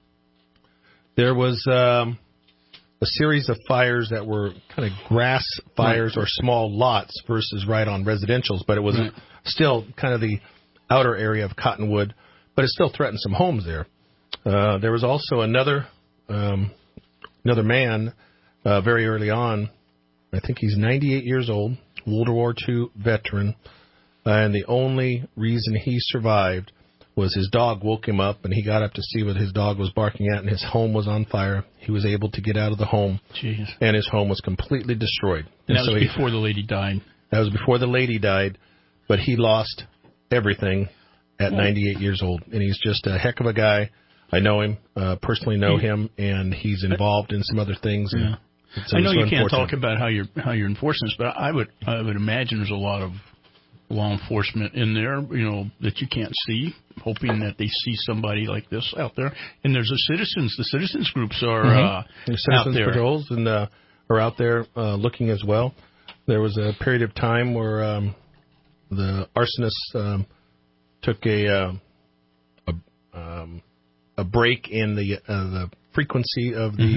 There was... Um, a series of fires that were kind of grass fires right. or small lots versus right on residentials, but it was right. still kind of the outer area of Cottonwood, but it still threatened some homes there. Uh, there was also another um, another man uh, very early on. I think he's ninety-eight years old, World War Two veteran, and the only reason he survived was his dog woke him up, and he got up to see what his dog was barking at, and his home was on fire. He was able to get out of the home, Jeez. and his home was completely destroyed. And, and that so was he, before the lady died. That was before the lady died, but he lost everything at oh. ninety-eight years old, and he's just a heck of a guy. I know him, uh, personally know he, him, and he's involved in some other things. And yeah. so I know you can't talk about how you're how you're enforcing this, but I would I would imagine there's a lot of law enforcement in there, you know, that you can't see, hoping that they see somebody like this out there. And there's the citizens. The citizens groups are mm-hmm. uh, citizens out there. patrols and uh, are out there uh, looking as well. There was a period of time where um, the arsonists um, took a uh, a, um, a break in the uh, the frequency of the mm-hmm.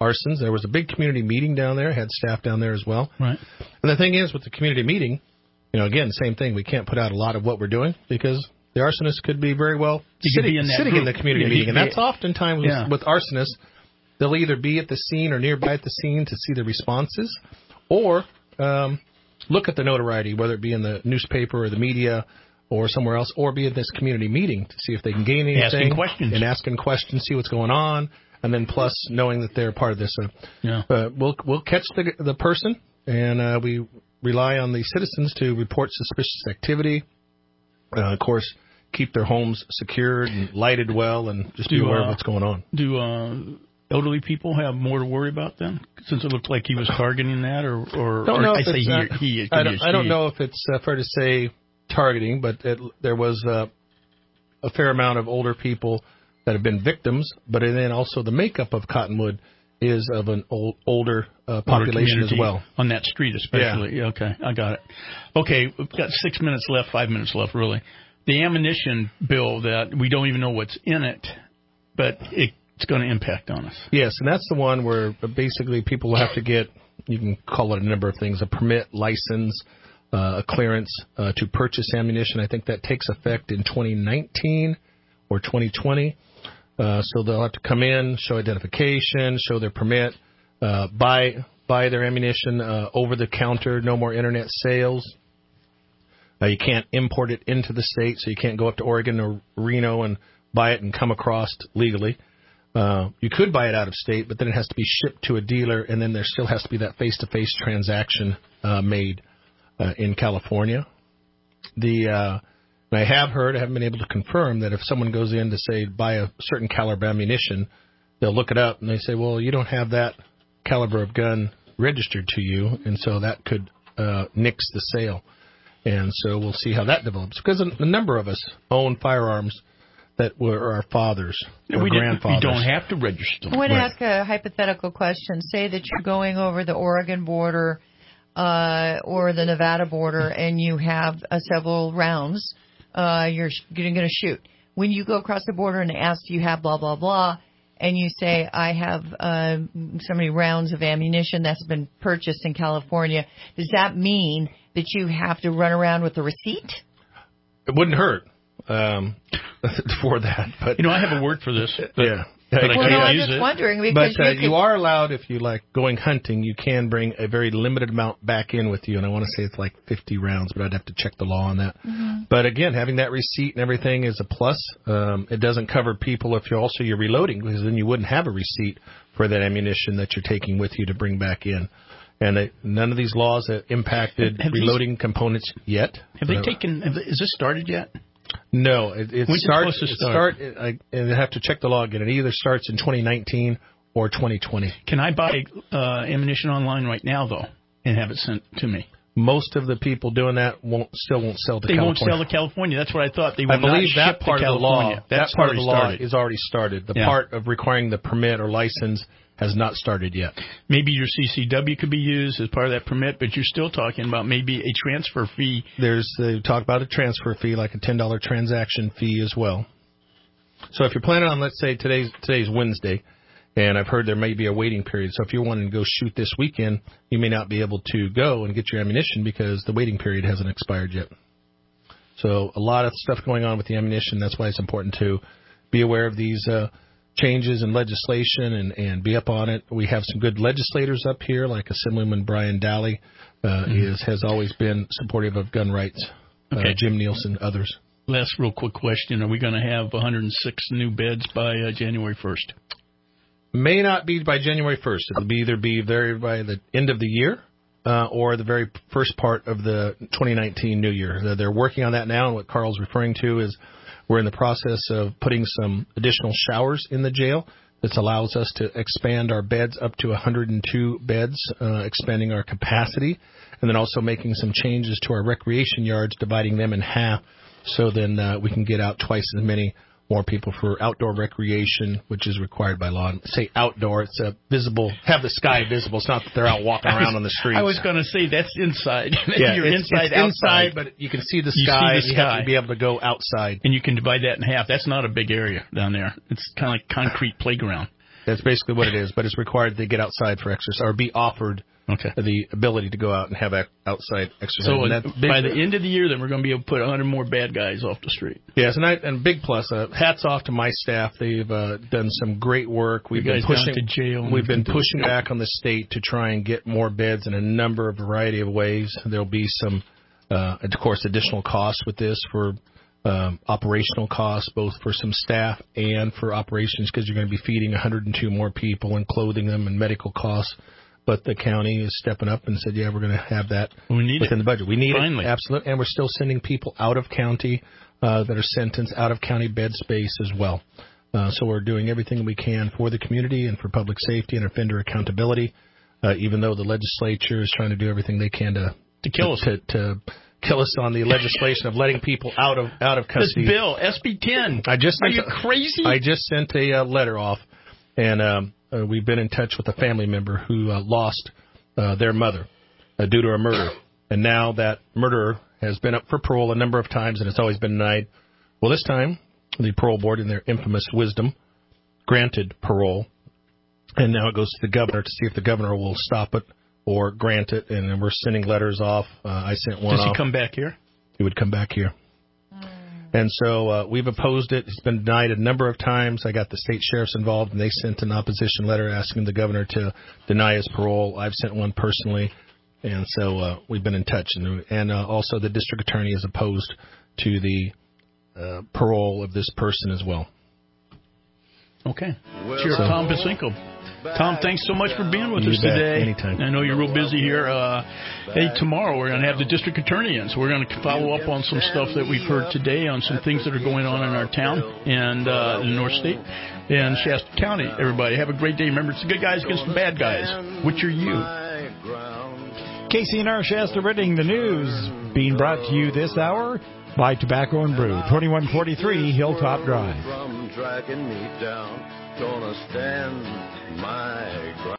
arsons. There was a big community meeting down there. Had staff down there as well. Right. And the thing is, with the community meeting, you know, again, same thing. We can't put out a lot of what we're doing because the arsonist could be very well He sitting, could be in that sitting in group. the community Yeah, he- meeting. And that's yeah. oftentimes Yeah. with, with arsonists, they'll either be at the scene or nearby at the scene to see the responses, or um, look at the notoriety, whether it be in the newspaper or the media or somewhere else, or be at this community meeting to see if they can gain anything. Asking questions. And asking questions, see what's going on, and then plus knowing that they're part of this. So, Yeah. uh, we'll we'll catch the the person, and uh, we rely on the citizens to report suspicious activity. Uh, of course, keep their homes secured and lighted well, and just be Do, aware uh, of what's going on. Do uh, elderly people have more to worry about then? Since it looked like he was targeting that, or, or, Don't or know I if say it's, he, uh, he, it could I be don't, a I don't she. know if it's uh, fair to say targeting, but it, there was uh, a fair amount of older people that have been victims, but then also the makeup of Cottonwood is of an old, older uh, Older population as community well. on that street, especially. Yeah. Okay, I got it. Okay, we've got six minutes left, five minutes left, really. The ammunition bill that we don't even know what's in it, but it, it's going to impact on us. Yes, and that's the one where basically people will have to get, you can call it a number of things, a permit, license, uh, a clearance uh, to purchase ammunition. I think that takes effect in twenty nineteen or twenty twenty. Uh, so they'll have to come in, show identification, show their permit, uh, buy buy their ammunition uh, over the counter, no more internet sales. Uh, you can't import it into the state, so you can't go up to Oregon or Reno and buy it and come across legally. Uh, you could buy it out of state, but then it has to be shipped to a dealer, and then there still has to be that face-to-face transaction uh, made uh, in California. The uh, I have heard, I haven't been able to confirm, that if someone goes in to, say, buy a certain caliber ammunition, they'll look it up, and they say, well, you don't have that caliber of gun registered to you, and so that could uh, nix the sale. And so we'll see how that develops, because a, a number of us own firearms that were our fathers or we grandfathers. We don't have to register them. I want to Right. ask a hypothetical question. Say that you're going over the Oregon border uh, or the Nevada border, and you have uh, several rounds uh, you're going to shoot. When you go across the border and ask, do you have blah, blah, blah, and you say, I have uh, so many rounds of ammunition that's been purchased in California, does that mean that you have to run around with a receipt? It wouldn't hurt um, for that. But You know, I have a word for this. But, yeah. but I Well, can't no, I'm use just it. wondering because But uh, you, could, you are allowed, if you like going hunting, you can bring a very limited amount back in with you. And I want to say it's like fifty rounds, but I'd have to check the law on that. Mhm. But again, having that receipt and everything is a plus. Um, it doesn't cover people if you're also you're reloading, because then you wouldn't have a receipt for that ammunition that you're taking with you to bring back in. And they, none of these laws have impacted Have these- reloading components yet. Have they Uh, taken? Have they, is this started yet? No, it, it When's it starts. supposed to it start? start I, and I have to check the law again. It either starts in twenty nineteen or twenty twenty. Can I buy uh, ammunition online right now, though, and have it sent to me? Most of the people doing that won't still won't sell to They California. won't sell to California. That's what I thought. They will I believe not that ship part to of the law. California. That That's part of already the law started. is already started. The Yeah. part of requiring the permit or license has not started yet. Maybe your C C W could be used as part of that permit, but you're still talking about maybe a transfer fee. There's they talk about a transfer fee, like a ten dollar transaction fee as well. So if you're planning on, let's say today's today's Wednesday, and I've heard there may be a waiting period. So if you're wanting to go shoot this weekend, you may not be able to go and get your ammunition because the waiting period hasn't expired yet. So a lot of stuff going on with the ammunition. That's why it's important to be aware of these uh, changes in legislation and, and be up on it. We have some good legislators up here, like Assemblyman Brian Daly uh, mm-hmm. is has always been supportive of gun rights. Okay. Uh, Jim Nielsen, others. Last real quick question. Are we going to have one hundred six new beds by uh, January first? May not be by January first. It'll be either be very by the end of the year uh, or the very first part of the twenty nineteen new year. They're working on that now, and what Carl's referring to is we're in the process of putting some additional showers in the jail. This allows us to expand our beds up to one hundred two beds, uh, expanding our capacity, and then also making some changes to our recreation yards, dividing them in half, so then uh, we can get out twice as many more people for outdoor recreation, which is required by law. And say outdoor, it's a visible, have the sky visible. It's not that they're out walking around on the streets. I was going to say that's inside. Yeah, You're it's, inside, it's outside. inside, but you can see the You sky. see the and sky. You have to be able to go outside. And you can divide that in half. That's not a big area down there. It's kind of like concrete playground. That's basically what it is, but it's required they get outside for exercise or be offered okay. the ability to go out and have outside exercise. So and by the end of the year, then we're going to be able to put one hundred more bad guys off the street. Yes, and, I, and big plus, uh, hats off to my staff. They've uh, done some great work. We've you been guys pushing down to jail. We've been pushing back on the state to try and get more beds in a number of variety of ways. There'll be some, uh, of course, additional costs with this for um, operational costs, both for some staff and for operations, because you're going to be feeding one hundred two more people and clothing them and medical costs. But the county is stepping up and said, yeah, we're going to have that we need within it. the budget. We need Finally. it, absolutely. And we're still sending people out of county uh, that are sentenced out of county bed space as well. Uh, so we're doing everything we can for the community and for public safety and offender accountability, uh, even though the legislature is trying to do everything they can to to kill us to, to kill us on the legislation of letting people out of out of custody. This bill, S B ten. I just Are sent you a, crazy? I just sent a uh, letter off, and um, uh, we've been in touch with a family member who uh, lost uh, their mother uh, due to a murder. And now that murderer has been up for parole a number of times, and it's always been denied. Well, this time, the parole board, in their infamous wisdom, granted parole. And now it goes to the governor to see if the governor will stop it or grant it. And then we're sending letters off. Uh, I sent one Does off. he come back here? He would come back here. And so uh, we've opposed it. It's been denied a number of times. I got the state sheriffs involved, and they sent an opposition letter asking the governor to deny his parole. I've sent one personally. And so uh, we've been in touch. And, and uh, also the district attorney is opposed to the uh, parole of this person as well. Okay. Cheers, So- Tom Pacinko. Tom, thanks so much for being with You us bet. today. Anytime. I know you're real busy here. Uh, hey, tomorrow we're going to have the district attorney in, so we're going to follow up on some stuff that we've heard today on some things that are going on in our town and uh, in North State and Shasta County. Everybody, have a great day. Remember, it's the good guys against the bad guys. Which are you? K C N R Shasta Reading, the news being brought to you this hour by Tobacco and Brew, twenty-one forty-three Hilltop Drive. From tracking me down, gonna stand my ground.